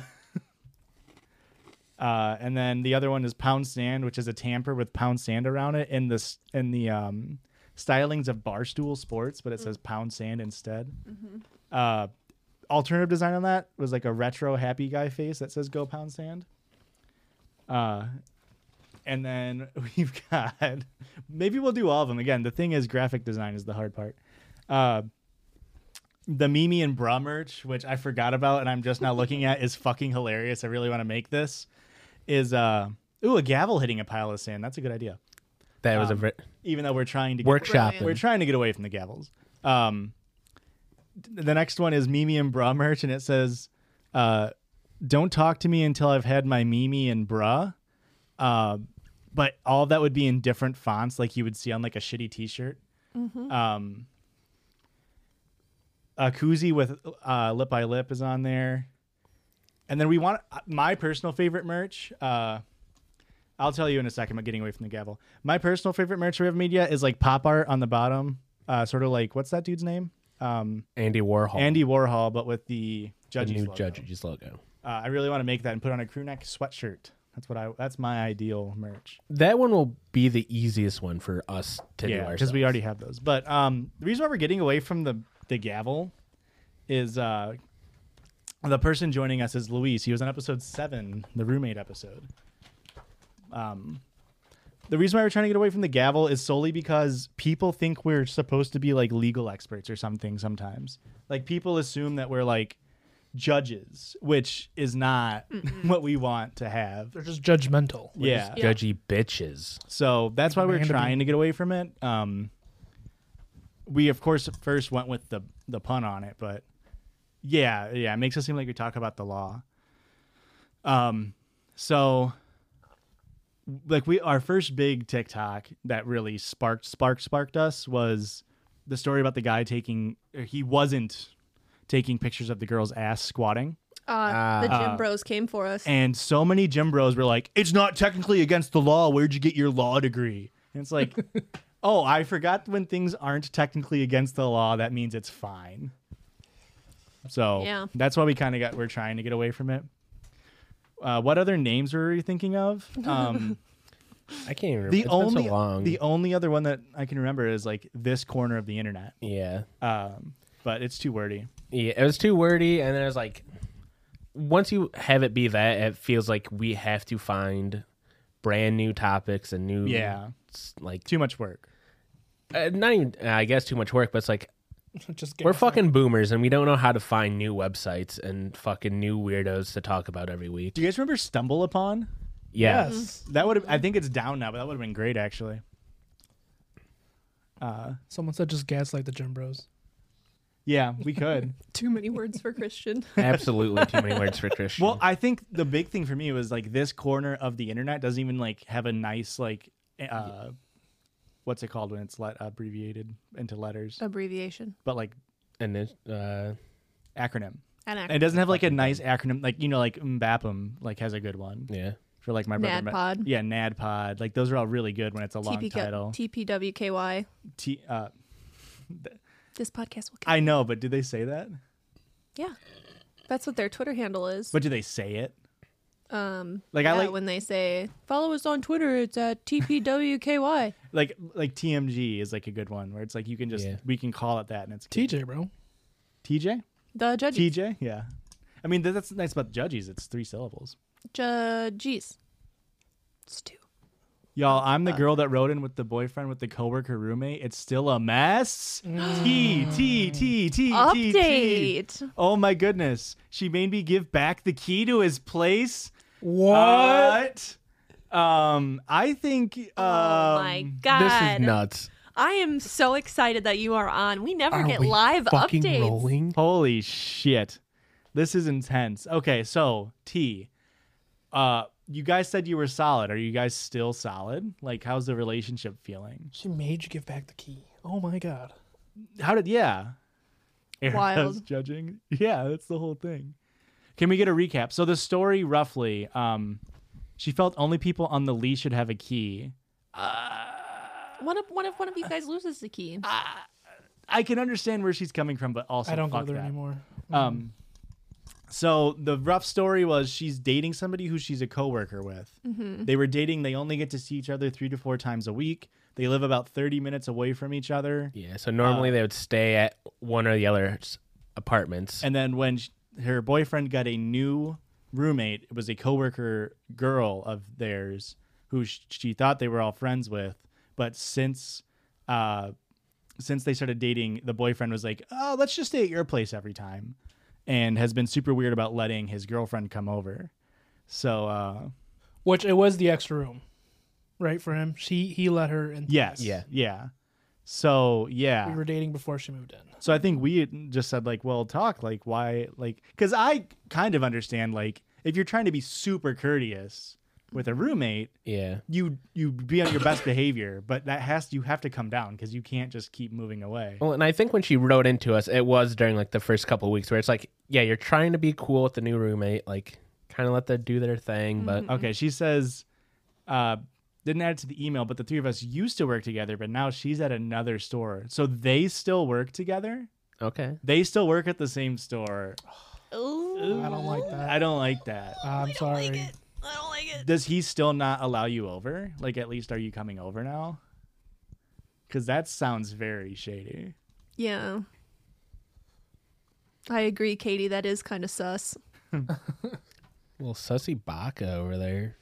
uh, and then the other one is pound sand, which is a tamper with pound sand around it in the s- in the um, stylings of Barstool Sports, but it says pound sand instead. Uh, alternative design on that was like a retro happy guy face that says go pound sand. Uh, and then we've got, maybe we'll do all of them. Again, the thing is graphic design is the hard part. Uh, the Mimi and Bra merch, which I forgot about and I'm just now looking at, is fucking hilarious. I really want to make this. Is, uh, ooh, a gavel hitting a pile of sand. That's a good idea. That was a Um, ver- Even though we're trying to get, workshop. we're trying to get away from the gavels. Um, the next one is Mimi and Bra merch, and it says, uh, "Don't talk to me until I've had my Mimi and Bra." Uh, but all of that would be in different fonts, like you would see on like a shitty T-shirt. Um, a koozie with uh, lip by lip is on there, and then we want my personal favorite merch. Uh, I'll tell you in a second. I'm getting away from the gavel. My personal favorite merch we have made yet is like pop art on the bottom, uh, sort of like what's that dude's name? Um, Andy Warhol. Andy Warhol, but with the the Judges new logo. Judges logo. Uh, I really want to make that and put on a crew neck sweatshirt. That's what I. That's my ideal merch. That one will be the easiest one for us to do Yeah, ourselves. because we already have those. But um, the reason why we're getting away from the the gavel is uh, the person joining us is Luis. He was on episode seven, the roommate episode. Um, the reason why we're trying to get away from the gavel is solely because people think we're supposed to be like legal experts or something. Sometimes, like people assume that we're like judges, which is not what we want to have. They're just judgmental. Yeah. Yeah. Judgy bitches. So that's why we're Random- trying to get away from it. Um, we of course first went with the the pun on it, but yeah, yeah, it makes it seem like we talk about the law. Um, so like we our first big TikTok that really sparked sparked sparked us was the story about the guy taking he wasn't taking pictures of the girl's ass squatting. Uh, the gym Uh, bros came for us. And so many gym bros were like, it's not technically against the law. Where'd you get your law degree? And it's like, oh, I forgot when things aren't technically against the law, that means it's fine. So Yeah. that's why we kind of got, we're trying to get away from it. Uh, what other names were you thinking of? Um, I can't even remember. the It's only been so long. the only other one that I can remember is like this corner of the internet. yeah. Um, but it's too wordy. Yeah, it was too wordy, and then it was like, once you have it be that, it feels like we have to find brand new topics and new, Yeah. s- like, Too much work. uh, not even, uh, I guess, too much work, but it's like, just we're gas- fucking boomers, and we don't know how to find new websites and fucking new weirdos to talk about every week. Do you guys remember Stumble Upon? Yeah. Yes. That would have, I think it's down now, but that would have been great actually. Uh, Someone said just gaslight the gym bros. yeah, we could. Too many words for Christian. Absolutely too many words for Christian. Well, I think the big thing for me was like this corner of the internet doesn't even like have a nice like, uh, what's it called when it's let abbreviated into letters, Abbreviation. but like and then, uh, acronym. An And it doesn't have like a nice acronym, like you know, like Mbappum like has a good one yeah. for like my brother. NADPod. Yeah, NADPod. Like those are all really good when it's a long title. T P W K Y. T. Uh, This podcast will. I know, but do they say that? Yeah. That's what their Twitter handle is. But do they say it? Um, Like, yeah, I like- when they say follow us on Twitter. It's at T P W K Y. Like like T M G is like a good one where it's like you can just Yeah. we can call it that and it's T J, bro. T J The judges. T J yeah. I mean that's nice about judges. It's three syllables. Judges. It's two. Y'all, I'm the girl that wrote in with the boyfriend with the coworker roommate. It's still a mess. T T T T T T. Update. Oh my goodness. She made me give back the key to his place. What? What? Um, I think. Um, Oh my god. This is nuts. I am so excited that you are on. We never Are get we live fucking updates. rolling? Holy shit. This is intense. Okay, so T. Uh, you guys said you were solid. Are you guys still solid? Like, how's the relationship feeling? She made you give back the key. Oh my god. How did yeah? Erica's Wild. judging. Yeah, that's the whole thing. Can we get a recap? So the story roughly, um, she felt only people on the leash should have a key. What if one if one of you guys loses the key? I can understand where she's coming from, but also I don't go fuck there that. anymore. Um, so the rough story was she's dating somebody who she's a coworker with. Mm-hmm. They were dating. They only get to see each other three to four times a week. They live about thirty minutes away from each other. Yeah, so normally Uh, they would stay at one or the other's apartments. And then when sh her boyfriend got a new roommate, it was a coworker girl of theirs who sh she thought they were all friends with. But since uh, since they started dating, the boyfriend was like, "Oh, let's just stay at your place every time," and has been super weird about letting his girlfriend come over. So uh, Which it was the extra room, right, for him. She He let her in. yes, Yeah. yeah. So yeah, We were dating before she moved in. So I think we had just said like, well, talk like why like because I kind of understand like if you're trying to be super courteous with a roommate, Yeah. you you be on your best behavior, but that has you have to come down because you can't just keep moving away. Well, and I think when she wrote into us, it was during like the first couple of weeks where it's like, yeah, you're trying to be cool with the new roommate, like kind of let them do their thing, but Okay, she says, uh, didn't add it to the email, but the three of us used to work together, but now she's at another store, so they still work together. okay. They still work at the same store. Ooh. I don't like that. I don't like that. I'm sorry. I don't like it. Does he still not allow you over? Like, at least are you coming over now? Because that sounds very shady. Yeah. I agree, Katie. That is kind of sus. Well, Sussy Baka over there.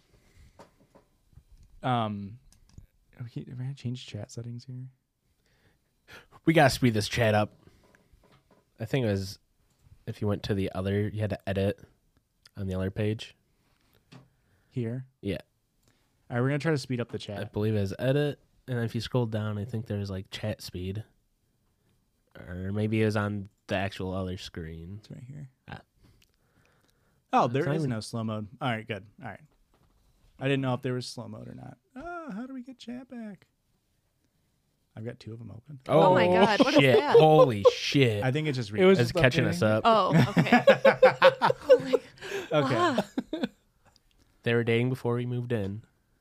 Um, okay, am I gonna change chat settings here? We gotta speed this chat up. I think it was if you went to the other, you had to edit on the other page. Here. Yeah, All right, we're gonna try to speed up the I chat. believe it was edit, and if you scroll down, I think there's like chat speed, or maybe it was on the actual other screen. It's right here. Ah. Oh, there It's not is even- no slow mode. All right, good. All right. I didn't know if there was slow mode or not. Oh, how do we get chat back? I've got two of them open. Oh my God, what is shit! that? Holy shit! I think it just. Re- It was It's just catching updating. us up. Oh, okay. Oh my- okay. Ah. They were dating before we moved in.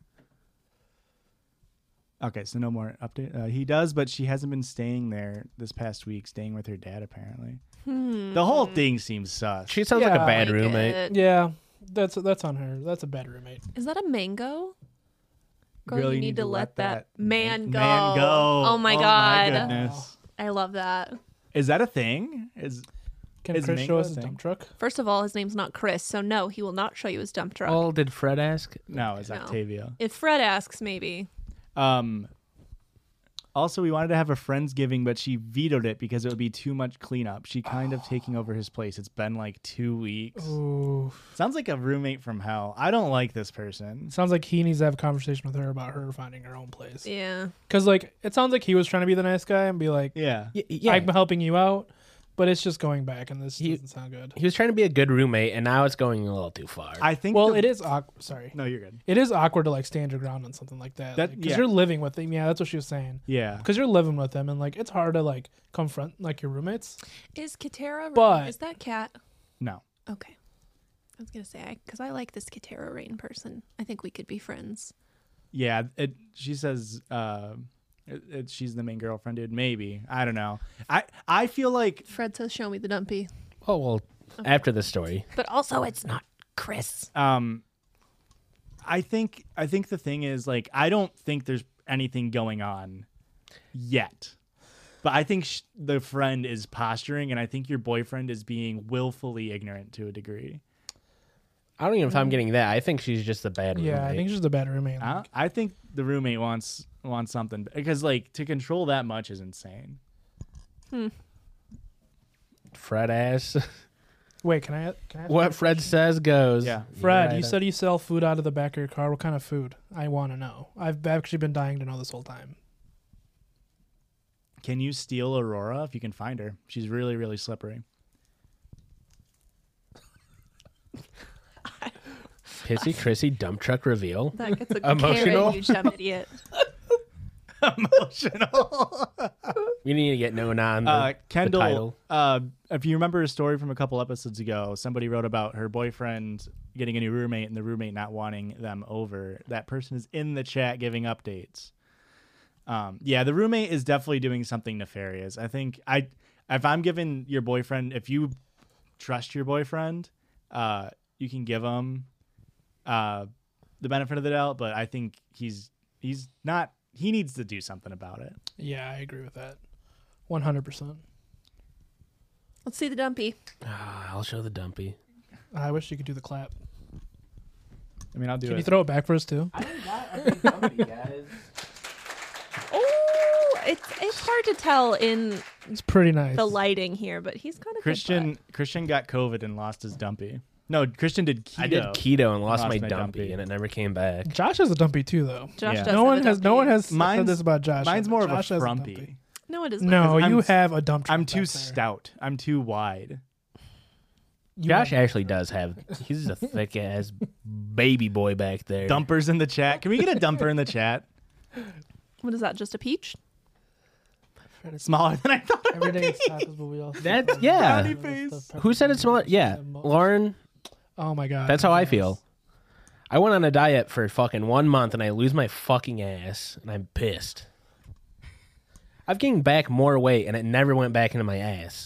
Okay, so no more update. Uh, he does, but she hasn't been staying there this past week, staying with her dad apparently. Hmm. The whole thing seems sus. She sounds like Yeah. a bad Like roommate. it. Yeah, that's that's on her. That's a bad roommate. Is that a mango? Girl, Really you need, to let that, man go. Man go. Oh my Oh God. goodness. I love that. Is that a thing? Is Can Is Chris Mango show a us his thing? dump truck? First of all, his name's not Chris, so no, he will not show you his dump truck. Well, did Fred ask? no? It's No. Octavia. If Fred asks, maybe. Um. Also, we wanted to have a Friendsgiving, but she vetoed it because it would be too much cleanup. She kind of taking over his place. It's been like two weeks. Ooh, Sounds like a roommate from hell. I don't like this person. sounds like he needs to have a conversation with her about her finding her own place. Yeah. Because like it sounds like he was trying to be the nice guy and be like, Yeah. Y- yeah. I'm helping you out, but it's just going back, and this He- doesn't sound good. He was trying to be a good roommate, and now it's going a little too far. I think. Well, the- it is awkward. Sorry, No, you're good. it is awkward to like stand your ground on something like that. That- Because yeah. you're living with him. Yeah, that's what she was saying. Yeah. Because you're living with them, and like it's hard to like confront like your roommates. Is Katera Rain? But- Is that cat? No. Okay. I was going to say, because I, I like this Katera Rain person. I think we could be friends. Yeah. It. She says. Uh, it, it, she's the main girlfriend, dude. Maybe. I don't know. I. I feel like. Fred says, show me the dumpy. oh well, after the story, But also, it's not Chris. Um. I think I think the thing is like I don't think there's anything going on yet. But I think sh- the friend is posturing, and I think your boyfriend is being willfully ignorant to a degree. I don't even know if I'm getting that. I think she's just a bad roommate. Yeah, I think she's just a bad roommate. Uh, I think the roommate wants wants something because like to control that much is insane. Hmm. Fred ass. Wait, can I? Can I ask What you a Fred question? says goes. Yeah. Fred, Right you on. said you sell food out of the back of your car. What kind of food? I want to know. I've actually been dying to know this whole time. Can you steal Aurora if you can find her? She's really really slippery. Pissy Chrissy dump truck reveal. That gets a Emotional? carrot, you dumb idiot. Emotional. We need to get known on the, Uh, the Kendall, title. uh, if you remember a story from a couple episodes ago, somebody wrote about her boyfriend getting a new roommate and the roommate not wanting them over. That person is in the chat giving updates. Um, yeah, the roommate is definitely doing something nefarious. I think I, if I'm giving your boyfriend, if you trust your boyfriend, uh, you can give him uh, the benefit of the doubt. But I think he's he's not. He needs to do something about it. Yeah, I agree with that. one hundred percent. Let's see the dumpy. Ah, I'll show the dumpy. I wish you could do the clap. I mean, I'll do Can it. you throw it back for us, too? Oh, it's it's hard to tell in It's pretty nice. the lighting here, but he's got a good Christian butt. Christian got COVID and lost his dumpy. No, Christian did keto. I did keto and lost, Lost my my dumpy, dumpy. and it never came back. Josh has a dumpy, too, though. Josh Yeah. does No have one a has no dumpy. one has said Mine's- this about Josh. Mine's more Josh of has a dumpy. frumpy. No, it is No, not. you I'm- have a dump truck I'm too back there. stout. I'm too wide. You Josh have- actually does have. He's a thick ass baby boy back there. Dumpers in the chat. Can we get a dumper in the chat? What is that? Just a peach? Smaller than I thought. Every day it's tacos, but we also That's- yeah. Brownie face. Who said it's smaller? Yeah, Lauren. Oh my god. That's how I yes. feel. I went on a diet for fucking one month and I lose my fucking ass and I'm pissed. I've gained back more weight and it never went back into my ass.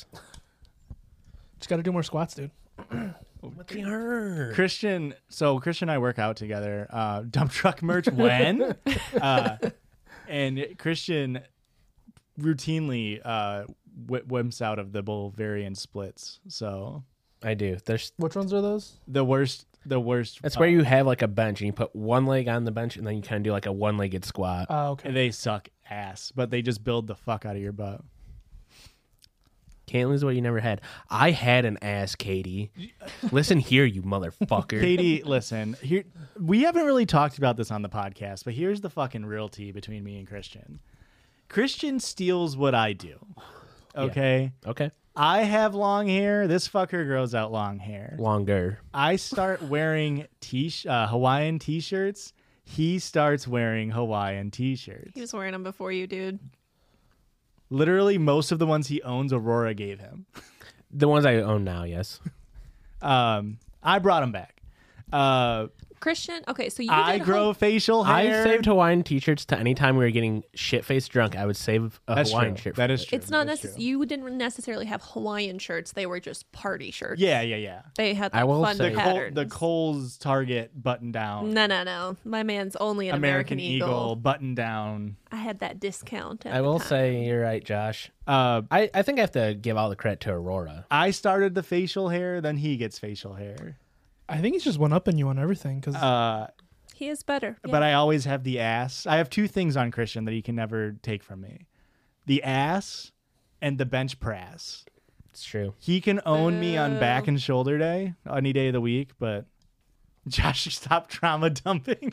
Just got to do more squats, dude. What the hurt? Christian. So Christian and I work out together. Uh, dump truck merch when, uh, and Christian routinely uh, wh- wimps out of the Bulgarian splits. So I do. There's. Which ones are those? the worst. The worst. That's uh, where you have like a bench and you put one leg on the bench and then you kind of do like a one-legged squat. Oh, okay. They suck ass, but they just build the fuck out of your butt. Can't lose what you never had. I had an ass, Katie. Listen here, you motherfucker. Katie, listen, here we haven't really talked about this on the podcast, but here's the fucking real tea between me and Christian. Christian steals what I do. Okay? Okay. I have long hair. This fucker grows out long hair. Longer. I start wearing t uh, Hawaiian t-shirts. He starts wearing Hawaiian t-shirts. He was wearing them before you, dude. Literally, most of the ones he owns, Aurora gave him. The ones I own now, yes. Um, I brought him back. Uh, Christian, okay, so you I did grow whole- facial hair. I saved Hawaiian t-shirts to any time we were getting shit-faced drunk. I would save a That's Hawaiian true. shirt. That for is it. true. It's not That's necessary. true. You didn't necessarily have Hawaiian shirts. They were just party shirts. Yeah, yeah, yeah. They had I like, will fun say- The, Col- patterns. the Coles Target button down. No, no, no. My man's only an American, American, Eagle. Eagle. button down. I had that discount. At I the will time. say you're right, Josh. Uh, I, I think I have to give all the credit to Aurora. I started the facial hair, then he gets facial hair. I think he's just one up in you on everything. Cause Uh, he is better. But I always have the ass. I have two things on Christian that he can never take from me: the ass and the bench press. It's true. He can own me on Boo. back and shoulder day any day of the week, but Josh, stop trauma dumping.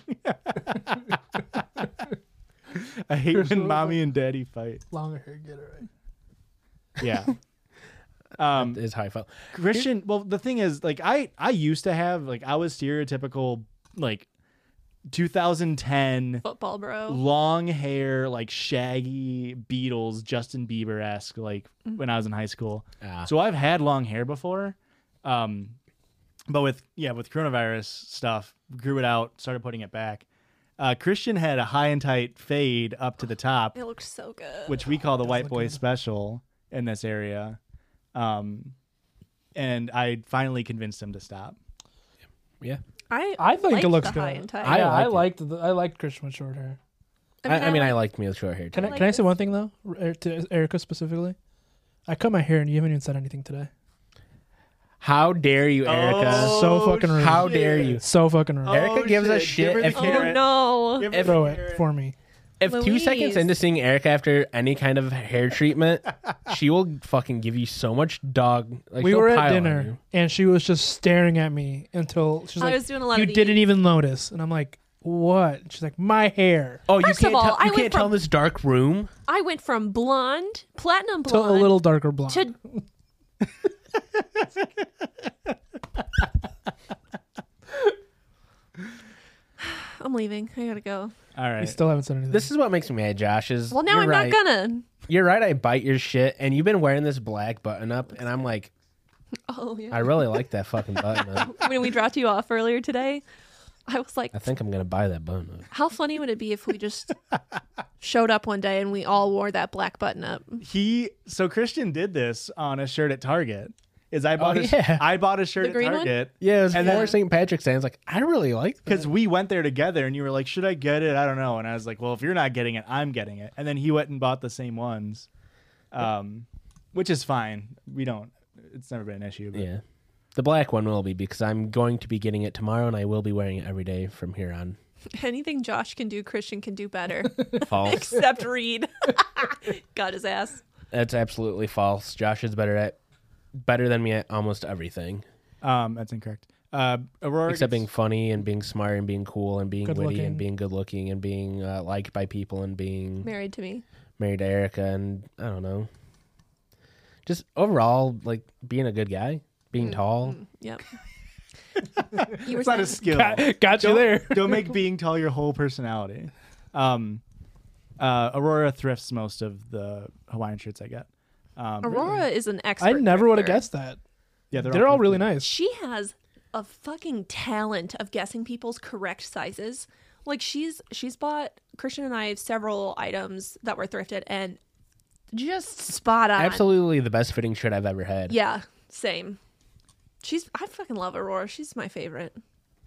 I hate when mommy and daddy fight. longer hair, get it right. Yeah. Um, Is how I felt. Christian, well, the thing is, like, I I used to have, like, I was stereotypical, like, two thousand ten football bro. long hair, like shaggy Beatles, Justin Bieber esque, like when I was in high school. Ah. So I've had long hair before, um, but with yeah, with coronavirus stuff, grew it out, started putting it back. Uh, Christian had a high and tight fade up to the top, It looks so good. which we call the white look boy good. special in this area. Um, and I finally convinced him to stop. Yeah. I I think liked it looks the good. high and tight. I, I I like it. liked the, I liked Christian with short hair. I, I mean, I like- liked me with short hair. Too. Can I, like can I say this. one thing though, Er- to Erica specifically? I cut my hair and you haven't even said anything today. How dare you, Erica? Oh, so fucking rude. How dare you? So fucking rude. Erica Oh, gives a shit. shit Give her the if, Oh carrot. no. Give her the Throw it carrot. for me. if two Louise. seconds into seeing Erica after any kind of hair treatment, she will fucking give you so much dog. Like, We she'll were at pile on dinner you. and she was just staring at me until she's I like, was doing a lot "You of the didn't eat." even notice," and I'm like, "What?" She's like, "My hair." Oh, you First can't of all, tell. I You went can't tell from- in this dark room. I went from blonde, platinum To blonde, a little darker blonde. to I'm leaving. I gotta go. All We right. still haven't said anything. This is what makes me mad, Josh. Is Well, now you're I'm right. not gonna. You're right. I bite your shit, and you've been wearing this black button up, and I'm like, Oh yeah. I really like that fucking button up. When we dropped you off earlier today, I was like, I think I'm gonna buy that button up. how funny would it be if we just showed up one day and we all wore that black button up? He so Christian did this on a shirt at Target. Is I bought Oh, a, yeah. I bought a shirt The at green one? Target. Yeah, it was And for then- Saint Patrick's Day. I was like, I really like that. Because we went there together and you were like, should I get it? I don't know. And I was like, well, if you're not getting it, I'm getting it. And then he went and bought the same ones, um, which is fine. We don't, it's never been an issue. But Yeah. The black one will be because I'm going to be getting it tomorrow and I will be wearing it every day from here on. Anything Josh can do, Christian can do better. False. Except read. Got his ass. That's absolutely false. Josh is better at better than me at almost everything. Um, that's incorrect. Uh, Aurora Except gets- being funny and being smart and being cool and being Good witty looking. and being good looking and being uh, liked by people and being Married to me. married to Erica and I don't know. Just overall, like being a good guy, being tall. Yep. You were It's not a saying- skill. got, got you Don't- there. Don't make being tall your whole personality. Um, uh, Aurora thrifts most of the Hawaiian shirts I get. Um, Aurora is an expert. I never would have thrifter. guessed that. Yeah, They're, all really thrifted. nice. She has a fucking talent of guessing people's correct sizes. Like she's she's bought Christian and I have several items that were thrifted and just spot on. Absolutely the best fitting shirt I've ever had. Yeah, same. She's I fucking love Aurora. She's my favorite.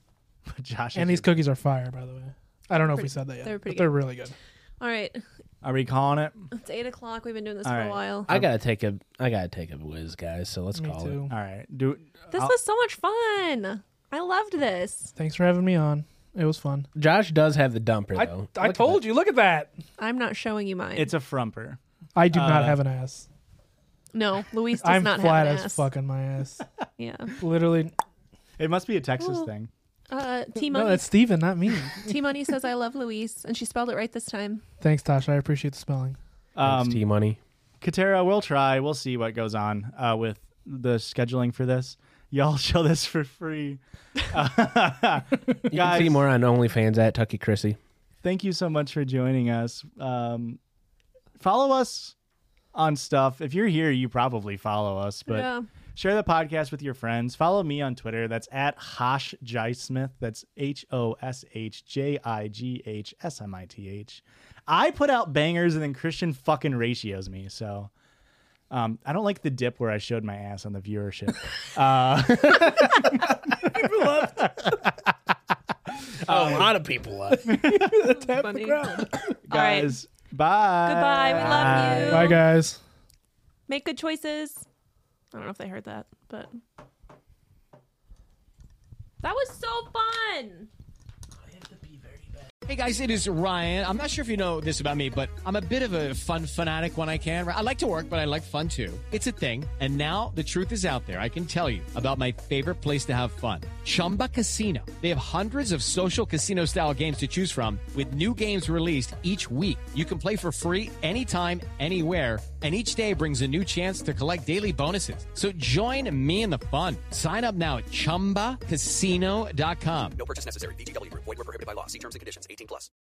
Josh, And is these your- cookies are fire, by the way. I don't know if we Pretty- said that yet. they're pretty but they're good. really good. All right, Are we calling it? it's eight o'clock. We've been doing this All for right. a while. I gotta take a I gotta take a whiz, guys. So let's Me call too. All right. Do This I'll- was so much fun. I loved this. Thanks for having me on. It was fun. it. Josh does have the dumper I, though. I Look at told you. Look at that. I'm not showing you mine. It's a frumper. I do not Uh, have an ass. no, Luis does I'm not flat have an as ass. fuck on my ass. Yeah. Literally. It must be a Texas Oh. thing. Uh, T No, Money. that's Steven, not me. T Money says I love Luis, and she spelled it right this time. Thanks, Tasha. I appreciate the spelling. Um, T money. Katera, we'll try. We'll see what goes on uh, with the scheduling for this. Y'all show this for free. Uh, You can guys, see more on OnlyFans at Tucky Chrissy. thank you so much for joining us. Um, follow us on stuff. If you're here, you probably follow us, but yeah. share the podcast with your friends. Follow me on Twitter. That's at Hosh Jai Smith. That's H O S H J I G H S M I T H. I put out bangers and then Christian fucking ratios me. So um, I don't like the dip where I showed my ass on the viewership. uh, a lot of people left. Funny. All right. guys, bye. Goodbye. We love you. Bye, guys. Make good choices. I don't know if they heard that, but that was so fun. Hey guys, it is Ryan. I'm not sure if you know this about me, but I'm a bit of a fun fanatic when I can. I like to work, but I like fun too. It's a thing. And now the truth is out there. I can tell you about my favorite place to have fun. Chumba Casino. They have hundreds of social casino style games to choose from with new games released each week. You can play for free anytime, anywhere. And each day brings a new chance to collect daily bonuses. So join me in the fun. Sign up now at chumba casino dot com. No purchase necessary. V G W Group. Void where prohibited by law. See terms and conditions. eighteen plus.